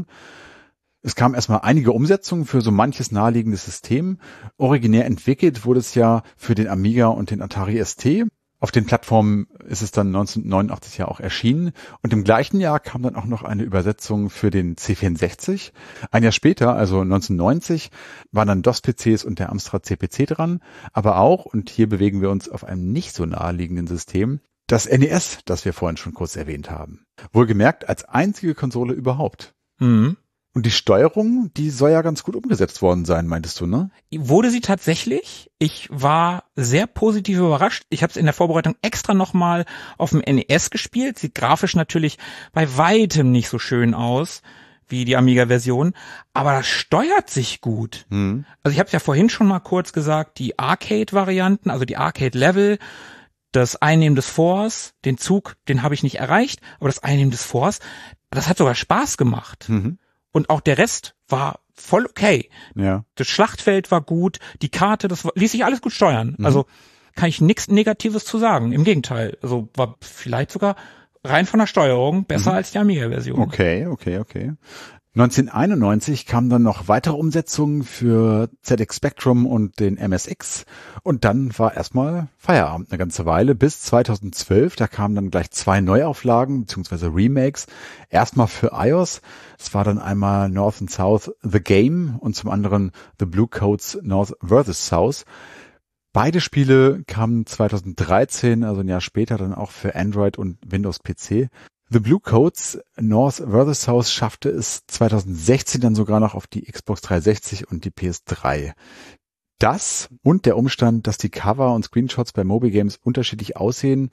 Es kamen erstmal einige Umsetzungen für so manches naheliegendes System. Originär entwickelt wurde es ja für den Amiga und den Atari S T. Auf den Plattformen ist es dann neunzehnhundertneunundachtzig ja auch erschienen. Und im gleichen Jahr kam dann auch noch eine Übersetzung für den C vierundsechzig. Ein Jahr später, also neunzehnhundertneunzig, waren dann DOS-P Cs und der Amstrad C P C dran. Aber auch, und hier bewegen wir uns auf einem nicht so naheliegenden System, das N E S, das wir vorhin schon kurz erwähnt haben. Wohlgemerkt als einzige Konsole überhaupt. Mhm. Und die Steuerung, die soll ja ganz gut umgesetzt worden sein, meintest du, ne? Wurde sie tatsächlich. Ich war sehr positiv überrascht. Ich habe es in der Vorbereitung extra nochmal auf dem N E S gespielt. Sieht grafisch natürlich bei weitem nicht so schön aus wie die Amiga-Version, aber das steuert sich gut. Hm. Also ich habe es ja vorhin schon mal kurz gesagt, die Arcade-Varianten, also die Arcade-Level, das Einnehmen des Forts, den Zug, den habe ich nicht erreicht, aber das Einnehmen des Forts, das hat sogar Spaß gemacht. Mhm. Und auch der Rest war voll okay. Ja. Das Schlachtfeld war gut, die Karte, das war, ließ sich alles gut steuern. Mhm. Also kann ich nichts Negatives zu sagen. Im Gegenteil, also war vielleicht sogar rein von der Steuerung besser Mhm. als die Amiga-Version. Okay, okay, okay. neunzehnhunderteinundneunzig kamen dann noch weitere Umsetzungen für Z X Spectrum und den M S X und dann war erstmal Feierabend eine ganze Weile bis zweitausendzwölf. Da kamen dann gleich zwei Neuauflagen bzw. Remakes. Erstmal für iOS. Es war dann einmal North and South The Game und zum anderen The Blue Coats North versus. South. Beide Spiele kamen zweitausenddreizehn, also ein Jahr später, dann auch für Android und Windows P C. The Blue Coats North versus. South schaffte es zweitausendsechzehn dann sogar noch auf die Xbox dreihundertsechzig und die P S drei. Das und der Umstand, dass die Cover und Screenshots bei Moby Games unterschiedlich aussehen,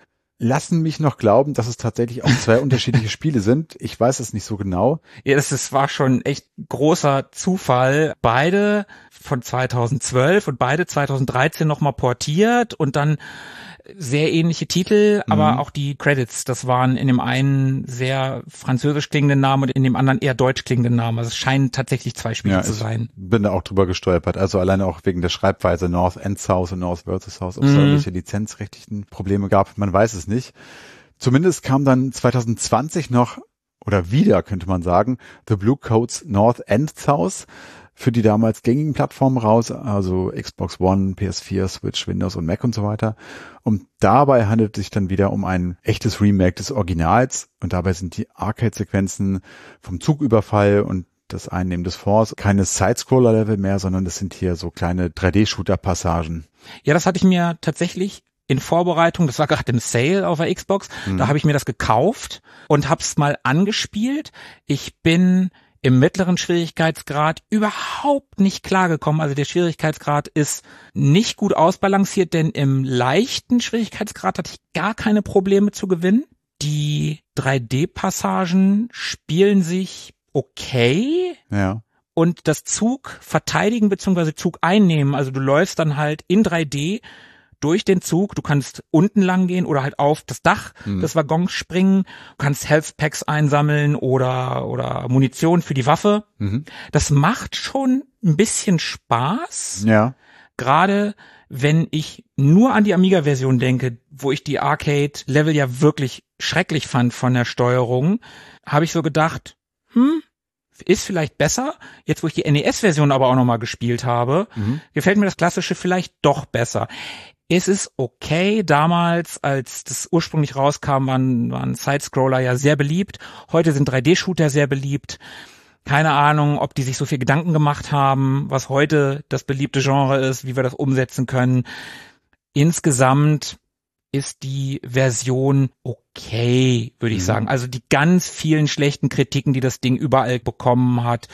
lassen mich noch glauben, dass es tatsächlich auch zwei unterschiedliche Spiele sind. Ich weiß es nicht so genau. Ja, das, das war schon echt großer Zufall. Beide von zweitausendzwölf und beide zweitausenddreizehn nochmal portiert und dann sehr ähnliche Titel, aber Mhm. auch die Credits, das waren in dem einen sehr französisch klingenden Namen und in dem anderen eher deutsch klingenden Namen. Also es scheinen tatsächlich zwei Spiele Ja, zu ich sein. bin da auch drüber gestolpert. Also alleine auch wegen der Schreibweise North and South und North versus South, ob es Mhm. da irgendwelche lizenzrechtlichen Probleme gab, man weiß es nicht. Zumindest kam dann zwanzig zwanzig noch, oder wieder könnte man sagen, The Blue Coats North and South für die damals gängigen Plattformen raus, also Xbox One, P S vier, Switch, Windows und Mac und so weiter. Und dabei handelt es sich dann wieder um ein echtes Remake des Originals und dabei sind die Arcade-Sequenzen vom Zugüberfall und das Einnehmen des Forts keine Side-Scroller-Level mehr, sondern das sind hier so kleine drei D-Shooter-Passagen. Ja, das hatte ich mir tatsächlich in Vorbereitung, das war gerade im Sale auf der Xbox, Mhm. da habe ich mir das gekauft und hab's mal angespielt. Ich bin im mittleren Schwierigkeitsgrad überhaupt nicht klargekommen. Also der Schwierigkeitsgrad ist nicht gut ausbalanciert, denn im leichten Schwierigkeitsgrad hatte ich gar keine Probleme zu gewinnen. Die drei D-Passagen spielen sich okay. Ja. Und das Zug verteidigen bzw. Zug einnehmen, also du läufst dann halt in drei D durch den Zug, du kannst unten lang gehen oder halt auf das Dach Hm. des Waggons springen, du kannst Health Packs einsammeln oder oder Munition für die Waffe. Mhm. Das macht schon ein bisschen Spaß, Ja. gerade wenn ich nur an die Amiga-Version denke, wo ich die Arcade-Level ja wirklich schrecklich fand von der Steuerung, habe ich so gedacht, hm, ist vielleicht besser. Jetzt, wo ich die N E S-Version aber auch nochmal gespielt habe, Mhm. gefällt mir das Klassische vielleicht doch besser. Es ist okay. Damals, als das ursprünglich rauskam, waren, waren Sidescroller ja sehr beliebt. Heute sind drei D-Shooter sehr beliebt. Keine Ahnung, ob die sich so viel Gedanken gemacht haben, was heute das beliebte Genre ist, wie wir das umsetzen können. Insgesamt ist die Version okay, würde ich Mhm. sagen. Also die ganz vielen schlechten Kritiken, die das Ding überall bekommen hat,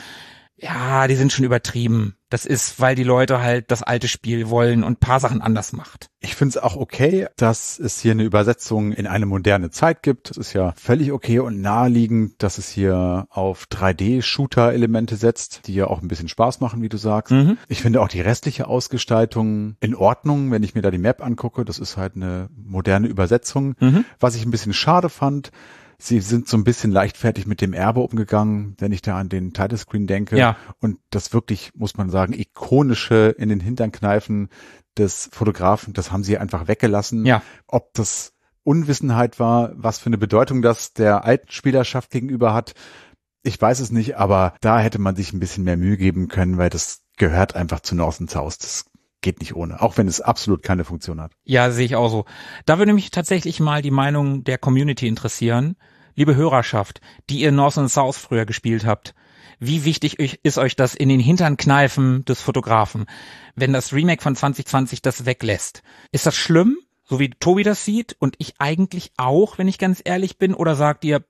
ja, die sind schon übertrieben. Das ist, weil die Leute halt das alte Spiel wollen und ein paar Sachen anders macht. Ich finde es auch okay, dass es hier eine Übersetzung in eine moderne Zeit gibt. Es ist ja völlig okay und naheliegend, dass es hier auf drei D-Shooter-Elemente setzt, die ja auch ein bisschen Spaß machen, wie du sagst. Mhm. Ich finde auch die restliche Ausgestaltung in Ordnung, wenn ich mir da die Map angucke. Das ist halt eine moderne Übersetzung. Mhm. Was ich ein bisschen schade fand, sie sind so ein bisschen leichtfertig mit dem Erbe umgegangen, wenn ich da an den Titlescreen denke. Ja. Und das wirklich, muss man sagen, ikonische in den Hintern kneifen des Fotografen, das haben sie einfach weggelassen. Ja. Ob das Unwissenheit war, was für eine Bedeutung das der alten Spielerschaft gegenüber hat, ich weiß es nicht, aber da hätte man sich ein bisschen mehr Mühe geben können, weil das gehört einfach zu North and South. Das geht nicht ohne, auch wenn es absolut keine Funktion hat. Ja, sehe ich auch so. Da würde mich tatsächlich mal die Meinung der Community interessieren. Liebe Hörerschaft, die ihr North and South früher gespielt habt, wie wichtig ist euch das in den Hintern kneifen des Fotografen, wenn das Remake von zwanzig zwanzig das weglässt? Ist das schlimm, so wie Tobi das sieht und ich eigentlich auch, wenn ich ganz ehrlich bin, oder sagt ihr,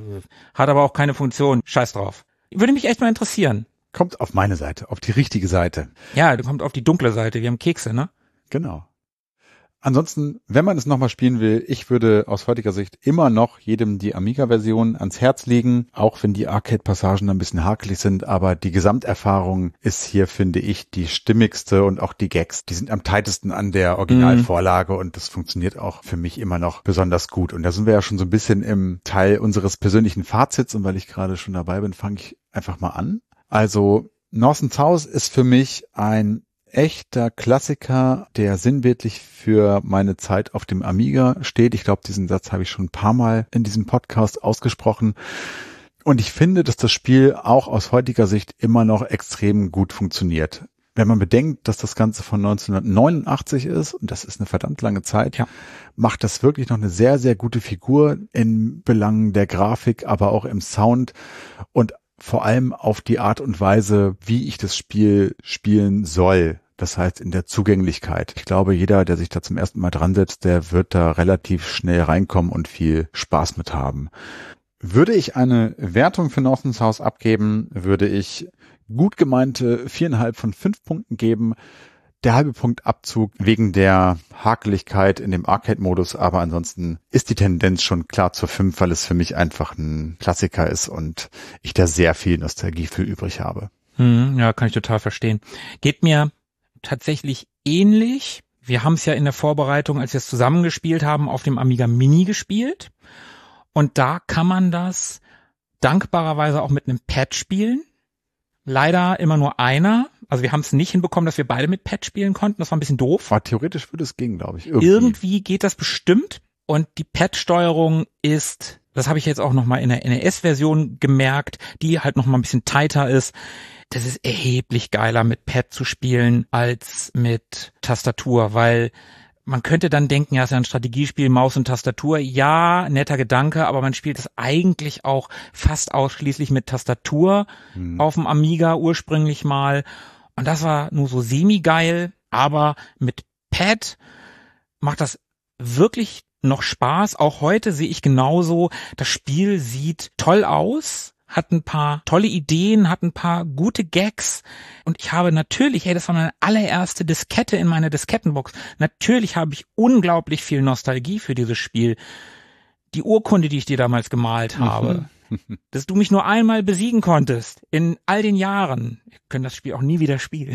hat aber auch keine Funktion, scheiß drauf? Würde mich echt mal interessieren. Kommt auf meine Seite, auf die richtige Seite. Ja, du kommt auf die dunkle Seite, wir haben Kekse, ne? Genau. Ansonsten, wenn man es nochmal spielen will, ich würde aus heutiger Sicht immer noch jedem die Amiga-Version ans Herz legen, auch wenn die Arcade-Passagen ein bisschen hakelig sind, aber die Gesamterfahrung ist hier, finde ich, die stimmigste und auch die Gags, die sind am tightesten an der Originalvorlage und das funktioniert auch für mich immer noch besonders gut. Und da sind wir ja schon so ein bisschen im Teil unseres persönlichen Fazits und weil ich gerade schon dabei bin, fange ich einfach mal an. Also North and South ist für mich ein echter Klassiker, der sinnbildlich für meine Zeit auf dem Amiga steht. Ich glaube, diesen Satz habe ich schon ein paar Mal in diesem Podcast ausgesprochen. Und ich finde, dass das Spiel auch aus heutiger Sicht immer noch extrem gut funktioniert. Wenn man bedenkt, dass das Ganze von neunzehnhundertneunundachtzig ist, und das ist eine verdammt lange Zeit, Ja. macht das wirklich noch eine sehr, sehr gute Figur in Belangen der Grafik, aber auch im Sound und vor allem auf die Art und Weise, wie ich das Spiel spielen soll. Das heißt in der Zugänglichkeit. Ich glaube, jeder, der sich da zum ersten Mal dran setzt, der wird da relativ schnell reinkommen und viel Spaß mit haben. Würde ich eine Wertung für North and South abgeben, würde ich gut gemeinte viereinhalb von fünf Punkten geben. der halbe Punkt Abzug wegen der Hakeligkeit in dem Arcade-Modus, aber ansonsten ist die Tendenz schon klar zur fünf, weil es für mich einfach ein Klassiker ist und ich da sehr viel Nostalgie für übrig habe. Hm, ja, kann ich total verstehen. Geht mir tatsächlich ähnlich. Wir haben es ja in der Vorbereitung, als wir es zusammengespielt haben, auf dem Amiga Mini gespielt. Und da kann man das dankbarerweise auch mit einem Pad spielen. Leider immer nur einer. Also wir haben es nicht hinbekommen, dass wir beide mit Pad spielen konnten. Das war ein bisschen doof. Aber theoretisch würde es gehen, glaube ich. Irgendwie. Irgendwie geht das bestimmt. Und die Pad-Steuerung ist, das habe ich jetzt auch nochmal in der N E S-Version gemerkt, die halt nochmal ein bisschen tighter ist. Das ist erheblich geiler mit Pad zu spielen als mit Tastatur, weil man könnte dann denken, ja, es ist ja ein Strategiespiel, Maus und Tastatur. Ja, netter Gedanke, aber man spielt es eigentlich auch fast ausschließlich mit Tastatur hm. auf dem Amiga ursprünglich mal. Und das war nur so semi-geil, aber mit Pad macht das wirklich noch Spaß. Auch heute sehe ich genauso, das Spiel sieht toll aus, hat ein paar tolle Ideen, hat ein paar gute Gags und ich habe natürlich, hey, das war meine allererste Diskette in meiner Diskettenbox, natürlich habe ich unglaublich viel Nostalgie für dieses Spiel. Die Urkunde, die ich dir damals gemalt habe, dass du mich nur einmal besiegen konntest in all den Jahren. Wir können das Spiel auch nie wieder spielen.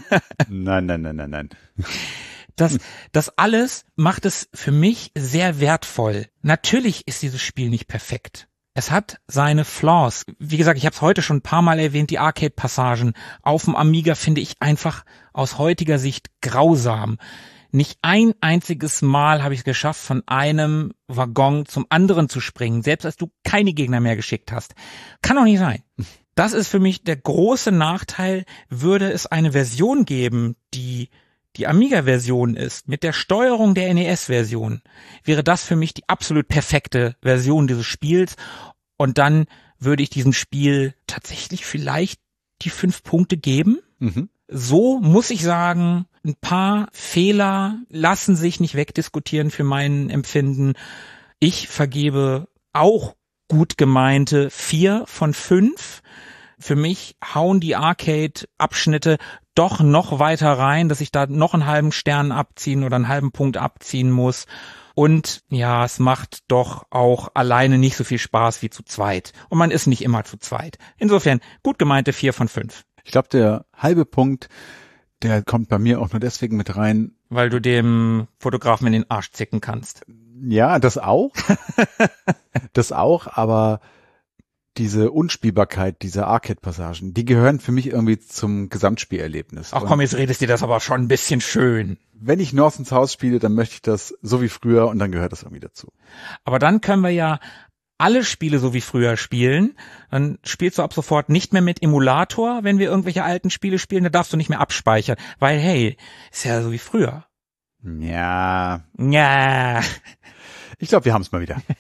Nein, nein, nein, nein, nein. Das, das alles macht es für mich sehr wertvoll. Natürlich ist dieses Spiel nicht perfekt. Es hat seine Flaws. Wie gesagt, ich habe es heute schon ein paar Mal erwähnt, die Arcade-Passagen auf dem Amiga finde ich einfach aus heutiger Sicht grausam. Nicht ein einziges Mal habe ich es geschafft, von einem Waggon zum anderen zu springen, selbst als du keine Gegner mehr geschickt hast. Kann doch nicht sein. Das ist für mich der große Nachteil. Würde es eine Version geben, die die Amiga-Version ist, mit der Steuerung der N E S-Version, wäre das für mich die absolut perfekte Version dieses Spiels. Und dann würde ich diesem Spiel tatsächlich vielleicht die fünf Punkte geben. Mhm. So muss ich sagen, ein paar Fehler lassen sich nicht wegdiskutieren für mein Empfinden. Ich vergebe auch gut gemeinte vier von fünf. Für mich hauen die Arcade-Abschnitte doch noch weiter rein, dass ich da noch einen halben Stern abziehen oder einen halben Punkt abziehen muss. Und ja, es macht doch auch alleine nicht so viel Spaß wie zu zweit. Und man ist nicht immer zu zweit. Insofern gut gemeinte vier von fünf. Ich glaube, der halbe Punkt, der kommt bei mir auch nur deswegen mit rein. Weil du dem Fotografen in den Arsch zicken kannst. Ja, das auch. das auch, aber diese Unspielbarkeit dieser Arcade-Passagen, die gehören für mich irgendwie zum Gesamtspielerlebnis. Ach komm, jetzt redest dir das aber schon ein bisschen schön. Wenn ich Northens Haus spiele, dann möchte ich das so wie früher und dann gehört das irgendwie dazu. Aber dann können wir ja alle Spiele so wie früher spielen. Dann spielst du ab sofort nicht mehr mit Emulator, wenn wir irgendwelche alten Spiele spielen, da darfst du nicht mehr abspeichern, weil hey, ist ja so wie früher. Ja. Ja. Ich glaube, wir haben es mal wieder.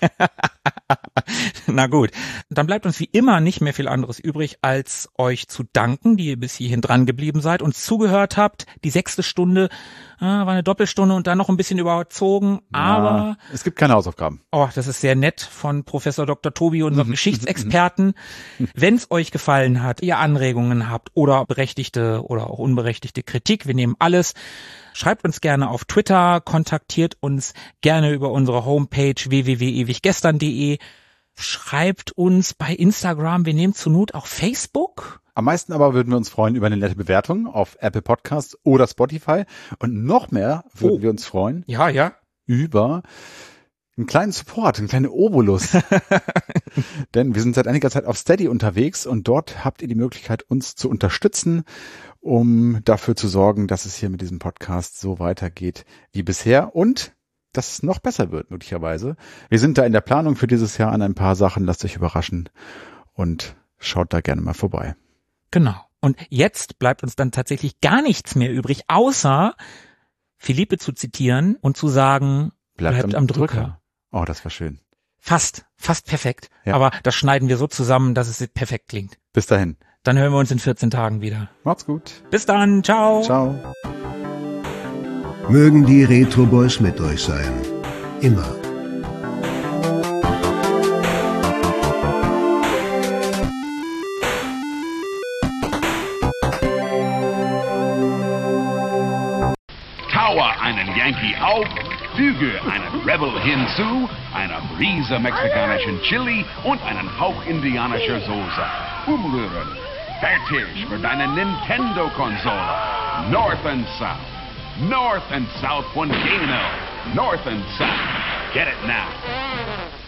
Na gut, dann bleibt uns wie immer nicht mehr viel anderes übrig, als euch zu danken, die ihr bis hierhin dran geblieben seid und zugehört habt. Die sechste Stunde äh, war eine Doppelstunde und dann noch ein bisschen überzogen, aber ja, es gibt keine Hausaufgaben. Oh, das ist sehr nett von Professor Doktor Tobi, unserem Geschichtsexperten. Wenn es euch gefallen hat, ihr Anregungen habt oder berechtigte oder auch unberechtigte Kritik, wir nehmen alles. Schreibt uns gerne auf Twitter, kontaktiert uns gerne über unsere Homepage w w w punkt ewiggestern punkt de. Schreibt uns bei Instagram, wir nehmen zur Not auch Facebook. Am meisten aber würden wir uns freuen über eine nette Bewertung auf Apple Podcasts oder Spotify. Und noch mehr würden oh. wir uns freuen. Ja, ja. Über einen kleinen Support, einen kleinen Obolus. Denn wir sind seit einiger Zeit auf Steady unterwegs und dort habt ihr die Möglichkeit, uns zu unterstützen, um dafür zu sorgen, dass es hier mit diesem Podcast so weitergeht wie bisher und dass es noch besser wird, möglicherweise. Wir sind da in der Planung für dieses Jahr an ein paar Sachen. Lasst euch überraschen und schaut da gerne mal vorbei. Genau. Und jetzt bleibt uns dann tatsächlich gar nichts mehr übrig, außer Philippe zu zitieren und zu sagen, bleibt, bleibt am, am Drücker. Drücker. Oh, das war schön. Fast, fast perfekt. Ja. Aber das schneiden wir so zusammen, dass es perfekt klingt. Bis dahin. Dann hören wir uns in vierzehn Tagen wieder. Macht's gut. Bis dann. Ciao. Ciao. Mögen die Retro Boys mit euch sein. Immer. baue einen Yankee auf, füge einen Rebel hinzu, eine Prise mexikanischen Chili und einen Hauch indianischer Soße. Umrühren. Fertig für deine Nintendo-Konsole. North and South. North and South von Gano. North and South. Get it now.